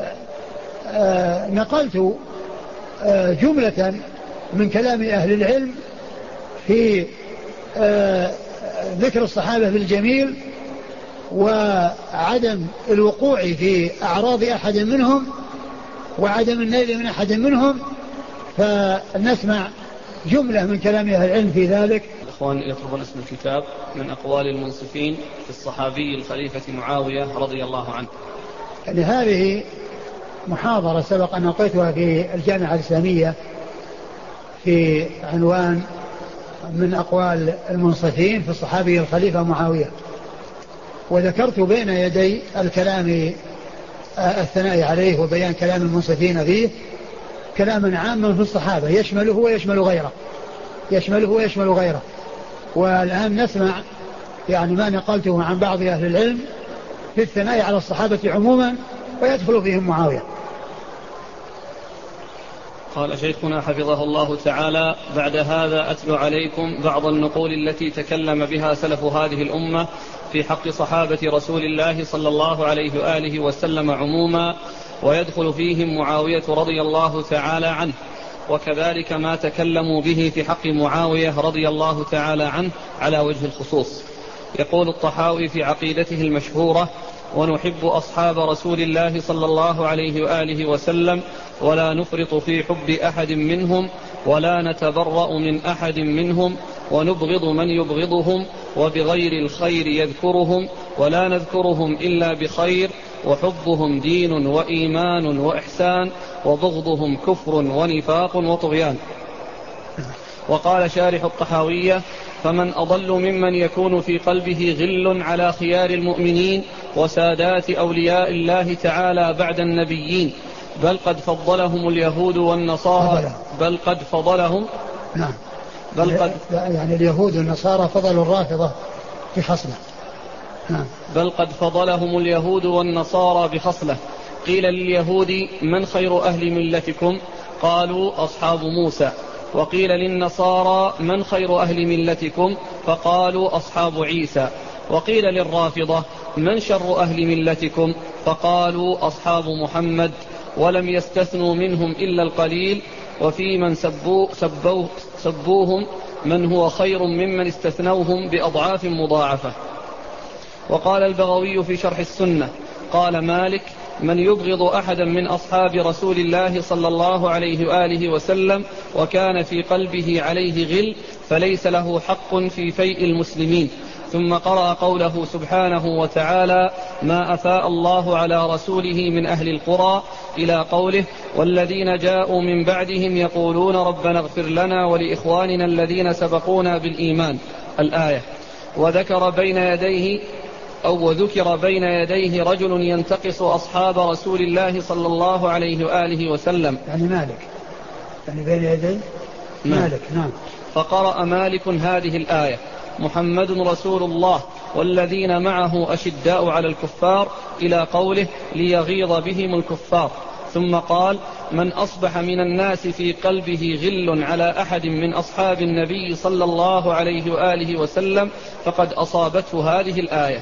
[SPEAKER 2] نقلت جملة من كلام أهل العلم في ذكر الصحابة بالجميل وعدم الوقوع في أعراض أحد منهم وعدم النيل من أحد منهم، فنسمع جملة من كلام أهل العلم في ذلك.
[SPEAKER 1] الإخوان يطلبون اسم الكتاب من أقوال المنصفين في الصحابي الخليفة معاوية رضي الله عنه.
[SPEAKER 2] يعني هذه محاضرة سبق أن ألقيتها في الجامعة الإسلامية في عنوان من أقوال المنصفين في الصحابي الخليفة معاوية، وذكرت بين يدي الكلام الثناء عليه وبيان كلام المنصفين فيه كلاما عاما في الصحابة يشمله ويشمل غيره يشمله ويشمل غيره. والآن نسمع يعني ما نقلته عن بعض أهل العلم في الثناء على الصحابة عموما ويدخل فيهم معاوية.
[SPEAKER 1] قال شيخنا حفظه الله تعالى: بعد هذا أتلو عليكم بعض النقول التي تكلم بها سلف هذه الأمة في حق صحابة رسول الله صلى الله عليه وآله وسلم عموما، ويدخل فيهم معاوية رضي الله تعالى عنه، وكذلك ما تكلموا به في حق معاوية رضي الله تعالى عنه على وجه الخصوص. يقول الطحاوي في عقيدته المشهورة: ونحب أصحاب رسول الله صلى الله عليه وآله وسلم ولا نفرط في حب أحد منهم ولا نتبرأ من أحد منهم، ونبغض من يبغضهم، وبغير الخير يذكرهم ولا نذكرهم إلا بخير، وحبهم دين وإيمان وإحسان، وبغضهم كفر ونفاق وطغيان. وقال شارح الطحاوية: فمن أضل ممن يكون في قلبه غل على خيار المؤمنين وسادات أولياء الله تعالى بعد النبيين، بل قد فضلهم اليهود والنصارى بل قد فضلهم
[SPEAKER 2] نعم
[SPEAKER 1] بل قد
[SPEAKER 2] يعني اليهود والنصارى فضلوا الرافضة بخصلة نعم
[SPEAKER 1] بل قد فضلهم اليهود والنصارى بخصلة. قيل لليهود: من خير أهل ملتكم؟ قالوا: أصحاب موسى. وقيل للنصارى: من خير أهل ملتكم؟ فقالوا: أصحاب عيسى. وقيل للرافضة: من شر أهل ملتكم؟ فقالوا أصحاب محمد، ولم يستثنوا منهم إلا القليل. وفي من سبوا سبوه سبوهم من هو خير ممن استثنوهم بأضعاف مضاعفة. وقال البغوي في شرح السنة قال مالك: من يبغض أحدا من أصحاب رسول الله صلى الله عليه وآله وسلم وكان في قلبه عليه غل فليس له حق في فيء المسلمين. ثم قرأ قوله سبحانه وتعالى: ما أفاء الله على رسوله من أهل القرى، إلى قوله: والذين جاءوا من بعدهم يقولون ربنا اغفر لنا ولإخواننا الذين سبقونا بالإيمان، الآية. وذكر بين يديه أو وذكر بين يديه رجل ينتقص أصحاب رسول الله صلى الله عليه وآله وسلم،
[SPEAKER 2] يعني مالك، يعني بين يديه مالك. نعم.
[SPEAKER 1] فقرأ مالك هذه الآية: محمد رسول الله والذين معه أشداء على الكفار، إلى قوله: ليغيظ بهم الكفار. ثم قال: من أصبح من الناس في قلبه غل على أحد من أصحاب النبي صلى الله عليه وآله وسلم فقد أصابته هذه الآية.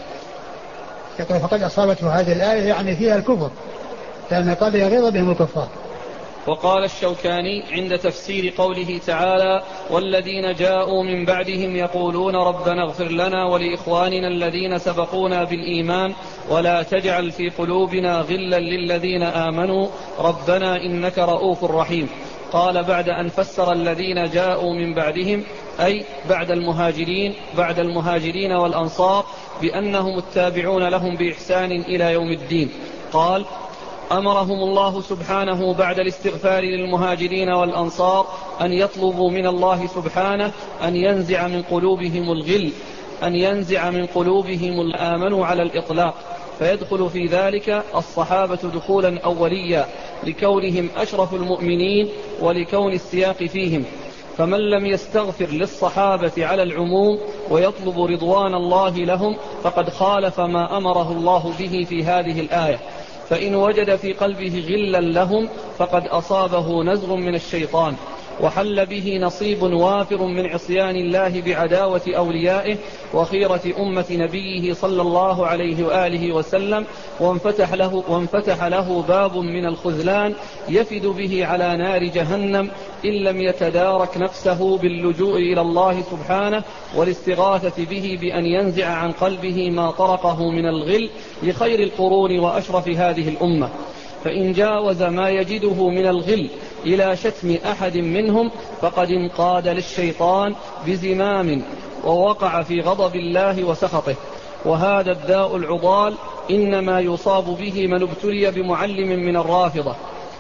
[SPEAKER 2] فقد أصابته هذه الآية يعني فيها الكفر، لأن قد يغيظ بهم الكفار.
[SPEAKER 1] وقال الشوكاني عند تفسير قوله تعالى: والذين جاءوا من بعدهم يقولون ربنا اغفر لنا ولإخواننا الذين سبقونا بالإيمان ولا تجعل في قلوبنا غلا للذين آمنوا ربنا إنك رؤوف رحيم. قال بعد أن فسر الذين جاءوا من بعدهم أي بعد المهاجرين بعد المهاجرين والأنصار بأنهم التابعون لهم بإحسان إلى يوم الدين، قال: أمرهم الله سبحانه بعد الاستغفار للمهاجرين والأنصار أن يطلبوا من الله سبحانه أن ينزع من قلوبهم الغل أن ينزع من قلوبهم الآمن على الإطلاق، فيدخل في ذلك الصحابة دخولا أوليا لكونهم أشرف المؤمنين ولكون السياق فيهم. فمن لم يستغفر للصحابة على العموم ويطلب رضوان الله لهم فقد خالف ما أمره الله به في هذه الآية. فإن وجد في قلبه غلا لهم فقد أصابه نزغ من الشيطان وحل به نصيب وافر من عصيان الله بعداوة أوليائه وخيرة أمة نبيه صلى الله عليه وآله وسلم، وانفتح له, وانفتح له باب من الخذلان يفد به على نار جهنم إن لم يتدارك نفسه باللجوء إلى الله سبحانه والاستغاثة به بأن ينزع عن قلبه ما طرقه من الغل لخير القرون وأشرف هذه الأمة. فإن جاوز ما يجده من الغل إلى شتم أحد منهم فقد انقاد للشيطان بزمام ووقع في غضب الله وسخطه. وهذا الداء العضال إنما يصاب به من ابتلي بمعلم من الرافضة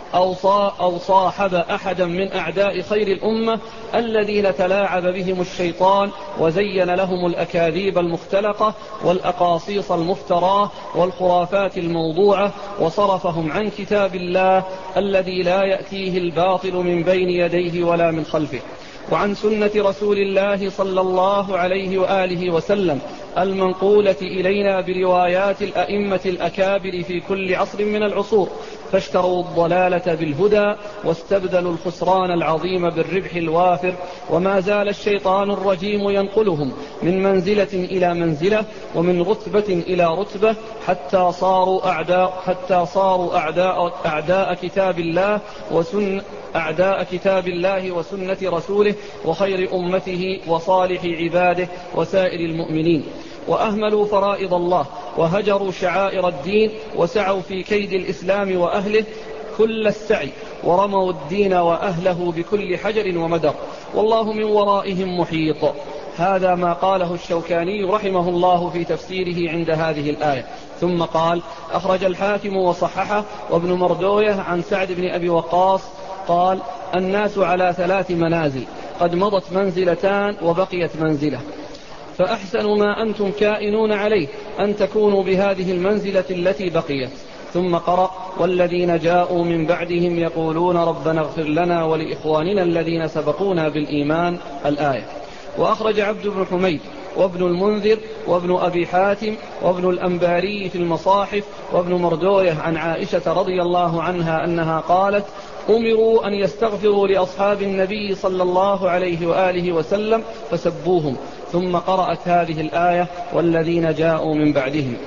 [SPEAKER 1] أو صاحب أحدا من أعداء خير الأمة الذين تلاعب بهم الشيطان وزين لهم الأكاذيب المختلقة والأقاصيص المفتراه والخرافات الموضوعة وصرفهم عن كتاب الله الذي لا يأتيه الباطل من بين يديه ولا من خلفه، وعن سنة رسول الله صلى الله عليه وآله وسلم المنقولة إلينا بروايات الأئمة الأكابر في كل عصر من العصور، فاشتروا الضلالة بالهدى واستبدلوا الخسران العظيم بالربح الوافر. وما زال الشيطان الرجيم ينقلهم من منزلة إلى منزلة ومن رتبة إلى رتبة حتى صاروا أعداء حتى صاروا أعداء أعداء كتاب الله وسن أعداء كتاب الله وسنة رسوله وخير أمته وصالح عباده وسائر المؤمنين، وأهملوا فرائض الله وهجروا شعائر الدين وسعوا في كيد الإسلام وأهله كل السعي ورموا الدين وأهله بكل حجر ومدر، والله من ورائهم محيط. هذا ما قاله الشوكاني رحمه الله في تفسيره عند هذه الآية. ثم قال: أخرج الحاكم وصححه وابن مردويه عن سعد بن أبي وقاص قال: الناس على ثلاث منازل، قد مضت منزلتان وبقيت منزلة، فأحسن ما أنتم كائنون عليه أن تكونوا بهذه المنزلة التي بقيت. ثم قرأ: والذين جاءوا من بعدهم يقولون ربنا اغفر لنا ولإخواننا الذين سبقونا بالإيمان، الآية. وأخرج عبد بن حميد وابن المنذر وابن أبي حاتم وابن الأنباري في المصاحف وابن مردويه عن عائشة رضي الله عنها أنها قالت: أمروا أن يستغفروا لأصحاب النبي صلى الله عليه وآله وسلم فسبوهم، ثم قرأت هذه الآية: والذين جاءوا من بعدهم.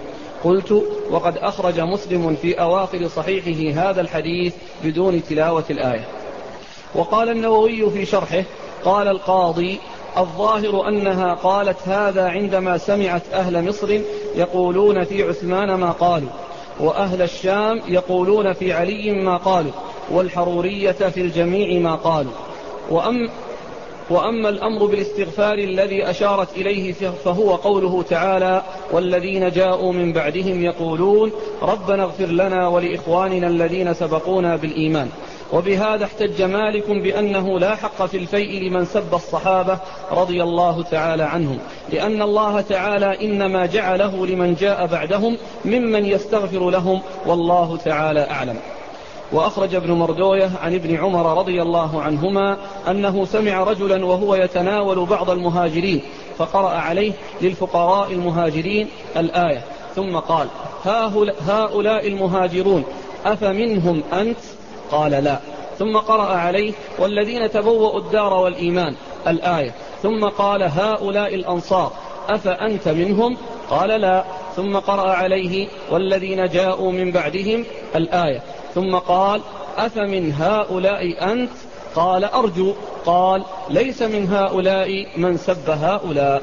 [SPEAKER 1] قلت: وقد أخرج مسلم في أواخر صحيحه هذا الحديث بدون تلاوة الآية. وقال النووي في شرحه: قال القاضي: الظاهر أنها قالت هذا عندما سمعت أهل مصر يقولون في عثمان ما قالوا، وأهل الشام يقولون في علي ما قالوا، والحرورية في الجميع ما قالوا. وأم وأما الأمر بالاستغفار الذي أشارت إليه فهو قوله تعالى: والذين جاءوا من بعدهم يقولون ربنا اغفر لنا ولإخواننا الذين سبقونا بالإيمان. وبهذا احتج مالك بأنه لا حق في الفيء لمن سب الصحابة رضي الله تعالى عنهم، لأن الله تعالى إنما جعله لمن جاء بعدهم ممن يستغفر لهم، والله تعالى أعلم. وأخرج ابن مردوية عن ابن عمر رضي الله عنهما أنه سمع رجلا وهو يتناول بعض المهاجرين فقرأ عليه للفقراء المهاجرين الآية، ثم قال: هؤلاء المهاجرون أفمنهم أنت؟ قال: لا. ثم قرأ عليه: والذين تبوأوا الدار والإيمان الآية، ثم قال: هؤلاء الأنصار أفأنت منهم؟ قال: لا. ثم قرأ عليه: والذين جاءوا من بعدهم الآية، ثم قال: أفمن هؤلاء أنت؟ قال: أرجو. قال: ليس من هؤلاء من سب هؤلاء.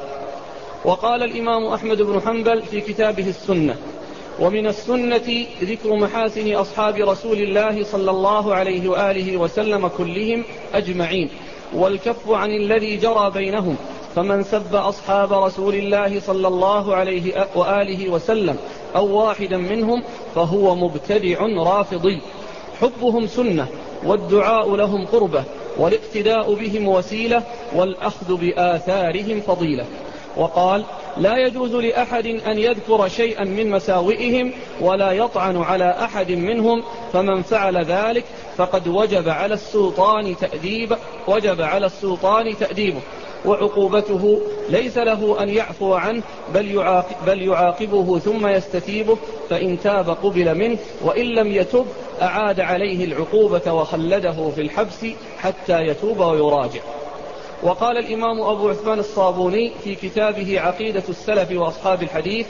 [SPEAKER 1] وقال الإمام أحمد بن حنبل في كتابه السنة: ومن السنة ذكر محاسن أصحاب رسول الله صلى الله عليه وآله وسلم كلهم أجمعين، والكف عن الذي جرى بينهم، فمن سب أصحاب رسول الله صلى الله عليه وآله وسلم أو واحدا منهم فهو مبتدع رافضي. حبهم سنة، والدعاء لهم قربة، والاقتداء بهم وسيلة، والأخذ بآثارهم فضيلة. وقال: لا يجوز لأحد أن يذكر شيئا من مساوئهم ولا يطعن على أحد منهم، فمن فعل ذلك فقد وجب على السلطان تأديبه وجب على السلطان تأديبه وعقوبته، ليس له أن يعفو عنه بل, يعاقب بل يعاقبه ثم يستتيبه، فإن تاب قبل منه، وإن لم يتب أعاد عليه العقوبة وخلده في الحبس حتى يتوب ويراجع. وقال الإمام أبو عثمان الصابوني في كتابه عقيدة السلف وأصحاب الحديث: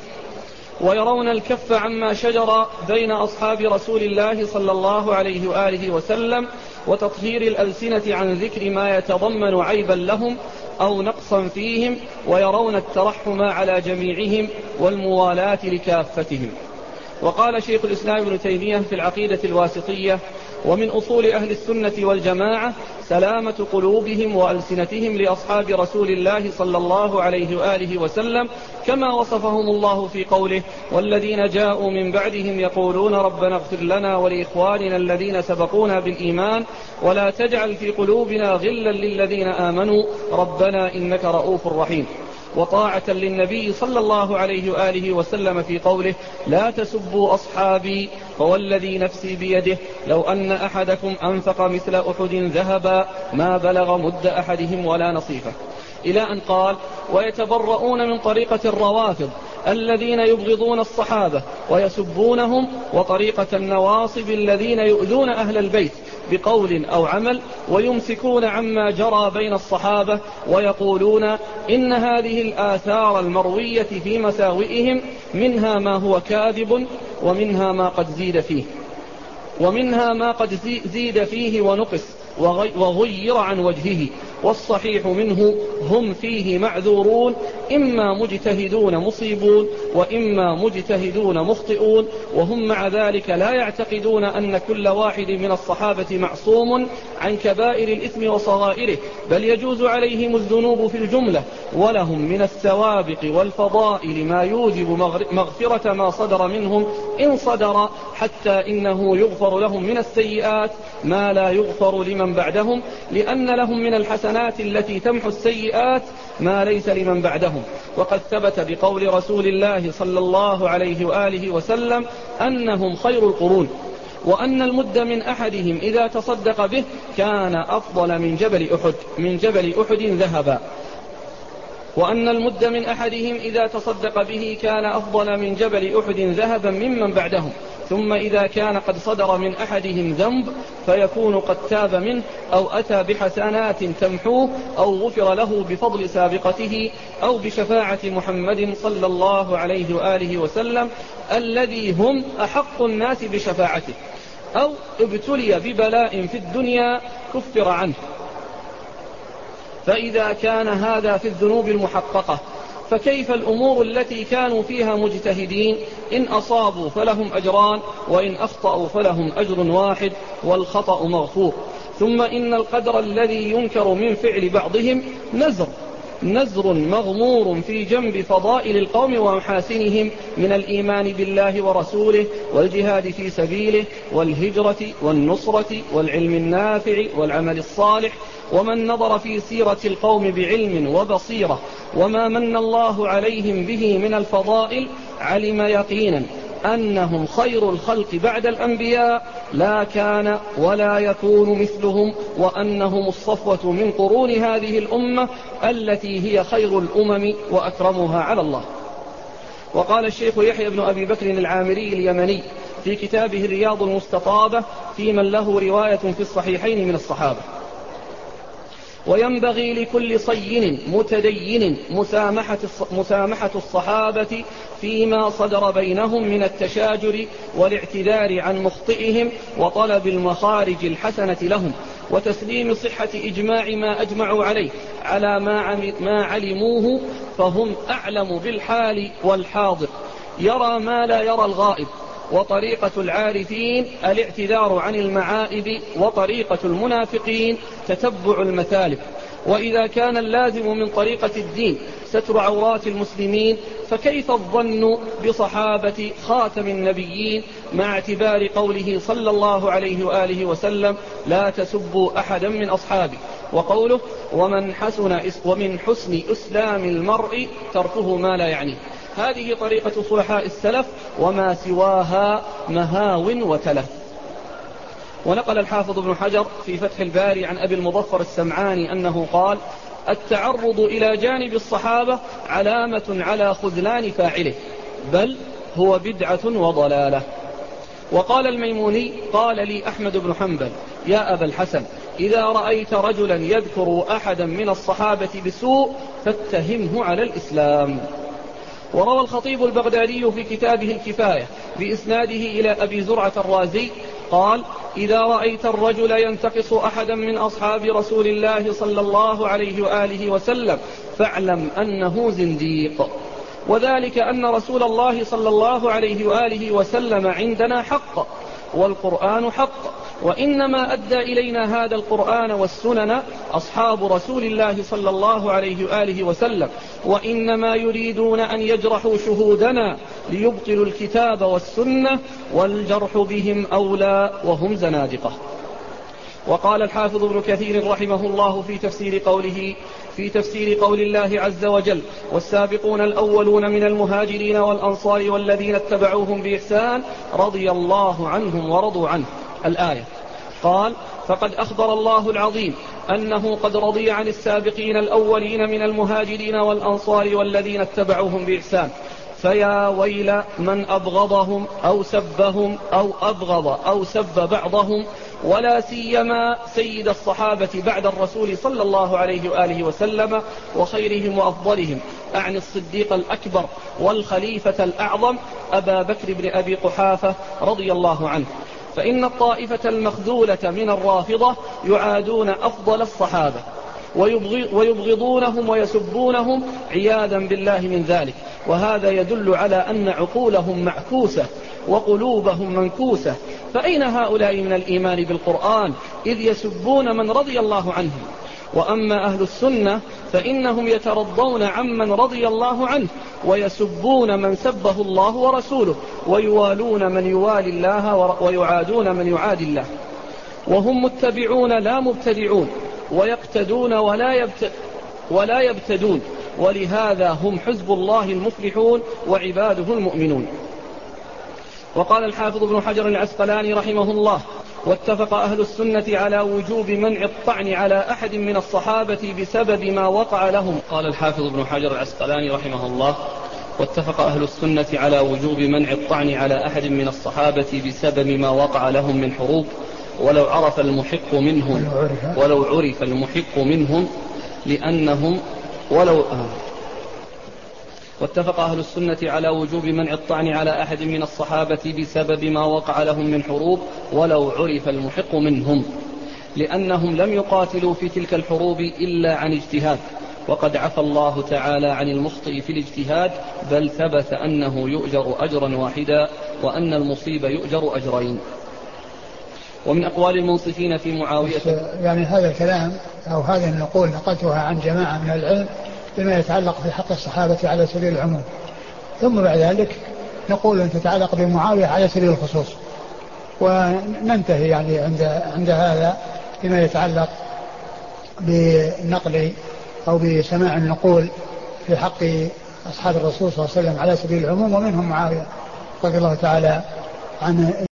[SPEAKER 1] ويرون الكف عما شجر بين أصحاب رسول الله صلى الله عليه وآله وسلم، وتطهير الألسنة عن ذكر ما يتضمن عيبا لهم أو نقصا فيهم، ويرون الترحم على جميعهم والموالاة لكافتهم. وقال شيخ الإسلام ابن تيمية في العقيدة الواسطية: ومن أصول أهل السنة والجماعة سلامة قلوبهم وألسنتهم لأصحاب رسول الله صلى الله عليه وآله وسلم، كما وصفهم الله في قوله: والذين جاءوا من بعدهم يقولون ربنا اغفر لنا ولإخواننا الذين سبقونا بالإيمان ولا تجعل في قلوبنا غلا للذين آمنوا ربنا إنك رؤوف رحيم. وطاعة للنبي صلى الله عليه وآله وسلم في قوله: لا تسبوا أصحابي فوالذي نفسي بيده لو أن أحدكم أنفق مثل أحد ذهبا ما بلغ مد أحدهم ولا نصيفه، إلى أن قال: ويتبرؤون من طريقة الروافض الذين يبغضون الصحابة ويسبونهم، وطريقة النواصب الذين يؤذون أهل البيت بقول أو عمل، ويمسكون عما جرى بين الصحابة، ويقولون إن هذه الآثار المروية في مساوئهم منها ما هو كاذب ومنها ما قد زيد فيه ومنها ما قد زيد فيه ونقص وغير عن وجهه، والصحيح منه هم فيه معذورون، إما مجتهدون مصيبون وإما مجتهدون مخطئون، وهم مع ذلك لا يعتقدون أن كل واحد من الصحابة معصوم عن كبائر الإثم وصغائره، بل يجوز عليهم الذنوب في الجملة، ولهم من السوابق والفضائل ما يوجب مغفرة ما صدر منهم إن صدر، حتى إنه يغفر لهم من السيئات ما لا يغفر لمن بعدهم، لأن لهم من الحسنات التي تمحو السيئات ما ليس لمن بعدهم. وقد ثبت بقول رسول الله صلى الله عليه وآله وسلم أنهم خير القرون، وأن المد من أحدهم إذا تصدق به كان أفضل من جبل أحد من جبل أحد ذهبا وأن المد من أحدهم إذا تصدق به كان أفضل من جبل أحد ذهبا ممن بعدهم. ثم إذا كان قد صدر من أحدهم ذنب فيكون قد تاب منه أو أتى بحسنات تمحوه أو غفر له بفضل سابقته أو بشفاعة محمد صلى الله عليه وآله وسلم الذي هم أحق الناس بشفاعته، أو ابتلي ببلاء في الدنيا كفر عنه. فإذا كان هذا في الذنوب المحققة فكيف الأمور التي كانوا فيها مجتهدين؟ إن أصابوا فلهم أجران وإن أخطأوا فلهم أجر واحد والخطأ مغفور. ثم إن القدر الذي ينكر من فعل بعضهم نزر نزر مغمور في جنب فضائل القوم ومحاسنهم من الإيمان بالله ورسوله والجهاد في سبيله والهجرة والنصرة والعلم النافع والعمل الصالح. ومن نظر في سيرة القوم بعلم وبصيرة وما من الله عليهم به من الفضائل علم يقينا أنهم خير الخلق بعد الأنبياء لا كان ولا يكون مثلهم، وأنهم الصفوة من قرون هذه الأمة التي هي خير الأمم وأكرمها على الله. وقال الشيخ يحيى بن أبي بكر العامري اليمني في كتابه الرياض المستطابة في من له رواية في الصحيحين من الصحابة: وينبغي لكل صين متدين مسامحة مسامحة الصحابة فيما صدر بينهم من التشاجر والاعتذار عن مخطئهم وطلب المخارج الحسنة لهم وتسليم صحة إجماع ما أجمعوا عليه على ما علموه، فهم أعلم بالحال والحاضر، يرى ما لا يرى الغائب. وطريقة العارفين الاعتذار عن المعائب، وطريقة المنافقين تتبع المثالب. وإذا كان اللازم من طريقة الدين ستر عورات المسلمين فكيف الظن بصحابة خاتم النبيين مع اعتبار قوله صلى الله عليه وآله وسلم: لا تسبوا أحدا من أصحابي، وقوله: ومن حسن ومن حسن إسلام المرء تركه ما لا يعنيه. هذه طريقة صلحاء السلف، وما سواها مهاو وتلف. ونقل الحافظ ابن حجر في فتح الباري عن أبي المظفر السمعاني أنه قال: التعرض إلى جانب الصحابة علامة على خذلان فاعله، بل هو بدعة وضلالة. وقال الميموني: قال لي أحمد بن حنبل: يا أبا الحسن، إذا رأيت رجلا يذكر أحدا من الصحابة بسوء فاتهمه على الإسلام. وروى الخطيب البغدادي في كتابه الكفاية بإسناده إلى أبي زرعة الرازي قال: إذا رأيت الرجل ينتقص أحدا من أصحاب رسول الله صلى الله عليه وآله وسلم فاعلم أنه زنديق، وذلك أن رسول الله صلى الله عليه وآله وسلم عندنا حق والقرآن حق، وإنما أدى إلينا هذا القرآن والسنن أصحاب رسول الله صلى الله عليه وآله وسلم، وإنما يريدون أن يجرحوا شهودنا ليبطلوا الكتاب والسنة، والجرح بهم أولى وهم زنادقة. وقال الحافظ ابن كثير رحمه الله في تفسير قوله في تفسير قول الله عز وجل: والسابقون الأولون من المهاجرين والأنصار والذين اتبعوهم بإحسان رضي الله عنهم ورضوا عنه، الآية. قال: فقد أخبر الله العظيم أنه قد رضي عن السابقين الأولين من المهاجرين والأنصار والذين اتبعوهم بإحسان، فيا ويل من أبغضهم أو سبهم أو أبغض أو سب بعضهم، ولا سيما سيد الصحابة بعد الرسول صلى الله عليه وآله وسلم وخيرهم وأفضلهم، أعني الصديق الأكبر والخليفة الأعظم أبا بكر بن أبي قحافة رضي الله عنه. فإن الطائفة المخذولة من الرافضة يعادون أفضل الصحابة ويبغضونهم ويسبونهم عياذا بالله من ذلك، وهذا يدل على أن عقولهم معكوسة وقلوبهم منكوسة. فأين هؤلاء من الإيمان بالقرآن إذ يسبون من رضي الله عنهم؟ وأما أهل السنة فإنهم يترضون عمن رضي الله عنه ويسبون من سبه الله ورسوله، ويوالون من يوالي الله ويعادون من يعادي الله، وهم متبعون لا مبتدعون، ويقتدون ولا, يبت... ولا يبتدون، ولهذا هم حزب الله المفلحون وعباده المؤمنون. وقال الحافظ ابن حجر العسقلاني رحمه الله: واتفق أهل السنة على وجوب منع الطعن على أحد من الصحابة بسبب ما وقع لهم. قال الحافظ ابن حجر العسقلاني رحمه الله: واتفق أهل السنة على وجوب منع الطعن على أحد من الصحابة بسبب ما وقع لهم من حروب ولو عرف المحق منهم ولو عرف المحق منهم لأنهم ولو آه واتفق أهل السنة على وجوب منع الطعن على أحد من الصحابة بسبب ما وقع لهم من حروب ولو عرف المحق منهم لأنهم لم يقاتلوا في تلك الحروب إلا عن اجتهاد، وقد عفى الله تعالى عن المخطئ في الاجتهاد، بل ثبت أنه يؤجر أجرا واحدا وأن المصيب يؤجر أجرين. ومن أقوال المنصفين في معاوية
[SPEAKER 2] يعني هذا الكلام أو هذه النقول نقلتها عن جماعة من العلم بما يتعلق في حق الصحابة على سبيل العموم، ثم بعد ذلك نقول أن تتعلق بمعاوية على سبيل الخصوص، وننتهي يعني عند عند هذا بما يتعلق بالنقل أو بسماع النقول في حق أصحاب الرسول صلى الله عليه وسلم على سبيل العموم، ومنهم معاوية رضي الله تعالى عنه.